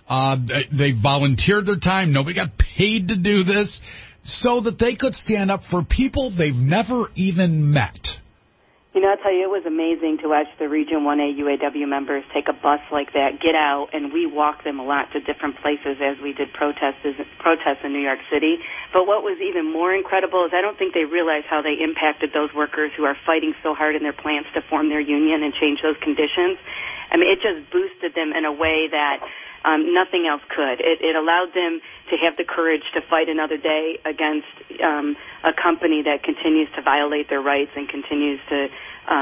They volunteered their time. Nobody got paid to do this so that they could stand up for people they've never even met. I'll tell you, it was amazing to watch the Region 1A UAW members take a bus like that, get out, and we walked them a lot to different places as we did protests in New York City. But what was even more incredible is I don't think they realized how they impacted those workers who are fighting so hard in their plants to form their union and change those conditions. I mean, it just boosted them in a way that nothing else could. It allowed them to have the courage to fight another day against a company that continues to violate their rights and continues to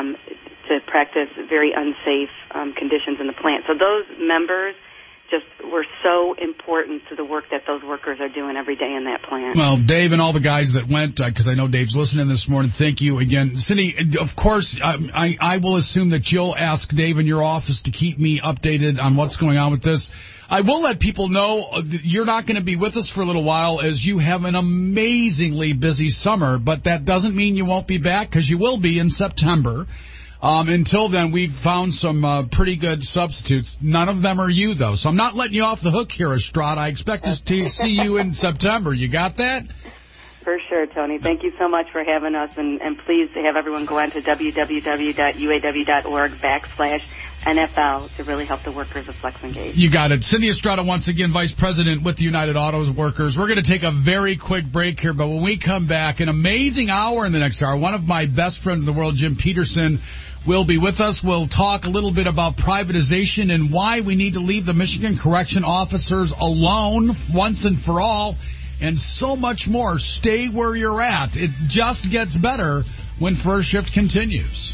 practice very unsafe conditions in the plant. So those members just were so important to the work that those workers are doing every day in that plant. Well, Dave and all the guys that went, because I know Dave's listening this morning, thank you again. Cindy, of course, I will assume that you'll ask Dave in your office to keep me updated on what's going on with this. I will let people know that you're not going to be with us for a little while as you have an amazingly busy summer, but that doesn't mean you won't be back, because you will be in September. Until then, we've found some pretty good substitutes. None of them are you, though. So I'm not letting you off the hook here, Estrada. I expect to see you in September. You got that? For sure, Tony. Thank you so much for having us. And please have everyone go on to www.uaw.org/NFL to really help the workers of Flex Engage. You got it. Cindy Estrada, once again, Vice President with the United Autos Workers. We're going to take a very quick break here, but when we come back, an amazing hour in the next hour. One of my best friends in the world, Jim Peterson, will be with us. We'll talk a little bit about privatization and why we need to leave the Michigan correction officers alone once and for all, and so much more. Stay where you're at. It just gets better when First Shift continues.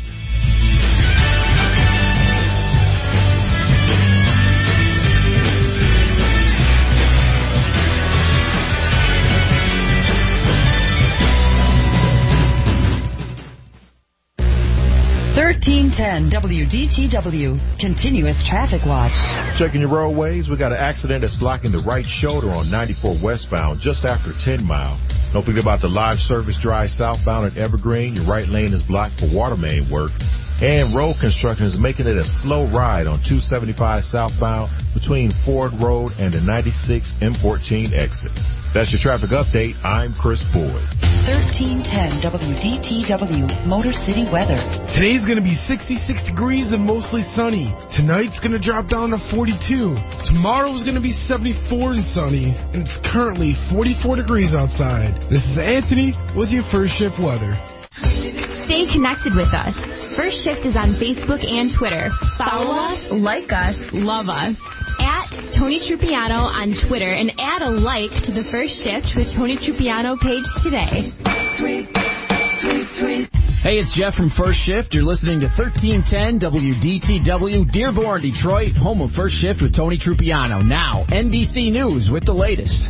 $13.10 WDTW, continuous traffic watch. Checking your roadways, we got an accident that's blocking the right shoulder on 94 westbound just after 10 Mile. Don't forget about the live service drive southbound at Evergreen. Your right lane is blocked for water main work. And road construction is making it a slow ride on 275 southbound between Ford Road and the 96 M14 exit. That's your traffic update. I'm Chris Boyd. 1310 WDTW, Motor City weather. Today's going to be 66 degrees and mostly sunny. Tonight's going to drop down to 42. Tomorrow's going to be 74 and sunny. And it's currently 44 degrees outside. This is Anthony with your First Shift weather. Stay connected with us. First Shift is on Facebook and Twitter. Follow us, like us, love us. At Tony Trupiano on Twitter and add a like to the First Shift with Tony Trupiano page today. Tweet, tweet, tweet. Hey, it's Jeff from First Shift. You're listening to 1310 WDTW, Dearborn, Detroit, home of First Shift with Tony Trupiano. Now, NBC News with the latest.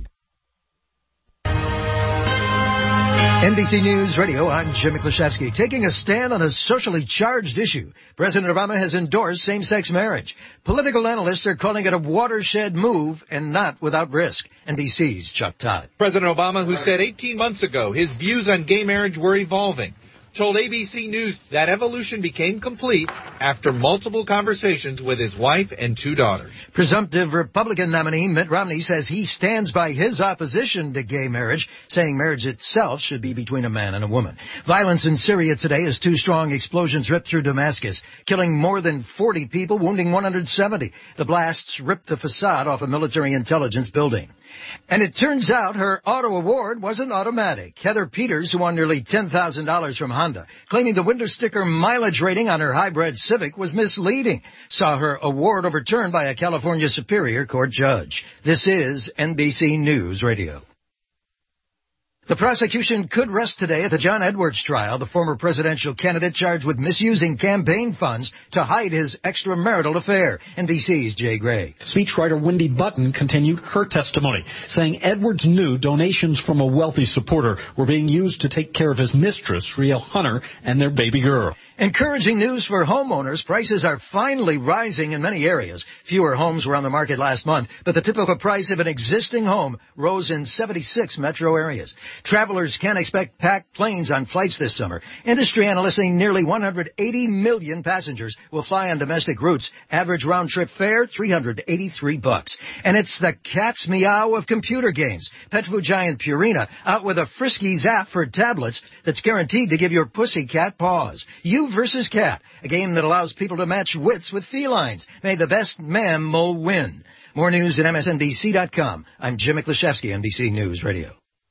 NBC News Radio, I'm Jim Miklashevsky. Taking a stand on a socially charged issue, President Obama has endorsed same-sex marriage. Political analysts are calling it a watershed move and not without risk. NBC's Chuck Todd. President Obama, who said 18 months ago his views on gay marriage were evolving, told ABC News that evolution became complete after multiple conversations with his wife and 2 daughters. Presumptive Republican nominee Mitt Romney says he stands by his opposition to gay marriage, saying marriage itself should be between a man and a woman. Violence in Syria today as 2 strong explosions ripped through Damascus, killing more than 40 people, wounding 170. The blasts ripped the facade off a military intelligence building. And it turns out her auto award wasn't automatic. Heather Peters, who won nearly $10,000 from Honda, claiming the winter sticker mileage rating on her hybrid Civic was misleading, saw her award overturned by a California Superior Court judge. This is NBC News Radio. The prosecution could rest today at the John Edwards trial, the former presidential candidate charged with misusing campaign funds to hide his extramarital affair. NBC's Jay Gray. Speechwriter Wendy Button continued her testimony, saying Edwards knew donations from a wealthy supporter were being used to take care of his mistress, Riel Hunter, and their baby girl. Encouraging news for homeowners. Prices are finally rising in many areas. Fewer homes were on the market last month, but the typical price of an existing home rose in 76 metro areas. Travelers can expect packed planes on flights this summer. Industry analysts saying nearly 180 million passengers will fly on domestic routes. Average round-trip fare, $383. And it's the cat's meow of computer games. Pet food giant Purina out with a Friskies app for tablets that's guaranteed to give your pussycat paws. You versus cat, a game that allows people to match wits with felines. May the best mammal win. More news at MSNBC.com. I'm Jim Miklashevsky, NBC News Radio.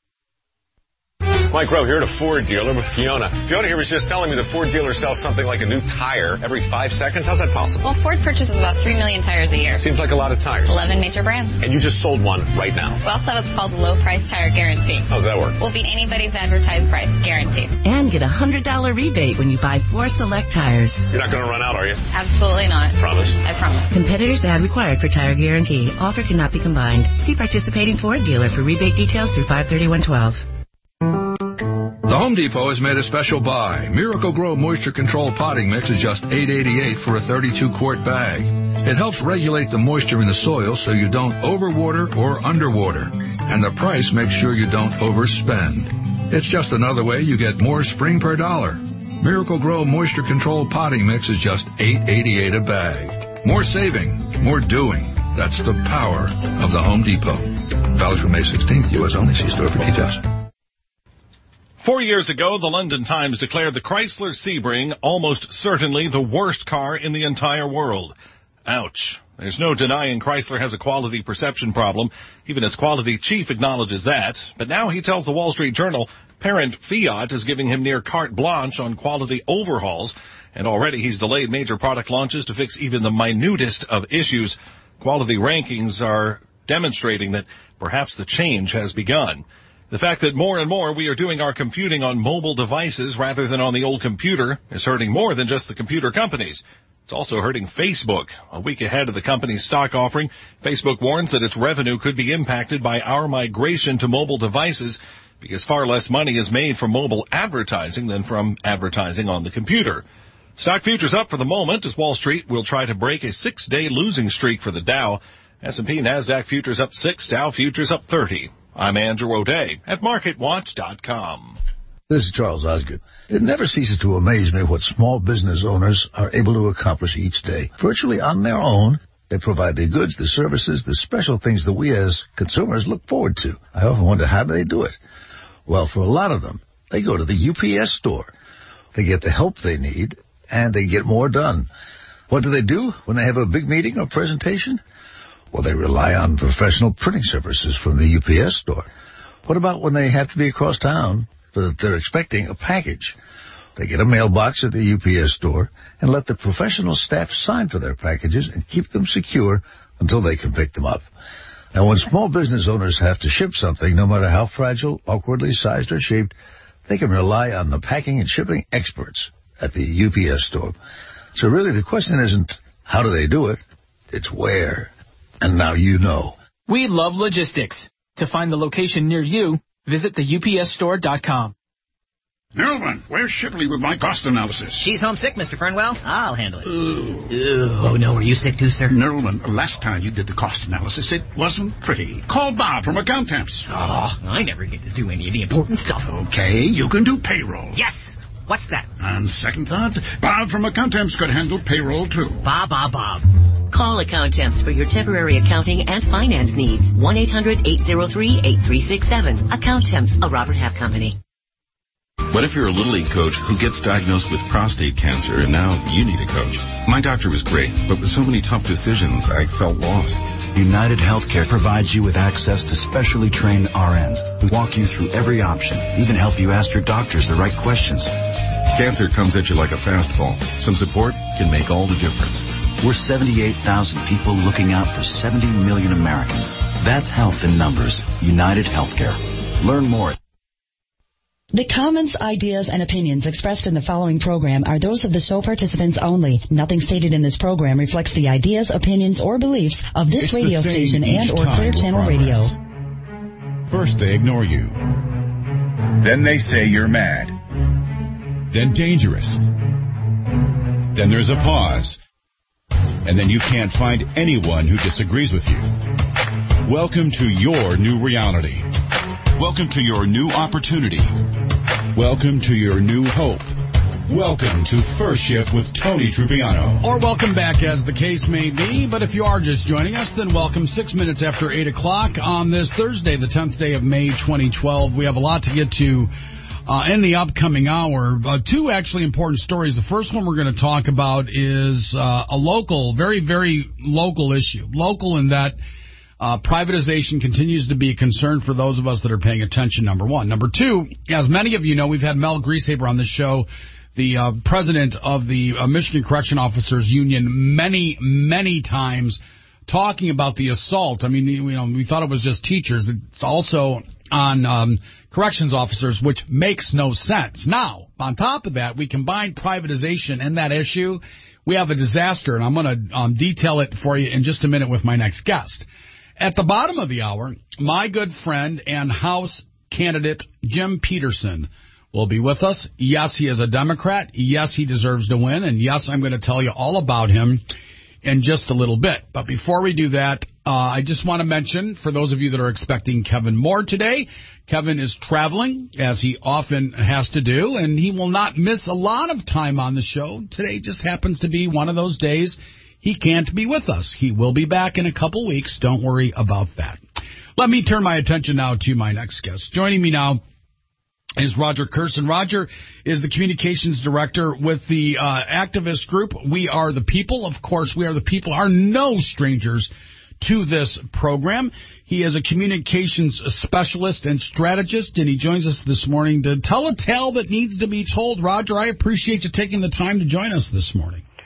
Mike Rowe here at a Ford dealer with Fiona. Fiona here was just telling me the Ford dealer sells something like a new tire every 5 seconds. How's that possible? Well, Ford purchases about 3 million tires a year. Seems like a lot of tires. 11 major brands. And you just sold one right now. We also have what's called low price tire guarantee. How's that work? We'll beat anybody's advertised price, guaranteed. And get a $100 rebate when you buy 4 select tires. You're not going to run out, are you? Absolutely not. Promise? I promise. Competitors ad required for tire guarantee. Offer cannot be combined. See participating Ford dealer for rebate details through 5/31/12. The Home Depot has made a special buy. Miracle-Gro Moisture Control Potting Mix is just $8.88 for a 32-quart bag. It helps regulate the moisture in the soil so you don't overwater or underwater. And the price makes sure you don't overspend. It's just another way you get more spring per dollar. Miracle-Gro Moisture Control Potting Mix is just $8.88 a bag. More saving, more doing. That's the power of the Home Depot. Valid from May 16th, U.S. only. See store for details. 4 years ago, the London Times declared the Chrysler Sebring almost certainly the worst car in the entire world. Ouch. There's no denying Chrysler has a quality perception problem. Even its quality chief acknowledges that. But now he tells the Wall Street Journal parent Fiat is giving him near carte blanche on quality overhauls. And already he's delayed major product launches to fix even the minutest of issues. Quality rankings are demonstrating that perhaps the change has begun. The fact that more and more we are doing our computing on mobile devices rather than on the old computer is hurting more than just the computer companies. It's also hurting Facebook. A week ahead of the company's stock offering, Facebook warns that its revenue could be impacted by our migration to mobile devices because far less money is made from mobile advertising than from advertising on the computer. Stock futures up for the moment as Wall Street will try to break a 6-day losing streak for the Dow. S&P and NASDAQ futures up 6, Dow futures up 30. I'm Andrew O'Day at MarketWatch.com. This is Charles Osgood. It never ceases to amaze me what small business owners are able to accomplish each day. Virtually on their own, they provide the goods, the services, the special things that we as consumers look forward to. I often wonder, how do they do it? Well, for a lot of them, they go to the UPS store. They get the help they need, and they get more done. What do they do when they have a big meeting or presentation? Well, they rely on professional printing services from the UPS store. What about when they have to be across town, but they're expecting a package? They get a mailbox at the UPS store and let the professional staff sign for their packages and keep them secure until they can pick them up. Now, when small business owners have to ship something, no matter how fragile, awkwardly sized, or shaped, they can rely on the packing and shipping experts at the UPS store. So really, the question isn't how do they do it, it's where. And now you know. We love logistics. To find the location near you, visit theupsstore.com. Nelvin, where's Shipley with my cost analysis? She's homesick, Mr. Fernwell. I'll handle it. Oh, no, are you sick too, sir? Nelvin, last time you did the cost analysis, it wasn't pretty. Call Bob from Accountemps. Oh, I never get to do any of the important stuff. Okay, you can do payroll. Yes. What's that? On second thought, Bob from Accountemps could handle payroll, too. Bob. Call Accountemps for your temporary accounting and finance needs. 1-800-803-8367. Accountemps, a Robert Half company. What if you're a Little League coach who gets diagnosed with prostate cancer and now you need a coach? My doctor was great, but with so many tough decisions, I felt lost. United Healthcare provides you with access to specially trained RNs who walk you through every option, even help you ask your doctors the right questions. Cancer comes at you like a fastball. Some support can make all the difference. We're 78,000 people looking out for 70 million Americans. That's health in numbers. United Healthcare. Learn more. The comments, ideas, and opinions expressed in the following program are those of the show participants only. Nothing stated in this program reflects the ideas, opinions, or beliefs of this radio station and or Clear Channel Radio. First they ignore you. Then they say you're mad. Then dangerous. Then there's a pause. And then you can't find anyone who disagrees with you. Welcome to your new reality. Welcome to your new opportunity. Welcome to your new hope. Welcome to First Shift with Tony Trupiano. Or welcome back, as the case may be. But if you are just joining us, then welcome 6 minutes after 8 o'clock on this Thursday, the 10th day of May, 2012. We have a lot to get to in the upcoming hour. Two actually important stories. The first one we're going to talk about is a local, very, very local issue. Local in that privatization continues to be a concern for those of us that are paying attention, number one. Number two, as many of you know, we've had Mel Grieshaber on this show, the president of the Michigan Correction Officers Union, many, many times talking about the assault. I mean, we thought it was just teachers. It's also on corrections officers, which makes no sense. Now, on top of that, we combine privatization and that issue. We have a disaster, and I'm going to detail it for you in just a minute with my next guest. At the bottom of the hour, my good friend and House candidate Jim Peterson will be with us. Yes, he is a Democrat. Yes, he deserves to win. And yes, I'm going to tell you all about him in just a little bit. But before we do that, I just want to mention, for those of you that are expecting Kevin Moore today, Kevin is traveling, as he often has to do, and he will not miss a lot of time on the show. Today just happens to be one of those days he can't be with us. He will be back in a couple weeks. Don't worry about that. Let me turn my attention now to my next guest. Joining me now is Roger Kurson. Roger is the communications director with the activist group We Are the People. Of course, We Are the People are no strangers to this program. He is a communications specialist and strategist, and he joins us this morning to tell a tale that needs to be told. Roger, I appreciate you taking the time to join us this morning.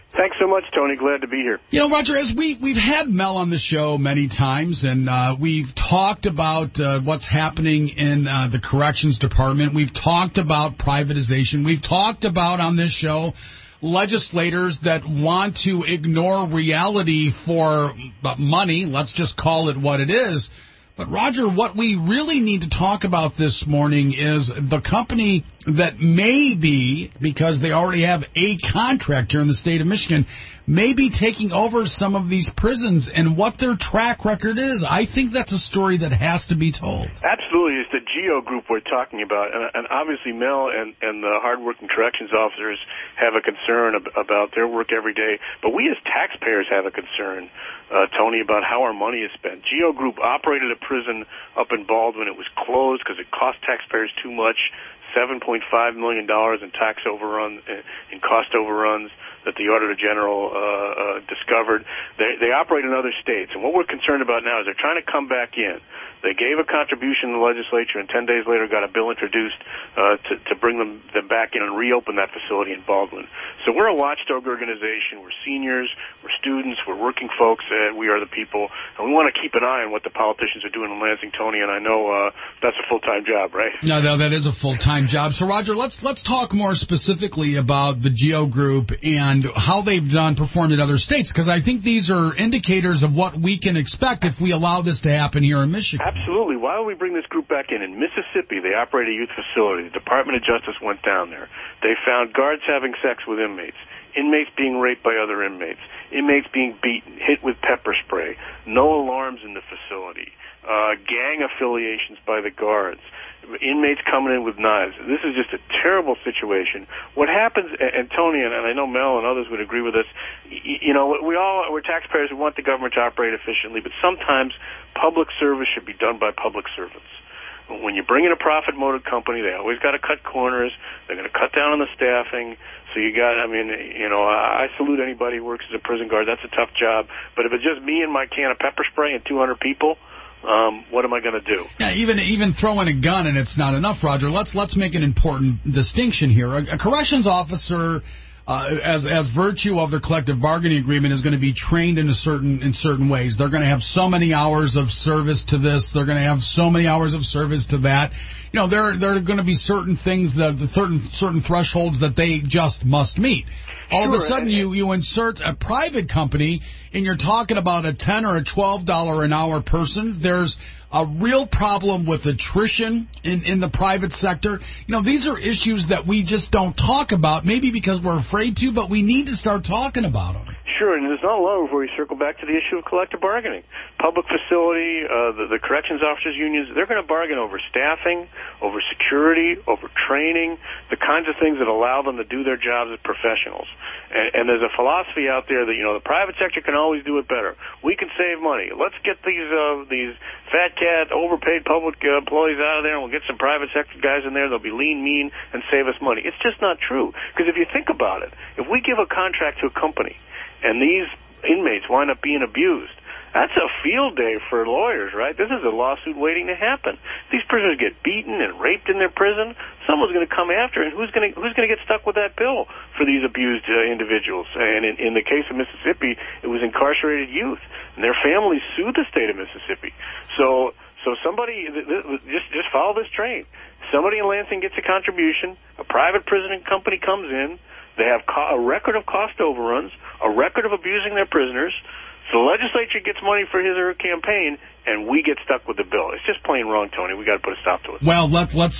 Thanks so much, Tony. Glad to be here. You know, Roger, as we've had Mel on the show many times, and we've talked about what's happening in the corrections department. We've talked about privatization. We've talked about on this show legislators that want to ignore reality for money. Let's just call it what it is. But, Roger, what we really need to talk about this morning is the company that may be, because they already have a contract here in the state of Michigan, may be taking over some of these prisons and what their track record is. I think that's a story that has to be told. Absolutely. It's the GEO group we're talking about. And obviously Mel and the hardworking corrections officers have a concern about their work every day. But we as taxpayers have a concern, Tony, about how our money is spent. GEO Group operated a prison up in Baldwin. It was closed because it cost taxpayers too much. $7.5 million in tax overruns, in cost overruns that the Auditor General discovered. They operate in other states, and what we're concerned about now is they're trying to come back in. They gave a contribution to the legislature, and 10 days later got a bill introduced to bring them back in and reopen that facility in Baldwin. So we're a watchdog organization. We're seniors, we're students, we're working folks, we are the people, and we want to keep an eye on what the politicians are doing in Lansing, Tony, and I know that's a full-time job, right? No, that is a full-time job. So, Roger, let's talk more specifically about the GEO Group and how they've performed in other states, because I think these are indicators of what we can expect if we allow this to happen here in Michigan. Absolutely. Why don't we bring this group back in? In Mississippi, they operate a youth facility. The Department of Justice went down there. They found guards having sex with inmates, inmates being raped by other inmates, inmates being beaten, hit with pepper spray, no alarms in the facility, gang affiliations by the guards, inmates coming in with knives. This is just a terrible situation. What happens, and Tony, and I know Mel and others would agree with us, you know, we're taxpayers who want the government to operate efficiently, but sometimes public service should be done by public servants. When you bring in a profit-motive company, they always got to cut corners. They're going to cut down on the staffing. So you got, I mean, you know, I salute anybody who works as a prison guard. That's a tough job. But if it's just me and my can of pepper spray and 200 people, what am I going to do? Yeah, even throwing a gun and it's not enough, Roger. Let's make an important distinction here. A corrections officer, as virtue of their collective bargaining agreement, is going to be trained in certain ways. They're going to have so many hours of service to this. They're going to have so many hours of service to that. You know, there are going to be certain things that certain thresholds that they just must meet. All of a sudden, you insert a private company, and you're talking about a $10 or a $12 an hour person. There's a real problem with attrition in the private sector. You know, these are issues that we just don't talk about, maybe because we're afraid to, but we need to start talking about them. Sure, and it's not long before we circle back to the issue of collective bargaining. Public facility, the corrections officers' unions, they're going to bargain over staffing, over security, over training, the kinds of things that allow them to do their jobs as professionals. And there's a philosophy out there that, you know, the private sector can always do it better. We can save money. Let's get these fat cat, overpaid public employees out of there, and we'll get some private sector guys in there. They'll be lean, mean, and save us money. It's just not true. Because if you think about it, if we give a contract to a company and these inmates wind up being abused, that's a field day for lawyers, right? This is a lawsuit waiting to happen. These prisoners get beaten and raped in their prison. Someone's going to come after, and who's going to get stuck with that bill for these abused individuals? And in the case of Mississippi, it was incarcerated youth, and their families sued the state of Mississippi. So somebody just follow this train. Somebody in Lansing gets a contribution. A private prison company comes in. They have a record of cost overruns, a record of abusing their prisoners. So the legislature gets money for his or her campaign, and we get stuck with the bill. It's just plain wrong, Tony. We got to put a stop to it. Well,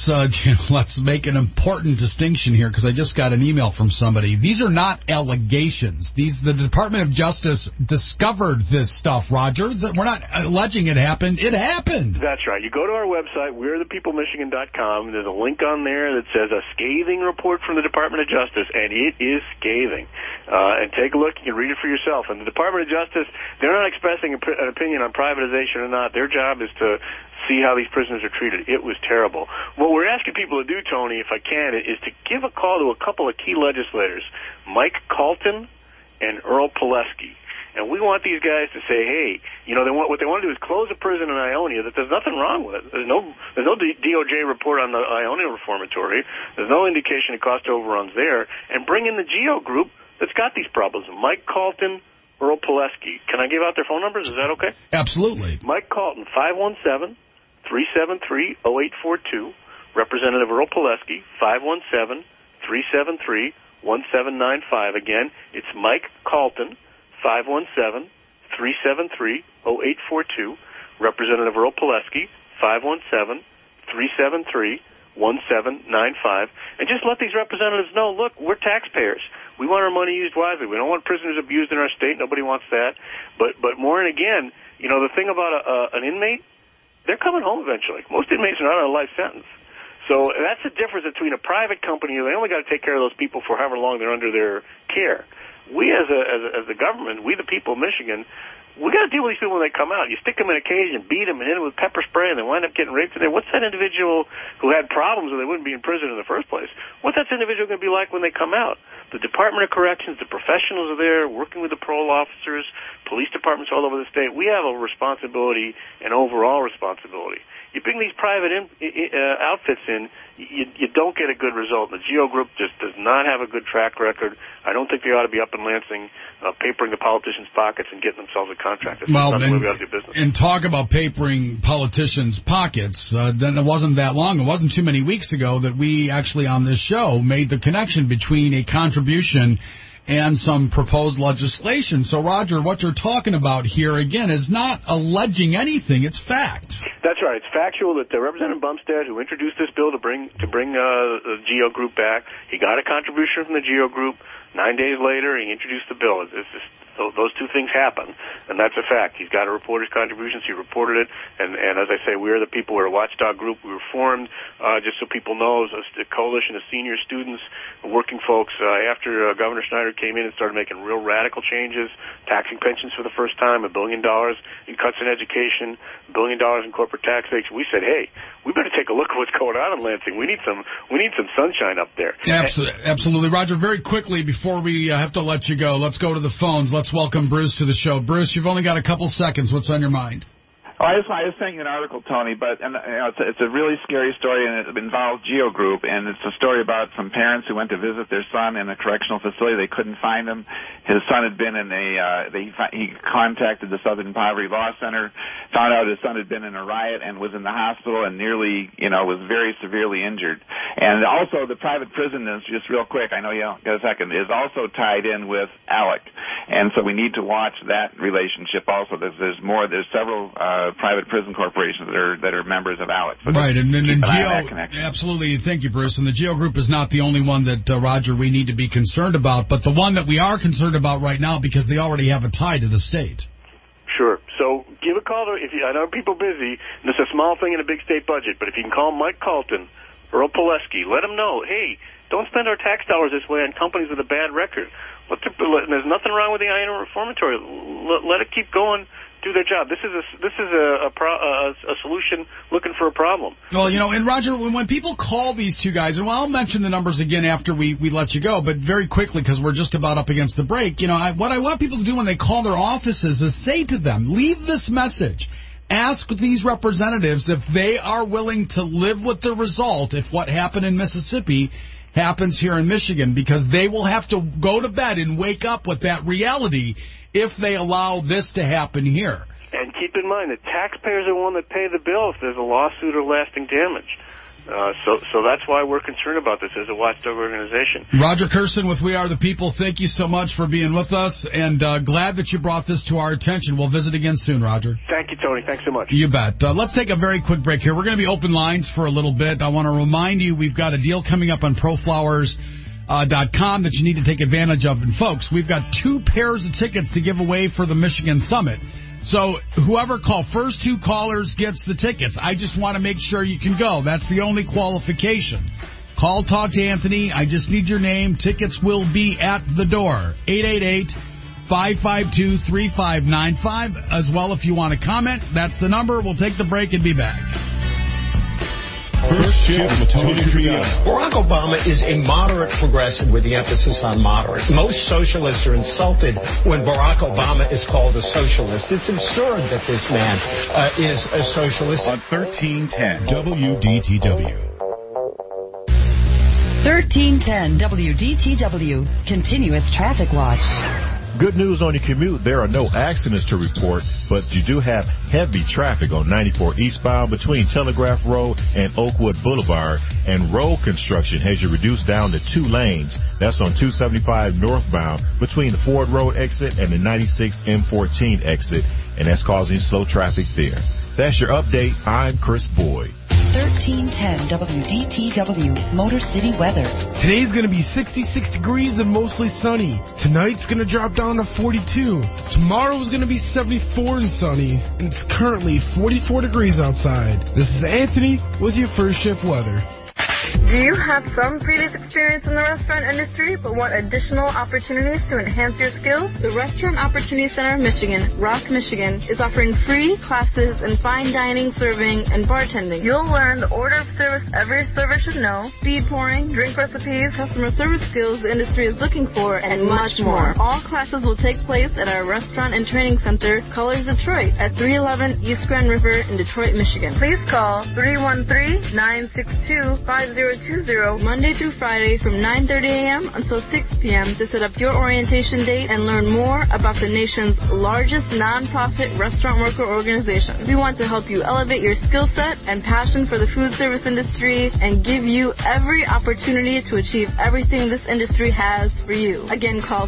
let's make an important distinction here, because I just got an email from somebody. These are not allegations. The Department of Justice discovered this stuff, Roger. We're not alleging it happened. It happened. That's right. You go to our website, wearethepeoplemichigan.com. There's a link on there that says a scathing report from the Department of Justice, and it is scathing. And take a look. You can read it for yourself. And the Department of Justice, they're not expressing an opinion on privatization or not. Their job is to see how these prisoners are treated. It was terrible. What we're asking people to do, Tony, if I can, is to give a call to a couple of key legislators, Mike Calton and Earl Pileski. And we want these guys to say, hey, you know, what they want to do is close a prison in Ionia that there's nothing wrong with it. There's no DOJ report on the Ionia reformatory. There's no indication of cost overruns there. And bring in the GEO group that's got these problems. Mike Calton, Earl Pileski. Can I give out their phone numbers? Is that okay? Absolutely. Mike Calton, 517-373-0842. Representative Earl Pileski, 517-373-1795. Again, it's Mike Calton, 517-373-0842. Representative Earl Pileski, 517-373-1795. And just let these representatives know, look, we're taxpayers. We want our money used wisely. We don't want prisoners abused in our state. Nobody wants that. But more, and again, you know, the thing about an inmate, they're coming home eventually. Most inmates are not on a life sentence. So that's the difference between a private company. They only got to take care of those people for however long they're under their care. We as the government, we the people of Michigan, we got to deal with these people when they come out. You stick them in a cage and beat them and hit them with pepper spray and they wind up getting raped. What's that individual who had problems or they wouldn't be in prison in the first place? What's that individual going to be like when they come out? The Department of Corrections, the professionals are there working with the parole officers, police departments all over the state. We have a responsibility, an overall responsibility. You bring these private outfits in, you don't get a good result. The GEO Group just does not have a good track record. I don't think they ought to be up in Lansing papering the politicians' pockets and getting themselves a contract. That's not the way we ought to do business. And talk about papering politicians' pockets. Then it wasn't that long. It wasn't too many weeks ago that we actually on this show made the connection between a contribution and some proposed legislation. So, Roger, what you're talking about here, again, is not alleging anything. It's fact. That's right. It's factual that Representative Bumstead, who introduced this bill to bring the GEO Group back, he got a contribution from the GEO Group. 9 days later, he introduced the bill. Those two things happen, and that's a fact. He's got to report his contributions. He reported it, and as I say, we're the people. We're a watchdog group. We were formed, just so people know, a coalition of senior students, working folks, after Governor Snyder came in and started making real radical changes, taxing pensions for the first time, $1 billion in cuts in education, $1 billion in corporate tax rates. We said, hey, we better take a look at what's going on in Lansing. We need some sunshine up there. Absolutely. Roger, very quickly, before we have to let you go, let's go to the phones. Let's welcome Bruce to the show. Bruce, you've only got a couple seconds. What's on your mind? Oh, I just sent you an article, Tony, but it's a really scary story, and it involves GEO Group, and it's a story about some parents who went to visit their son in a correctional facility. They couldn't find him. His son had been in he contacted the Southern Poverty Law Center, found out his son had been in a riot and was in the hospital and nearly, was very severely injured. And also the private prison is, just real quick, I know you got a second, is also tied in with ALEC. And so we need to watch that relationship also. There's several private prison corporations that are members of ALEC. So right, and GEO, absolutely, thank you, Bruce. And the GEO Group is not the only one that, Roger, we need to be concerned about, but the one that we are concerned about right now because they already have a tie to the state. Sure. So give a call to, I know people are busy, and it's a small thing in a big state budget, but if you can call Mike Calton, Earl Pileski, let them know, hey, don't spend our tax dollars this way on companies with a bad record. There's nothing wrong with the INO reformatory. Let it keep going. Do their job. This is a solution looking for a problem. Well, and Roger, when people call these two guys, and I'll mention the numbers again after we let you go, but very quickly because we're just about up against the break. What I want people to do when they call their offices is say to them, leave this message. Ask these representatives if they are willing to live with the result if what happened in Mississippi happens here in Michigan, because they will have to go to bed and wake up with that reality if they allow this to happen here. And keep in mind, the taxpayers are the one that pay the bill if there's a lawsuit or lasting damage. So that's why we're concerned about this as a watchdog organization. Roger Kirsten with We Are the People, thank you so much for being with us, and glad that you brought this to our attention. We'll visit again soon, Roger. Thank you, Tony. Thanks so much. You bet. Let's take a very quick break here. We're going to be open lines for a little bit. I want to remind you we've got a deal coming up on ProFlowers.com that you need to take advantage of. And, folks, we've got 2 pairs of tickets to give away for the Michigan Summit. So whoever first 2 callers gets the tickets. I just want to make sure you can go. That's the only qualification. Call, talk to Anthony. I just need your name. Tickets will be at the door. 888-552-3595. As well, if you want to comment, that's the number. We'll take the break and be back. First Shift with Tony Triano. Barack Obama is a moderate progressive with the emphasis on moderate. Most socialists are insulted when Barack Obama is called a socialist. It's absurd that this man is a socialist. On 1310 WDTW. 1310 WDTW, Continuous Traffic Watch. Good news on your commute. There are no accidents to report, but you do have heavy traffic on 94 eastbound between Telegraph Road and Oakwood Boulevard, and road construction has you reduced down to 2 lanes. That's on 275 northbound between the Ford Road exit and the 96 M14 exit, and that's causing slow traffic there. That's your update. I'm Chris Boyd. 1310 WDTW, Motor City weather. Today's going to be 66 degrees and mostly sunny. Tonight's going to drop down to 42. Tomorrow's going to be 74 and sunny. And it's currently 44 degrees outside. This is Anthony with your first shift weather. Do you have some previous experience in the restaurant industry but want additional opportunities to enhance your skills? The Restaurant Opportunity Center of Michigan, Rock, Michigan, is offering free classes in fine dining, serving, and bartending. You'll learn the order of service every server should know, speed pouring, drink recipes, customer service skills the industry is looking for, and much more. All classes will take place at our Restaurant and Training Center, Colors Detroit, at 311 East Grand River in Detroit, Michigan. Please call 313-962-5020 Monday through Friday from 9:30 a.m. until 6 p.m. to set up your orientation date and learn more about the nation's largest nonprofit restaurant worker organization. We want to help you elevate your skill set and passion for the food service industry and give you every opportunity to achieve everything this industry has for you. Again, call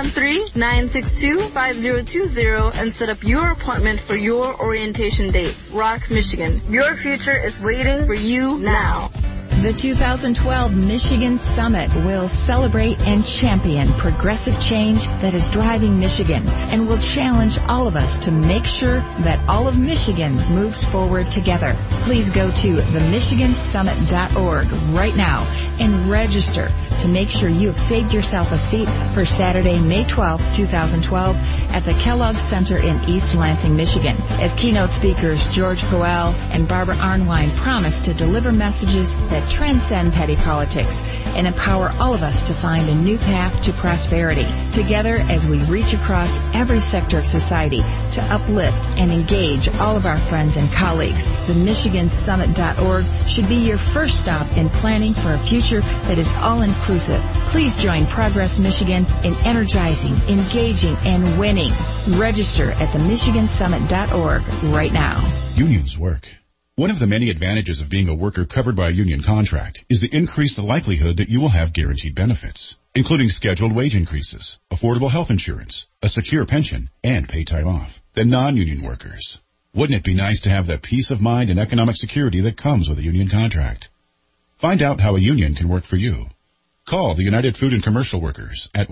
313-962-5020 and set up your appointment for your orientation date. Rock, Michigan. Your future is waiting for you now. The 2012 Michigan Summit will celebrate and champion progressive change that is driving Michigan and will challenge all of us to make sure that all of Michigan moves forward together. Please go to themichigansummit.org right now and register to make sure you have saved yourself a seat for Saturday, May 12, 2012 at the Kellogg Center in East Lansing, Michigan, as keynote speakers George Coel and Barbara Arnwine promise to deliver messages that transcend petty politics and empower all of us to find a new path to prosperity. Together, as we reach across every sector of society to uplift and engage all of our friends and colleagues, the MichiganSummit.org should be your first stop in planning for a future that is all-inclusive. Please join Progress Michigan in energizing, engaging, and winning. Register at themichigansummit.org right now. Unions work. One of the many advantages of being a worker covered by a union contract is the increased likelihood that you will have guaranteed benefits, including scheduled wage increases, affordable health insurance, a secure pension, and paid time off, than non-union workers. Wouldn't it be nice to have the peace of mind and economic security that comes with a union contract? Find out how a union can work for you. Call the United Food and Commercial Workers at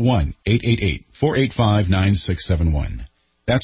1-888-485-9671. That's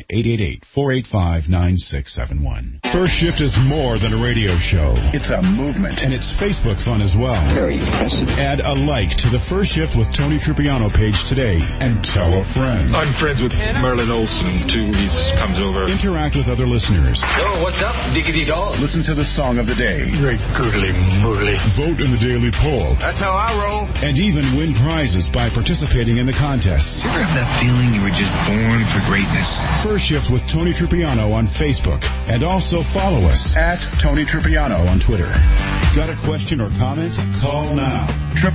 1-888-485-9671. First Shift is more than a radio show. It's a movement. And it's Facebook fun as well. Very impressive. Add a like to the First Shift with Tony Tripiano page today and tell a friend. I'm friends with Merlin Olsen, too. He comes over. Interact with other listeners. So, what's up, Diggity Dog? Listen to the song of the day. Very goodly moodly. Vote in the daily poll. That's how I roll. And even win prizes by participating in the contests. You ever have that feeling you were just born for greatness? First Shift with Tony Tripiano on Facebook. And also follow us at Tony Tripiano on Twitter. Got a question or comment? Call now.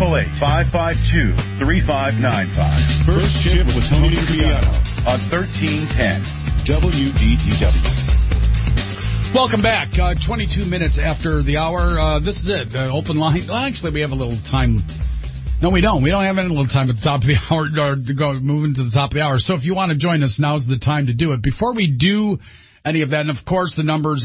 888-552-3595. First Shift with Tony Tripiano on 1310 WDTW. Welcome back. 22 minutes after the hour. This is it. Open line. Well, actually, we have a little time. No, we don't. We don't have any little time at the top of the hour to go moving to the top of the hour. So if you want to join us, now's the time to do it. Before we do any of that, and of course the number's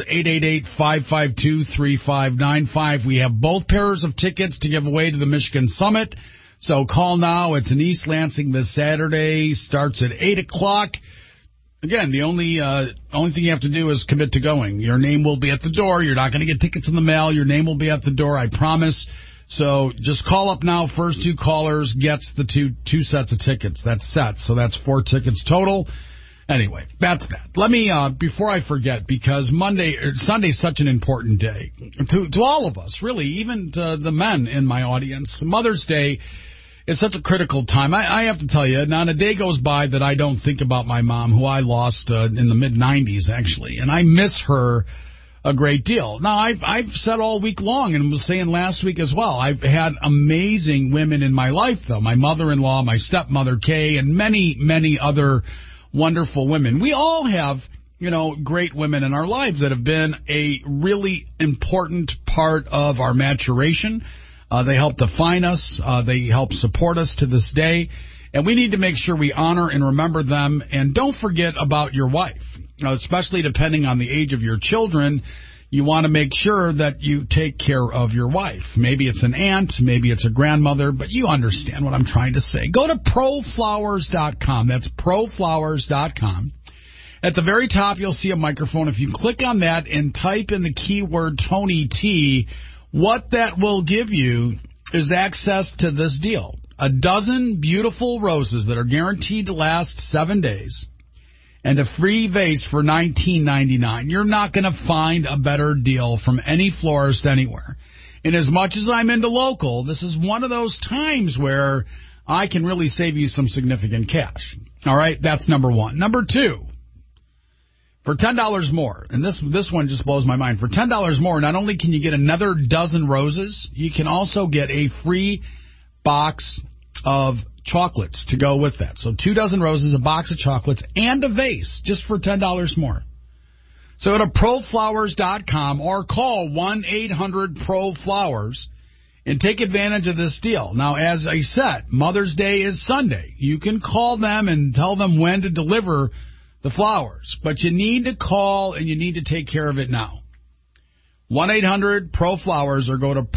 888-552-3595. We have both pairs of tickets to give away to the Michigan Summit. So call now. It's in East Lansing this Saturday. Starts at 8 o'clock. Again, the only thing you have to do is commit to going. Your name will be at the door. You're not going to get tickets in the mail. Your name will be at the door, I promise. So just call up now. First two callers gets the two sets of tickets. That's sets, so that's 4 tickets total. Anyway, that's that. Let me, before I forget, because Sunday's such an important day to all of us, really, even to the men in my audience. Mother's Day is such a critical time. I have to tell you, not a day goes by that I don't think about my mom, who I lost in the mid-'90s, actually, and I miss her a great deal. Now, I've said all week long, and was saying last week as well, I've had amazing women in my life, though. My mother-in-law, my stepmother, Kay, and many, many other wonderful women. We all have, great women in our lives that have been a really important part of our maturation. They help define us. They help support us to this day. And we need to make sure we honor and remember them. And don't forget about your wife, especially depending on the age of your children. You want to make sure that you take care of your wife. Maybe it's an aunt, maybe it's a grandmother, but you understand what I'm trying to say. Go to proflowers.com. That's proflowers.com. At the very top, you'll see a microphone. If you click on that and type in the keyword Tony T, what that will give you is access to this deal. A dozen beautiful roses that are guaranteed to last 7 days, and a free vase for $19.99. You're not going to find a better deal from any florist anywhere. And as much as I'm into local, this is one of those times where I can really save you some significant cash. All right, that's number one. Number two, for $10 more, and this one just blows my mind. For $10 more, not only can you get another dozen roses, you can also get a free box of chocolates to go with that. So 2 dozen roses, a box of chocolates, and a vase just for $10 more. So go to proflowers.com or call 1-800-PRO-FLOWERS and take advantage of this deal. Now, as I said, Mother's Day is Sunday. You can call them and tell them when to deliver the flowers, but you need to call and you need to take care of it now. 1-800-PRO-FLOWERS or go to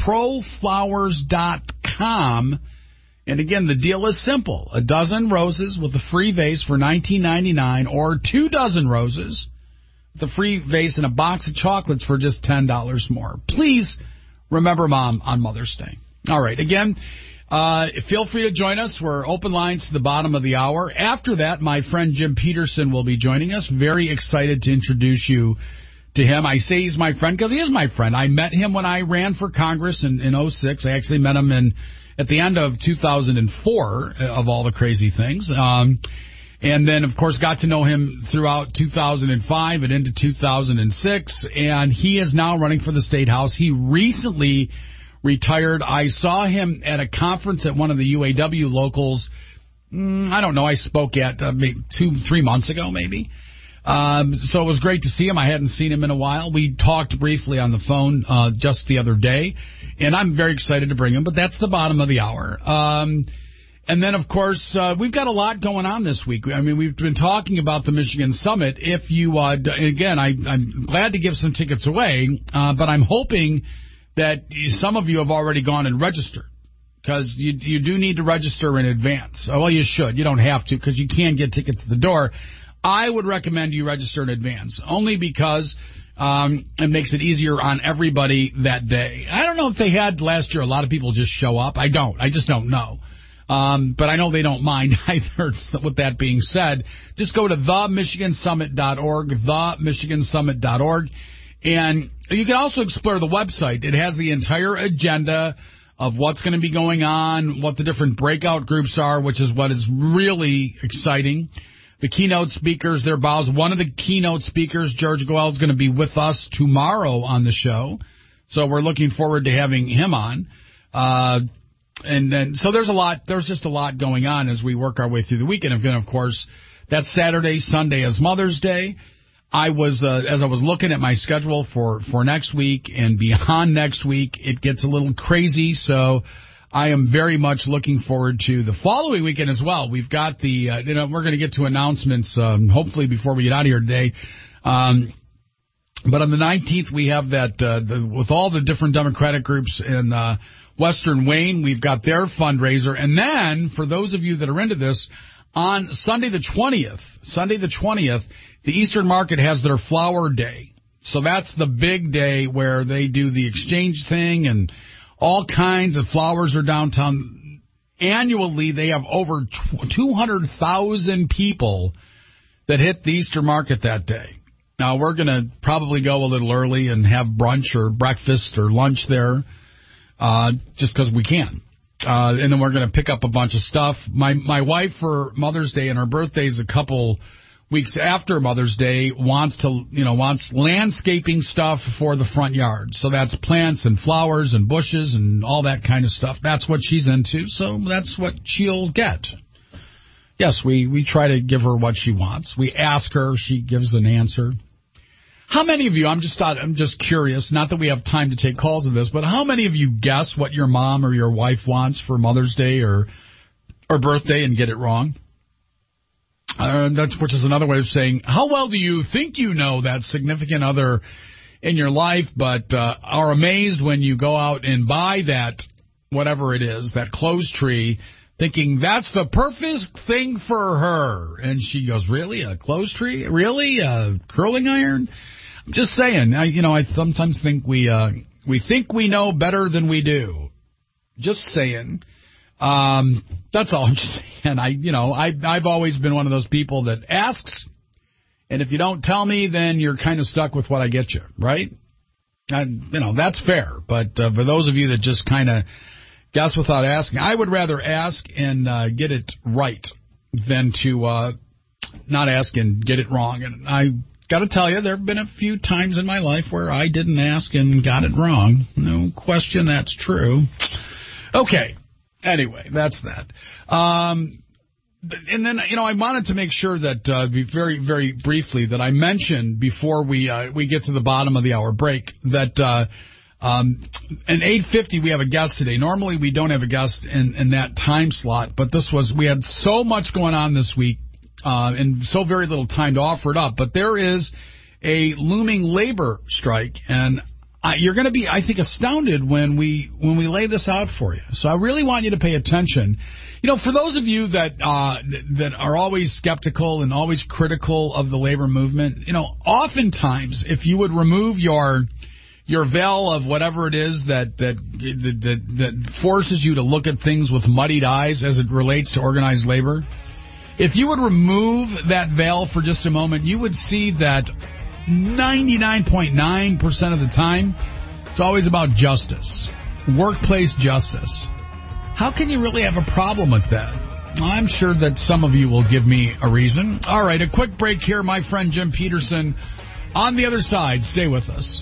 proflowers.com. And again, the deal is simple. A dozen roses with a free vase for $19.99 or 2 dozen roses with a free vase and a box of chocolates for just $10 more. Please remember Mom on Mother's Day. All right. Again, feel free to join us. We're open lines to the bottom of the hour. After that, my friend Jim Peterson will be joining us. Very excited to introduce you to him. I say he's my friend because he is my friend. I met him when I ran for Congress in 2006. I actually met him at the end of 2004, of all the crazy things. And then, of course, got to know him throughout 2005 and into 2006. And he is now running for the State House. He recently retired. I saw him at a conference at one of the UAW locals. I don't know. I spoke at maybe 2-3 months ago, maybe. So it was great to see him. I hadn't seen him in a while. We talked briefly on the phone just the other day, and I'm very excited to bring him, but that's the bottom of the hour. And then, of course, we've got a lot going on this week. I mean, we've been talking about the Michigan Summit. If you, again, I'm glad to give some tickets away, but I'm hoping that some of you have already gone and registered, because you do need to register in advance. Well, you should. You don't have to, because you can get tickets at the door. I would recommend you register in advance, only because it makes it easier on everybody that day. I don't know if they had last year a lot of people just show up. I just don't know. But I know they don't mind either. With that being said, just go to themichigansummit.org, themichigansummit.org, and you can also explore the website. It has the entire agenda of what's going to be going on, what the different breakout groups are, which is what is really exciting. The keynote speakers, their bows. One of the keynote speakers, George Goel, is going to be with us tomorrow on the show. So we're looking forward to having him on. And then, so there's just a lot going on as we work our way through the weekend. And of course, that's Saturday, Sunday is Mother's Day. I was, as I was looking at my schedule for next week and beyond next week, it gets a little crazy. So I am very much looking forward to the following weekend as well. We've got the, we're going to get to announcements, hopefully before we get out of here today. But on the 19th, we have that, with all the different Democratic groups in, Western Wayne, we've got their fundraiser. And then, for those of you that are into this, on Sunday the 20th, the Eastern Market has their Flower Day. So that's the big day where they do the exchange thing and all kinds of flowers are downtown. Annually, they have over 200,000 people that hit the Eastern Market that day. Now, we're going to probably go a little early and have brunch or breakfast or lunch there, just because we can. And then we're going to pick up a bunch of stuff. My wife, for Mother's Day and her birthday is a couple weeks after Mother's Day wants landscaping stuff for the front yard. So that's plants and flowers and bushes and all that kind of stuff. That's what she's into, so that's what she'll get. Yes, we try to give her what she wants. We ask her, she gives an answer. How many of you, I'm just curious, not that we have time to take calls of this, but how many of you guess what your mom or your wife wants for Mother's Day or birthday and get it wrong? Which is another way of saying, how well do you think you know that significant other in your life, but are amazed when you go out and buy that, whatever it is, that clothes tree, thinking that's the perfect thing for her. And she goes, really? A clothes tree? Really? A curling iron? I'm just saying, I sometimes think we think we know better than we do. Just saying. That's all I'm just saying. I've always been one of those people that asks, and if you don't tell me, then you're kind of stuck with what I get you, right? That's fair. But for those of you that just kind of guess without asking, I would rather ask and get it right than to not ask and get it wrong. And I got to tell you, there have been a few times in my life where I didn't ask and got it wrong. No question, that's true. Okay. Anyway, that's that. And then, I wanted to make sure that, very, very briefly, that I mentioned before we get to the bottom of the hour break that at 8:50 we have a guest today. Normally we don't have a guest in that time slot, but we had so much going on this week and so very little time to offer it up. But there is a looming labor strike, and you're going to be, I think, astounded when we lay this out for you. So I really want you to pay attention. For those of you that are always skeptical and always critical of the labor movement, oftentimes if you would remove your veil of whatever it is that forces you to look at things with muddied eyes as it relates to organized labor, if you would remove that veil for just a moment, you would see that 99.9% of the time, it's always about justice, workplace justice. How can you really have a problem with that? I'm sure that some of you will give me a reason. All right, a quick break here. My friend Jim Peterson on the other side. Stay with us.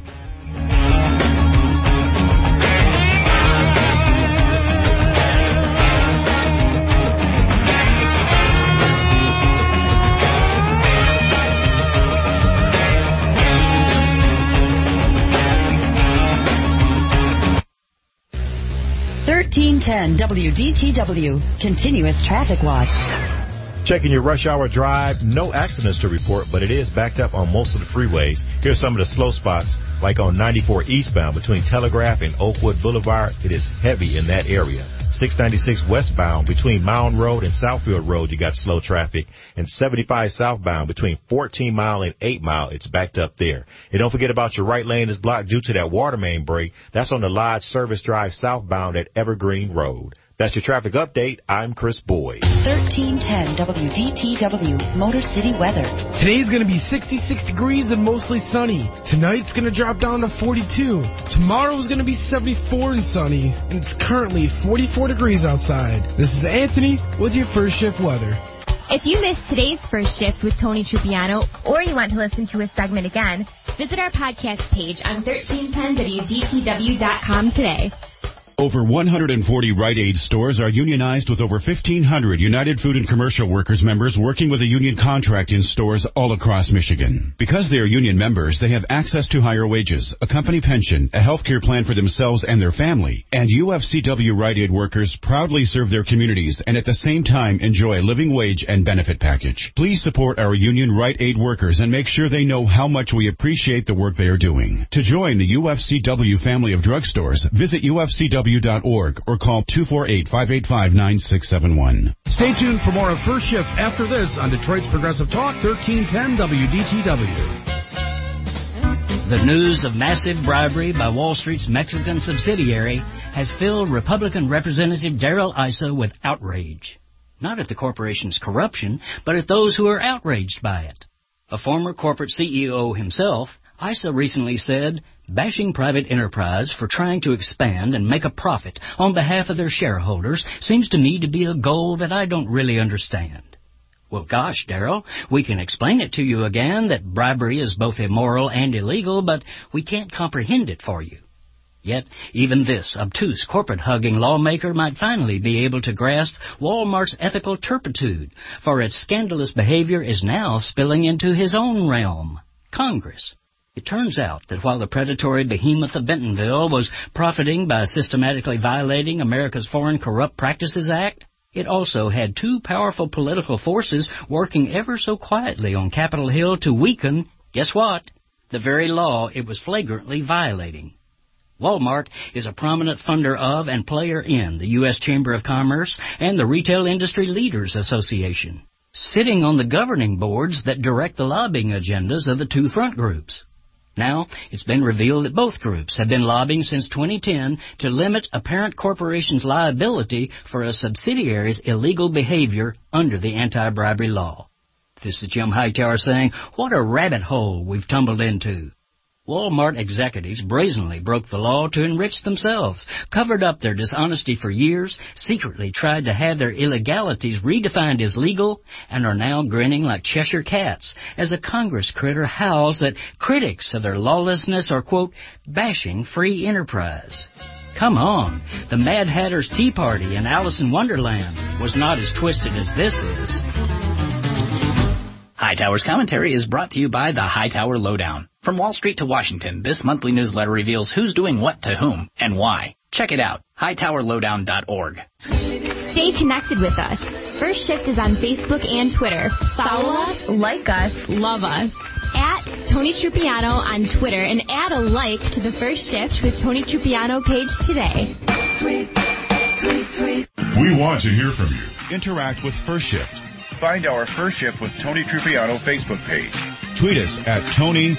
$13.10 WDTW, Continuous Traffic Watch. Checking your rush hour drive, no accidents to report, but it is backed up on most of the freeways. Here's some of the slow spots, like on 94 eastbound between Telegraph and Oakwood Boulevard. It is heavy in that area. 696 westbound between Mound Road and Southfield Road, you got slow traffic. And 75 southbound between 14 Mile and 8 Mile, it's backed up there. And don't forget about your right lane is blocked due to that water main break. That's on the Lodge Service Drive southbound at Evergreen Road. That's your traffic update. I'm Chris Boyd. 1310 WDTW, Motor City weather. Today's going to be 66 degrees and mostly sunny. Tonight's going to drop down to 42. Tomorrow's going to be 74 and sunny. And it's currently 44 degrees outside. This is Anthony with your first shift weather. If you missed today's first shift with Tony Trupiano, or you want to listen to a segment again, visit our podcast page on 1310WDTW.com today. Over 140 Rite Aid stores are unionized with over 1,500 United Food and Commercial Workers members working with a union contract in stores all across Michigan. Because they are union members, they have access to higher wages, a company pension, a health care plan for themselves and their family, and UFCW Rite Aid workers proudly serve their communities and at the same time enjoy a living wage and benefit package. Please support our union Rite Aid workers and make sure they know how much we appreciate the work they are doing. To join the UFCW family of drugstores, visit UFCW.org or call 248-585-9671. Stay tuned for more of First Shift after this on Detroit's Progressive Talk, 1310 WDTW. The news of massive bribery by Wall Street's Mexican subsidiary has filled Republican Representative Darrell Issa with outrage. Not at the corporation's corruption, but at those who are outraged by it. A former corporate CEO himself, Issa recently said, bashing private enterprise for trying to expand and make a profit on behalf of their shareholders seems to me to be a goal that I don't really understand. Well, gosh, Darrell, we can explain it to you again that bribery is both immoral and illegal, but we can't comprehend it for you. Yet, even this obtuse corporate-hugging lawmaker might finally be able to grasp Walmart's ethical turpitude, for its scandalous behavior is now spilling into his own realm, Congress. It turns out that while the predatory behemoth of Bentonville was profiting by systematically violating America's Foreign Corrupt Practices Act, it also had two powerful political forces working ever so quietly on Capitol Hill to weaken, guess what, the very law it was flagrantly violating. Walmart is a prominent funder of and player in the U.S. Chamber of Commerce and the Retail Industry Leaders Association, sitting on the governing boards that direct the lobbying agendas of the two front groups. Now, it's been revealed that both groups have been lobbying since 2010 to limit a parent corporation's liability for a subsidiary's illegal behavior under the anti-bribery law. This is Jim Hightower saying, what a rabbit hole we've tumbled into. Walmart executives brazenly broke the law to enrich themselves, covered up their dishonesty for years, secretly tried to have their illegalities redefined as legal, and are now grinning like Cheshire cats as a Congress critter howls that critics of their lawlessness are, quote, bashing free enterprise. Come on, the Mad Hatter's Tea Party in Alice in Wonderland was not as twisted as this is. Hightower's commentary is brought to you by the Hightower Lowdown. From Wall Street to Washington, this monthly newsletter reveals who's doing what to whom and why. Check it out, hightowerlowdown.org. Stay connected with us. First Shift is on Facebook and Twitter. Follow us, like us, love us. At Tony Trupiano on Twitter and add a like to the First Shift with Tony Trupiano page today. Tweet, tweet, tweet. We want to hear from you. Interact with First Shift. Find our First Shift with Tony Trupiano Facebook page. Tweet us at Tony,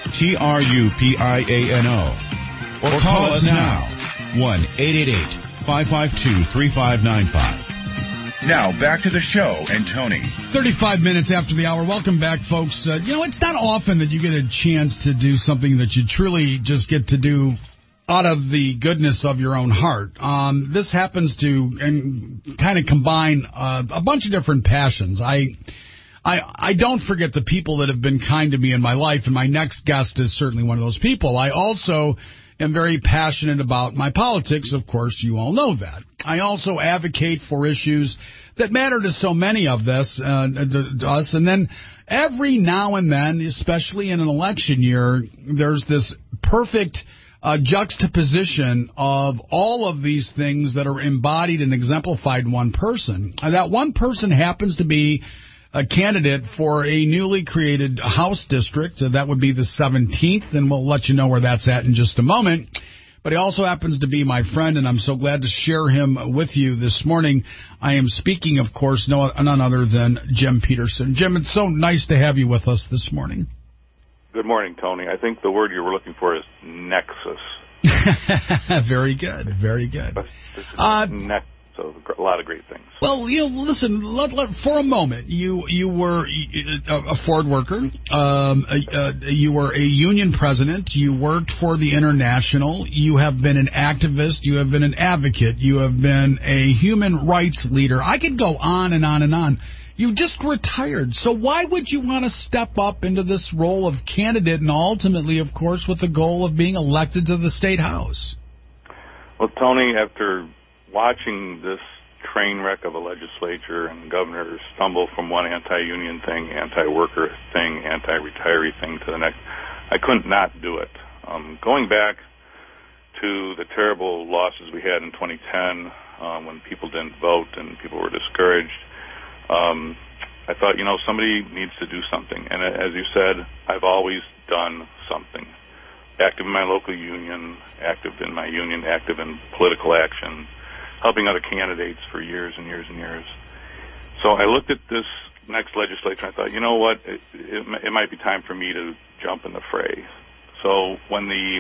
Trupiano. Or call us now, 1-888-552-3595. Now, back to the show and Tony. 35 minutes after the hour. Welcome back, folks. It's not often that you get a chance to do something that you truly just get to do out of the goodness of your own heart. This happens to kind of combine a bunch of different passions. I don't forget the people that have been kind to me in my life, and my next guest is certainly one of those people. I also am very passionate about my politics. Of course, you all know that. I also advocate for issues that matter to so many of us. And then every now and then, especially in an election year, there's this perfect juxtaposition of all of these things that are embodied and exemplified in one person. And that one person happens to be a candidate for a newly created House district. That would be the 17th, and we'll let you know where that's at in just a moment. But he also happens to be my friend, and I'm so glad to share him with you this morning. I am speaking, of course, none other than Jim Peterson. Jim, it's so nice to have you with us this morning. Good morning, Tony. I think the word you were looking for is nexus. Very good, very good. Nexus, so a lot of great things. Well, listen, for a moment, you were a Ford worker. You were a union president. You worked for the International. You have been an activist. You have been an advocate. You have been a human rights leader. I could go on and on and on. You just retired, so why would you want to step up into this role of candidate and ultimately, of course, with the goal of being elected to the State House? Well, Tony, after watching this train wreck of a legislature and governors stumble from one anti-union thing, anti-worker thing, anti-retiree thing to the next, I couldn't not do it. Going back to the terrible losses we had in 2010 when people didn't vote and people were discouraged, I thought, somebody needs to do something. And as you said, I've always done something. Active in my local union, active in my union, active in political action, helping other candidates for years and years and years. So I looked at this next legislature and I thought, you know what, it might be time for me to jump in the fray. So when the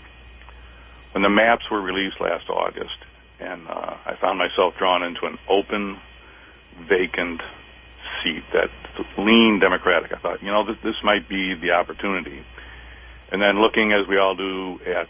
maps were released last August, and I found myself drawn into an open, vacant seat that leaned Democratic, I thought, this might be the opportunity. And then looking, as we all do, at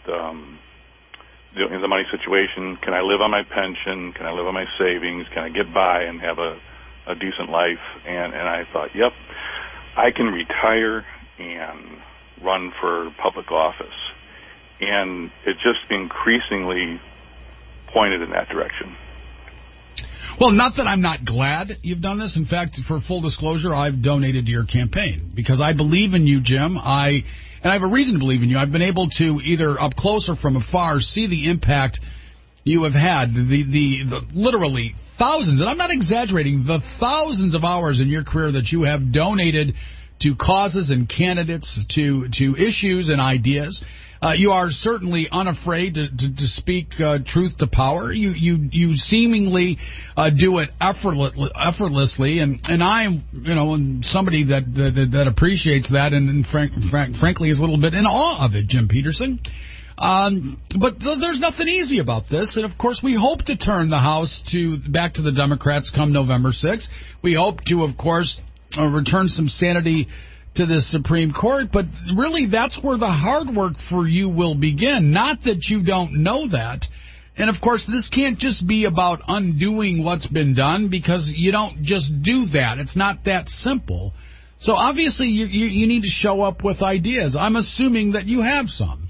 the money situation, can I live on my pension? Can I live on my savings? Can I get by and have a a decent life, and I thought, yep, I can retire and run for public office. And it just increasingly pointed in that direction. Well, not that I'm not glad you've done this. In fact, for full disclosure, I've donated to your campaign because I believe in you, Jim. And I have a reason to believe in you. I've been able to either up close or from afar see the impact you have had, the literally thousands, and I'm not exaggerating, the thousands of hours in your career that you have donated to causes and candidates, to issues and ideas. You are certainly unafraid to speak truth to power. You seemingly do it effortlessly, and I'm somebody that appreciates that, and frankly is a little bit in awe of it, Jim Peterson. But there's nothing easy about this, and of course we hope to turn the House back to the Democrats come November 6th. We hope to, of course, return some sanity to the Supreme Court, but really that's where the hard work for you will begin. Not that you don't know that. And, of course, this can't just be about undoing what's been done because you don't just do that. It's not that simple. So, obviously, you need to show up with ideas. I'm assuming that you have some.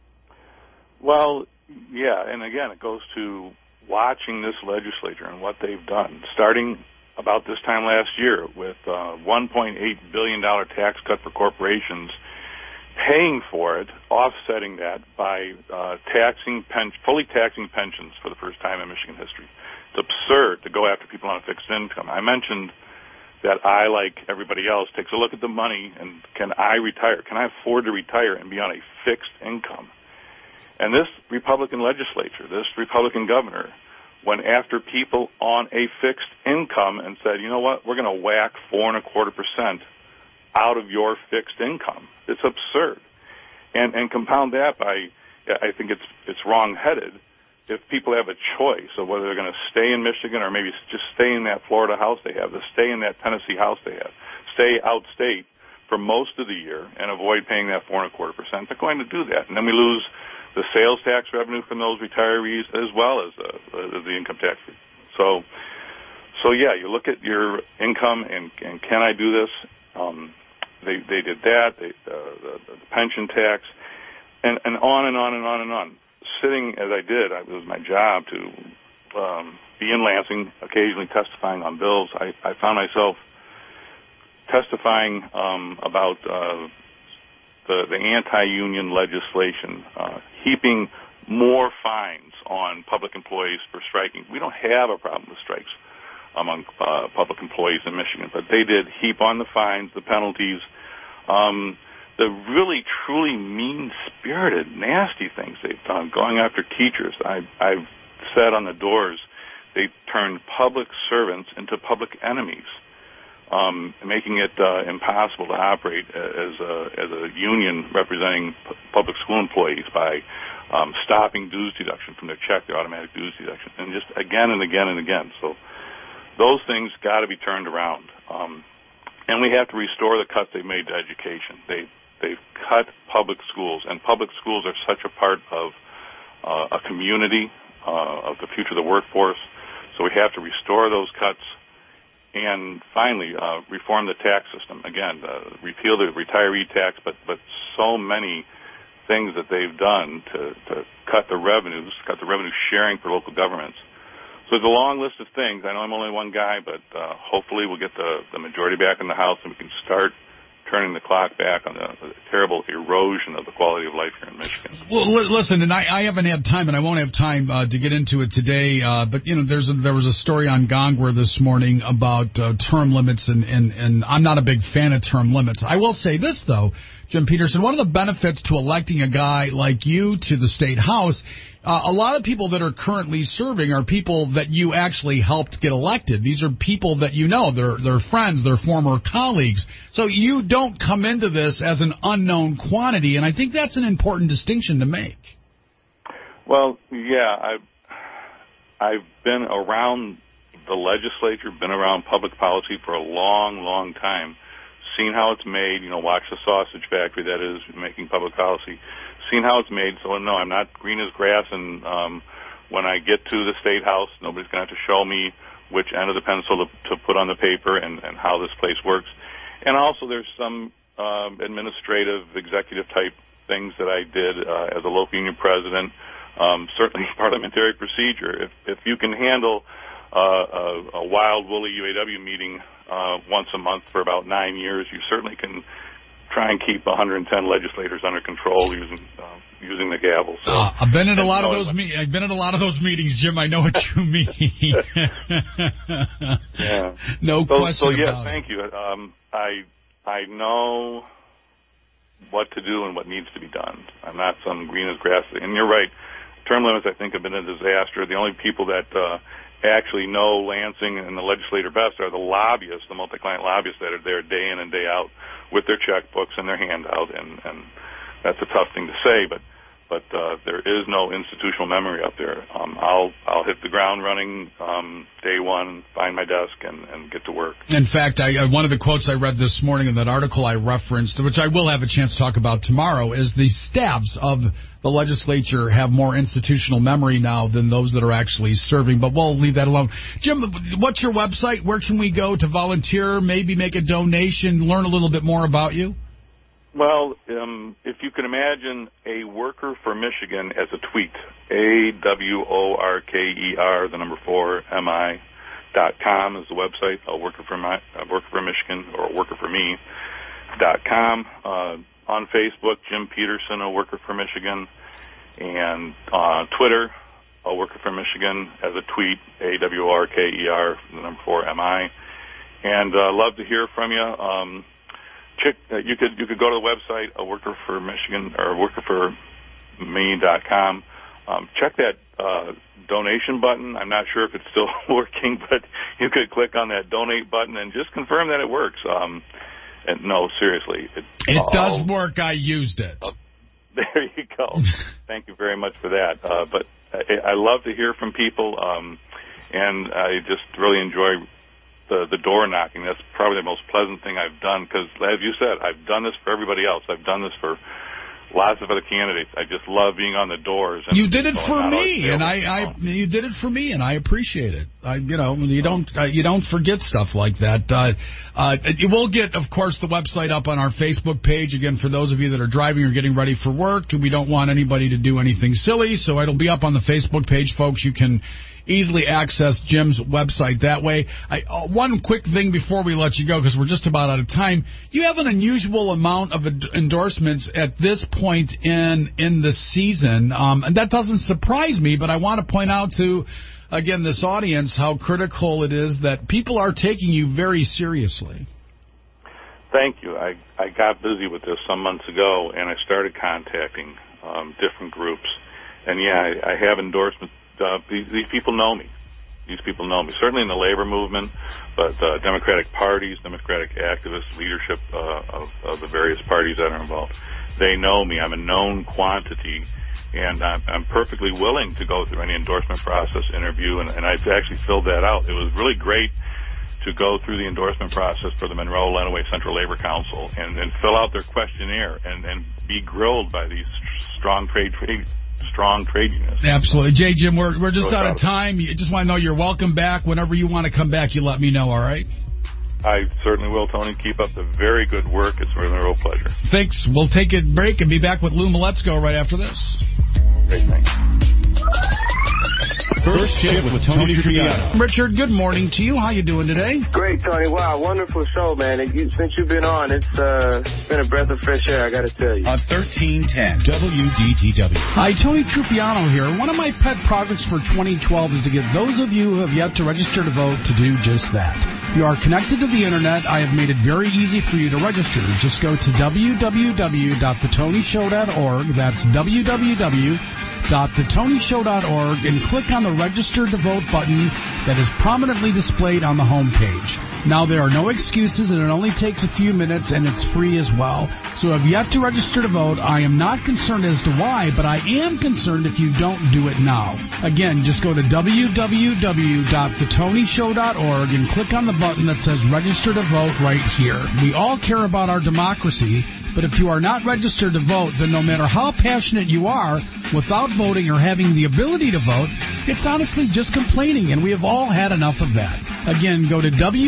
Well, yeah, and again, it goes to watching this legislature and what they've done, starting about this time last year with $1.8 billion tax cut for corporations, paying for it, offsetting that by fully taxing pensions for the first time in Michigan history. It's absurd to go after people on a fixed income. I mentioned that I, like everybody else, takes a look at the money and can I retire? Can I afford to retire and be on a fixed income? And this Republican legislature, this Republican governor, went after people on a fixed income and said, you know what, we're going to whack 4.25% out of your fixed income. It's absurd. And compound that by, I think it's wrong-headed, if people have a choice of whether they're going to stay in Michigan or maybe just stay in that Florida house they have, to stay in that Tennessee house they have, stay outstate for most of the year and avoid paying that 4.25%, they're going to do that. And then we lose the sales tax revenue from those retirees as well as the income tax. So yeah, you look at your income and can I do this? They did that. The pension tax, and on and on and on and on. Sitting as I did, it was my job to be in Lansing, occasionally testifying on bills. I found myself testifying about the anti-union legislation, heaping more fines on public employees for striking. We don't have a problem with strikes among public employees in Michigan, but they did heap on the fines, the penalties, the really, truly mean-spirited, nasty things they've done, going after teachers. I've said on the doors, they turned public servants into public enemies, making it impossible to operate as a union representing public school employees by stopping dues deduction from their check, their automatic dues deduction, and just again and again and again. So those things got to be turned around. And we have to restore the cuts they've made to education. They've cut public schools, and public schools are such a part of a community, of the future of the workforce. So we have to restore those cuts. And finally, reform the tax system. Again, repeal the retiree tax, but so many things that they've done to cut the revenue sharing for local governments. So there's a long list of things. I know I'm only one guy, but hopefully we'll get the majority back in the House and we can start turning the clock back on the terrible erosion of the quality of life here in Michigan. Well, listen, and I haven't had time, and I won't have time to get into it today, but, you know, there was a story on Gongwer this morning about term limits, and I'm not a big fan of term limits. I will say this, though, Jim Peterson, one of the benefits to electing a guy like you to the state house, a lot of people that are currently serving are people that you actually helped get elected. These are people that you know. They're friends. They're former colleagues. So you don't come into this as an unknown quantity, and I think that's an important distinction to make. Well, yeah, I've been around the legislature, been around public policy for a long, long time, seen how it's made, watch the sausage factory that is making public policy, seen how it's made. So, no, I'm not green as grass, and when I get to the State House, nobody's going to have to show me which end of the pencil to put on the paper and how this place works. And also there's some administrative, executive type things that I did as a local union president, certainly parliamentary procedure. If you can handle a wild, woolly UAW meeting once a month for about 9 years, you certainly can try and keep 110 legislators under control using the gavel. So I've been in a lot of those. I've been in a lot of those meetings, Jim. I know what you mean. Yeah. No question. So yeah, about thank you. I know what to do and what needs to be done. I'm not some green as grass. And you're right. Term limits, I think, have been a disaster. The only people that actually know Lansing and the legislator best are the lobbyists, the multi-client lobbyists that are there day in and day out with their checkbooks and their handout, and that's a tough thing to say, but there is no institutional memory up there. I'll hit the ground running day one, find my desk, and get to work. In fact, one of the quotes I read this morning in that article I referenced, which I will have a chance to talk about tomorrow, is the staffs of the legislature have more institutional memory now than those that are actually serving. But we'll leave that alone. Jim, what's your website? Where can we go to volunteer, maybe make a donation, learn a little bit more about you? Well, if you can imagine a worker for Michigan as a tweet, AWORKER, the number 4, MI.com is the website, a worker for Michigan, or workerforme.com. On Facebook, Jim Peterson, a worker for Michigan, and Twitter, a worker for Michigan as a tweet, AWORKER, the number 4, MI. And love to hear from you. You could go to the website, a worker for Michigan, or workerforme.com. Check that donation button. I'm not sure if it's still working, but you could click on that donate button and just confirm that it works. And no, seriously, it does work. I used it. There you go. Thank you very much for that. But I love to hear from people, and I just really enjoy the door knocking. That's probably the most pleasant thing I've done, because, as you said, I've done this for everybody else. I've done this for lots of other candidates. I just love being on the doors. And you did it for me, and you did it for me, and I appreciate it. You don't forget stuff like that. We'll get, of course, the website up on our Facebook page again for those of you that are driving or getting ready for work. We don't want anybody to do anything silly, so it'll be up on the Facebook page, folks. You can easily access Jim's website that way. One quick thing before we let you go, because we're just about out of time. You have an unusual amount of endorsements at this point in the season, and that doesn't surprise me, but I want to point out to, again, this audience how critical it is that people are taking you very seriously. Thank you. I got busy with this some months ago, and I started contacting different groups. And, yeah, I have endorsements. These people know me. These people know me. Certainly in the labor movement, but Democratic parties, Democratic activists, leadership of the various parties that are involved, they know me. I'm a known quantity, and I'm perfectly willing to go through any endorsement process, interview, and I've actually filled that out. It was really great to go through the endorsement process for the Monroe-Lenawee Central Labor Council and fill out their questionnaire and be grilled by these strong trade unions. Absolutely. Jim, we're just out of time. You just want to know you're welcome back. Whenever you want to come back, you let me know, all right? I certainly will, Tony. Keep up the very good work. It's really a real pleasure. Thanks. We'll take a break and be back with Lou Maletzko right after this. Great, thanks. First Shift with Tony Trippiano. Richard, good morning to you. How you doing today? Great, Tony. Wow, wonderful show, man. Since you've been on, it's been a breath of fresh air, I got to tell you. On 1310 WDTW. Hi, Tony Trippiano here. One of my pet projects for 2012 is to get those of you who have yet to register to vote to do just that. If you are connected to the Internet, I have made it very easy for you to register. Just go to www.thetonyshow.org. That's www.thetonyshow.org and click on the Register to Vote button that is prominently displayed on the home page. Now, there are no excuses, and it only takes a few minutes, and it's free as well. So if you have to register to vote, I am not concerned as to why, but I am concerned if you don't do it now. Again, just go to www.thetonyshow.org and click on the button that says Register to Vote right here. We all care about our democracy, but if you are not registered to vote, then no matter how passionate you are, without voting or having the ability to vote, It's honestly just complaining, and we have all had enough of that. Again, go to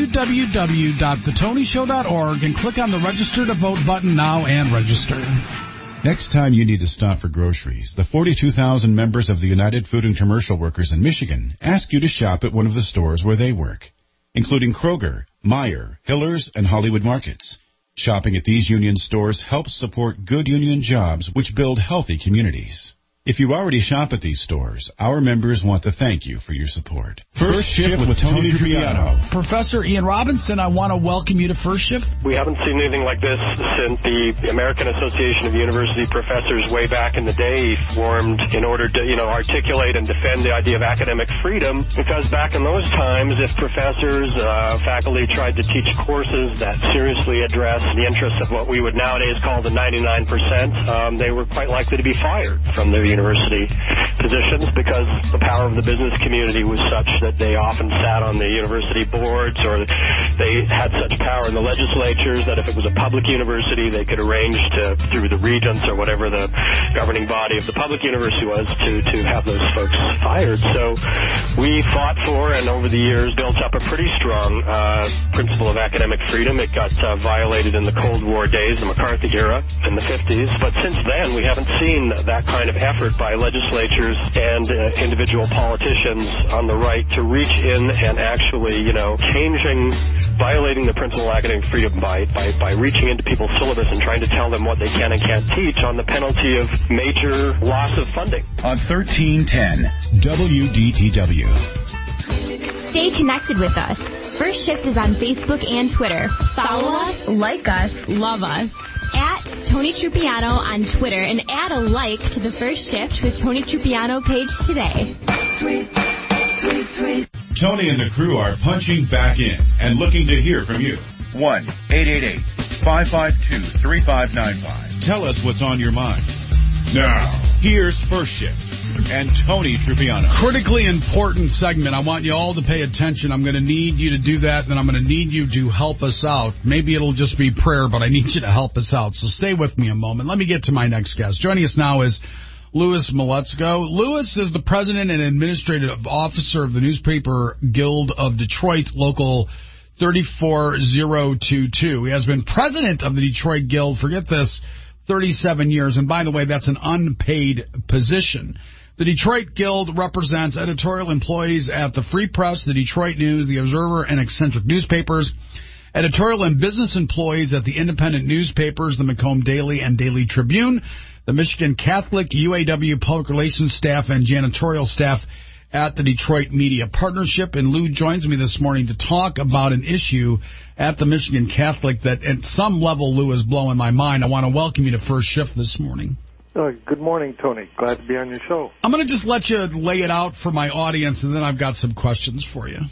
www.thetonyshow.org and click on the Register to Vote button now and register. Next time you need to stop for groceries, the 42,000 members of the United Food and Commercial Workers in Michigan ask you to shop at one of the stores where they work, including Kroger, Meijer, Hiller's, and Hollywood Markets. Shopping at these union stores helps support good union jobs which build healthy communities. If you already shop at these stores, our members want to thank you for your support. First Shift with Tony Trippiano. Professor Ian Robinson, I want to welcome you to First Shift. We haven't seen anything like this since the American Association of University Professors way back in the day formed in order to, articulate and defend the idea of academic freedom, because back in those times, if professors, faculty tried to teach courses that seriously address the interests of what we would nowadays call the 99%, they were quite likely to be fired from their university positions, because the power of the business community was such that they often sat on the university boards, or they had such power in the legislatures that if it was a public university, they could arrange to, through the regents or whatever the governing body of the public university was, to have those folks fired. So we fought for, and over the years built up a pretty strong principle of academic freedom. It got violated in the Cold War days, the McCarthy era in the 50s, but since then we haven't seen that kind of effort by legislatures and individual politicians on the right to reach in and actually, violating the principle of academic freedom by reaching into people's syllabus and trying to tell them what they can and can't teach on the penalty of major loss of funding. On 1310 WDTW. Stay connected with us. First Shift is on Facebook and Twitter. Follow us, like us, love us. At Tony Trippiano on Twitter, and add a like to the First Shift with Tony Trippiano page today. Tweet. Tony and the crew are punching back in and looking to hear from you. 1-888-552-3595. Tell us what's on your mind. Now, here's First Shift and Tony Trippiano. Critically important segment. I want you all to pay attention. I'm going to need you to do that, and I'm going to need you to help us out. Maybe it'll just be prayer, but I need you to help us out. So stay with me a moment. Let me get to my next guest. Joining us now is Louis Maletzko. Louis is the president and administrative officer of the Newspaper Guild of Detroit, Local 34022. He has been president of the Detroit Guild, forget this, 37 years. And by the way, that's an unpaid position. The Detroit Guild represents editorial employees at the Free Press, the Detroit News, the Observer, and Eccentric newspapers, editorial and business employees at the independent newspapers, the Macomb Daily and Daily Tribune, the Michigan Catholic, UAW public relations staff, and janitorial staff at the Detroit Media Partnership. And Lou joins me this morning to talk about an issue at the Michigan Catholic that at some level, Lou, is blowing my mind. I want to welcome you to First Shift this morning. Good morning, Tony. Glad to be on your show. I'm going to just let you lay it out for my audience, and then I've got some questions for you.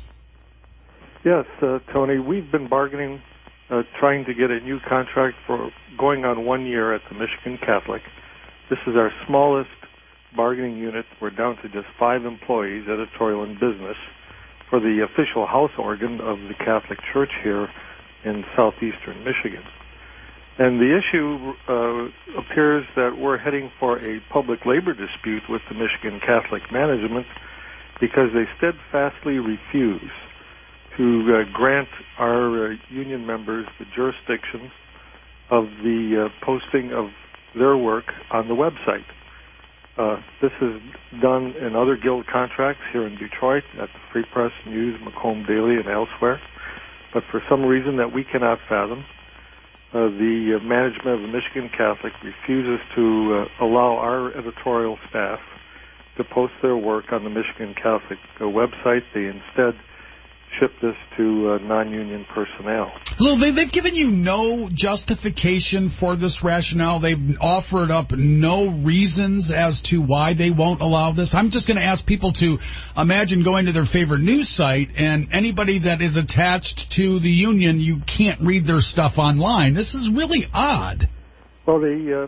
Yes, Tony, we've been bargaining, trying to get a new contract for going on 1 year at the Michigan Catholic. This is our smallest bargaining unit. We're down to just 5 employees, editorial and business, for the official house organ of the Catholic Church here in southeastern Michigan. And the issue appears that we're heading for a public labor dispute with the Michigan Catholic management because they steadfastly refuse to grant our union members the jurisdiction of the posting of their work on the website. This is done in other guild contracts here in Detroit at the Free Press, News, Macomb Daily, and elsewhere. But for some reason that we cannot fathom, the management of the Michigan Catholic refuses to allow our editorial staff to post their work on the Michigan Catholic website. They instead ship this to non-union personnel. Well, they've given you no justification for this rationale. They've offered up no reasons as to why they won't allow this. I'm just going to ask people to imagine going to their favorite news site, and anybody that is attached to the union, you can't read their stuff online. This is really odd. Well, they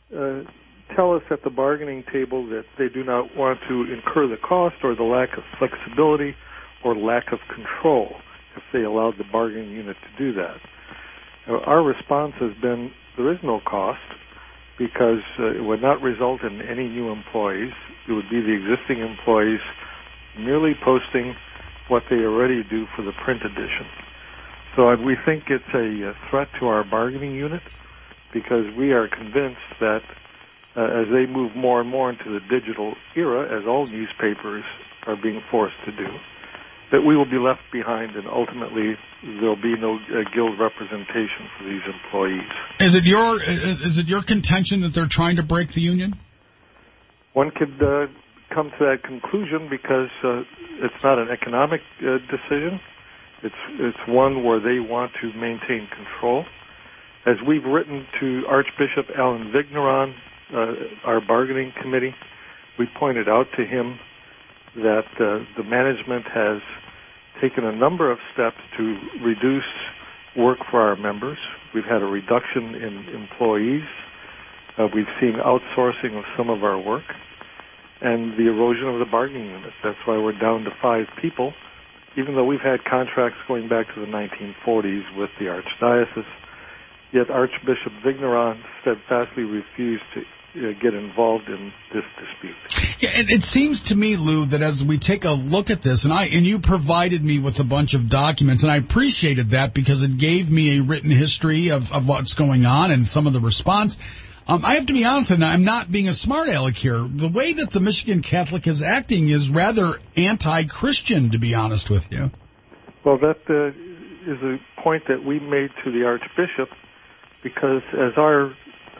tell us at the bargaining table that they do not want to incur the cost or the lack of flexibility or lack of control if they allowed the bargaining unit to do that. Our response has been there is no cost because it would not result in any new employees. It would be the existing employees merely posting what they already do for the print edition. So we think it's a threat to our bargaining unit, because we are convinced that as they move more and more into the digital era, as all newspapers are being forced to do, that we will be left behind, and ultimately there'll be no guild representation for these employees. Is it your contention that they're trying to break the union? One could come to that conclusion, because it's not an economic decision. It's one where they want to maintain control. As we've written to Archbishop Alan Vigneron, our bargaining committee, we pointed out to him that the management has taken a number of steps to reduce work for our members. We've had a reduction in employees. We've seen outsourcing of some of our work, and the erosion of the bargaining unit. That's why we're down to 5 people, even though we've had contracts going back to the 1940s with the Archdiocese. Yet Archbishop Vigneron steadfastly refused to get involved in this dispute. Yeah, it seems to me, Lou, that as we take a look at this, and you provided me with a bunch of documents, and I appreciated that because it gave me a written history of what's going on and some of the response. I have to be honest, and I'm not being a smart aleck here. The way that the Michigan Catholic is acting is rather anti-Christian, to be honest with you. Well, that is a point that we made to the Archbishop, because as our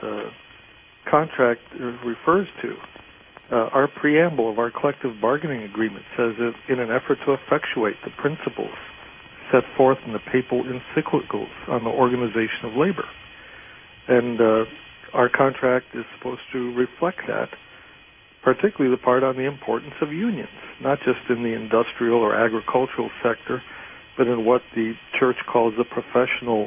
contract refers to, our preamble of our collective bargaining agreement says that in an effort to effectuate the principles set forth in the papal encyclicals on the organization of labor. And our contract is supposed to reflect that, particularly the part on the importance of unions, not just in the industrial or agricultural sector, but in what the church calls the professional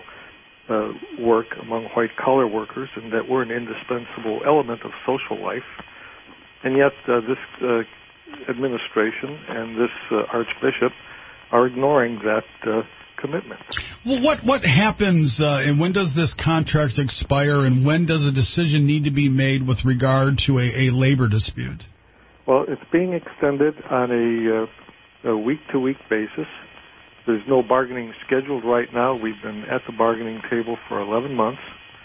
work among white-collar workers, and that we're an indispensable element of social life. And yet this administration and this archbishop are ignoring that commitment. Well, what happens, and when does this contract expire, and when does a decision need to be made with regard to a labor dispute? Well, it's being extended on a week-to-week basis. There's no bargaining scheduled right now. We've been at the bargaining table for 11 months,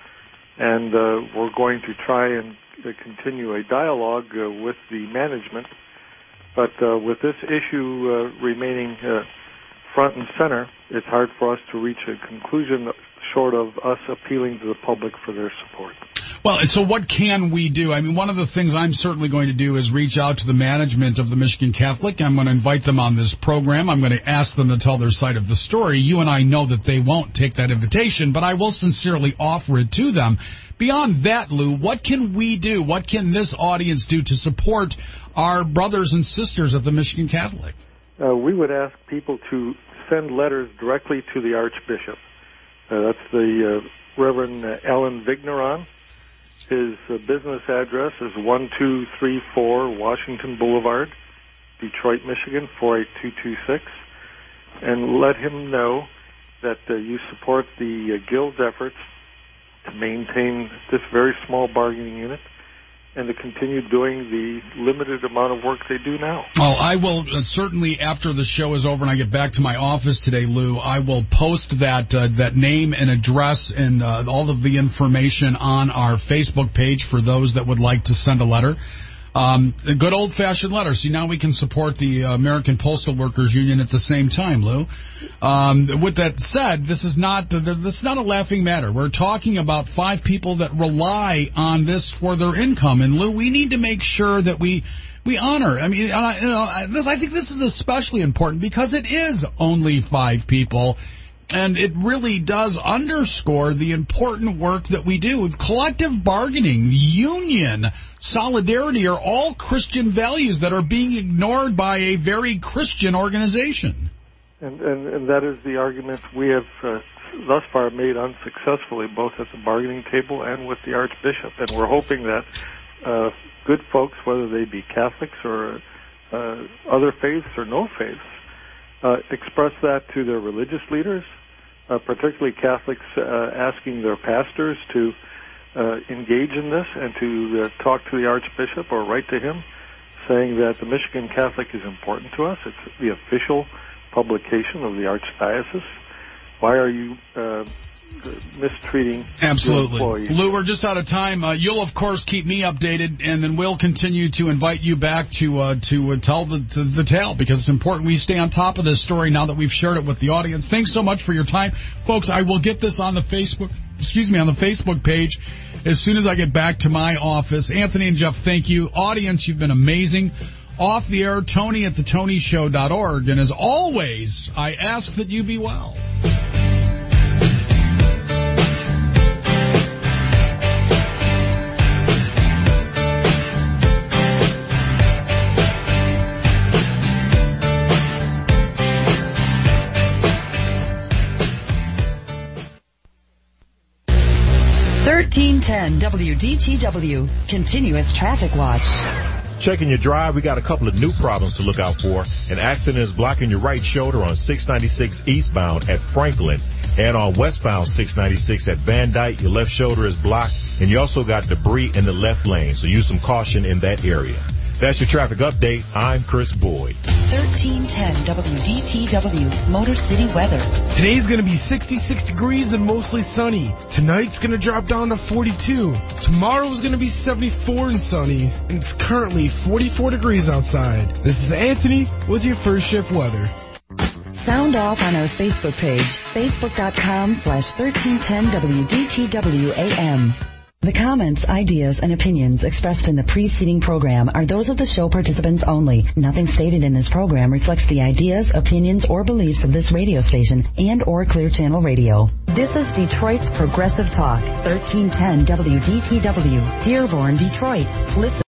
and we're going to try and continue a dialogue with the management. But with this issue remaining front and center, it's hard for us to reach a conclusion short of us appealing to the public for their support. Well, so what can we do? I mean, one of the things I'm certainly going to do is reach out to the management of the Michigan Catholic. I'm going to invite them on this program. I'm going to ask them to tell their side of the story. You and I know that they won't take that invitation, but I will sincerely offer it to them. Beyond that, Lou, what can we do? What can this audience do to support our brothers and sisters at the Michigan Catholic? We would ask people to send letters directly to the Archbishop. That's the Reverend Alan Vigneron. His business address is 1234 Washington Boulevard, Detroit, Michigan, 48226. And let him know that you support the Guild's efforts to maintain this very small bargaining unit and to continue doing the limited amount of work they do now. Well, I will certainly, after the show is over and I get back to my office today, Lou, I will post that name and address and all of the information on our Facebook page for those that would like to send a letter. A good old-fashioned letter. See, now we can support the American Postal Workers Union at the same time, Lou. With that said, this is not a laughing matter. We're talking about 5 people that rely on this for their income. And, Lou, we need to make sure that we honor. I mean, I think this is especially important because it is only 5 people. And it really does underscore the important work that we do. Collective bargaining, union, solidarity are all Christian values that are being ignored by a very Christian organization. And that is the argument we have thus far made unsuccessfully, both at the bargaining table and with the Archbishop. And we're hoping that good folks, whether they be Catholics or other faiths or no faiths, express that to their religious leaders, particularly Catholics asking their pastors to engage in this and to talk to the Archbishop or write to him saying that the Michigan Catholic is important to us. It's the official publication of the Archdiocese. Why are you mistreating your employees? Lou, we're just out of time. You'll, of course, keep me updated, and then we'll continue to invite you back to tell the tale, because it's important we stay on top of this story now that we've shared it with the audience. Thanks so much for your time. Folks, I will get this on the Facebook page as soon as I get back to my office. Anthony and Jeff, thank you. Audience, you've been amazing. Off the air, Tony at thetonyshow.org. And as always, I ask that you be well. WDTW, Continuous Traffic Watch. Checking your drive, we got a couple of new problems to look out for. An accident is blocking your right shoulder on 696 eastbound at Franklin, and on westbound 696 at Van Dyke, your left shoulder is blocked, and you also got debris in the left lane, so use some caution in that area. That's your traffic update. I'm Chris Boyd. 1310 WDTW, Motor City weather. Today's going to be 66 degrees and mostly sunny. Tonight's going to drop down to 42. Tomorrow's going to be 74 and sunny. And it's currently 44 degrees outside. This is Anthony with your first shift weather. Sound off on our Facebook page, facebook.com/1310WDTWAM. The comments, ideas, and opinions expressed in the preceding program are those of the show participants only. Nothing stated in this program reflects the ideas, opinions, or beliefs of this radio station and or Clear Channel Radio. This is Detroit's Progressive Talk, 1310 WDTW, Dearborn, Detroit. Listen.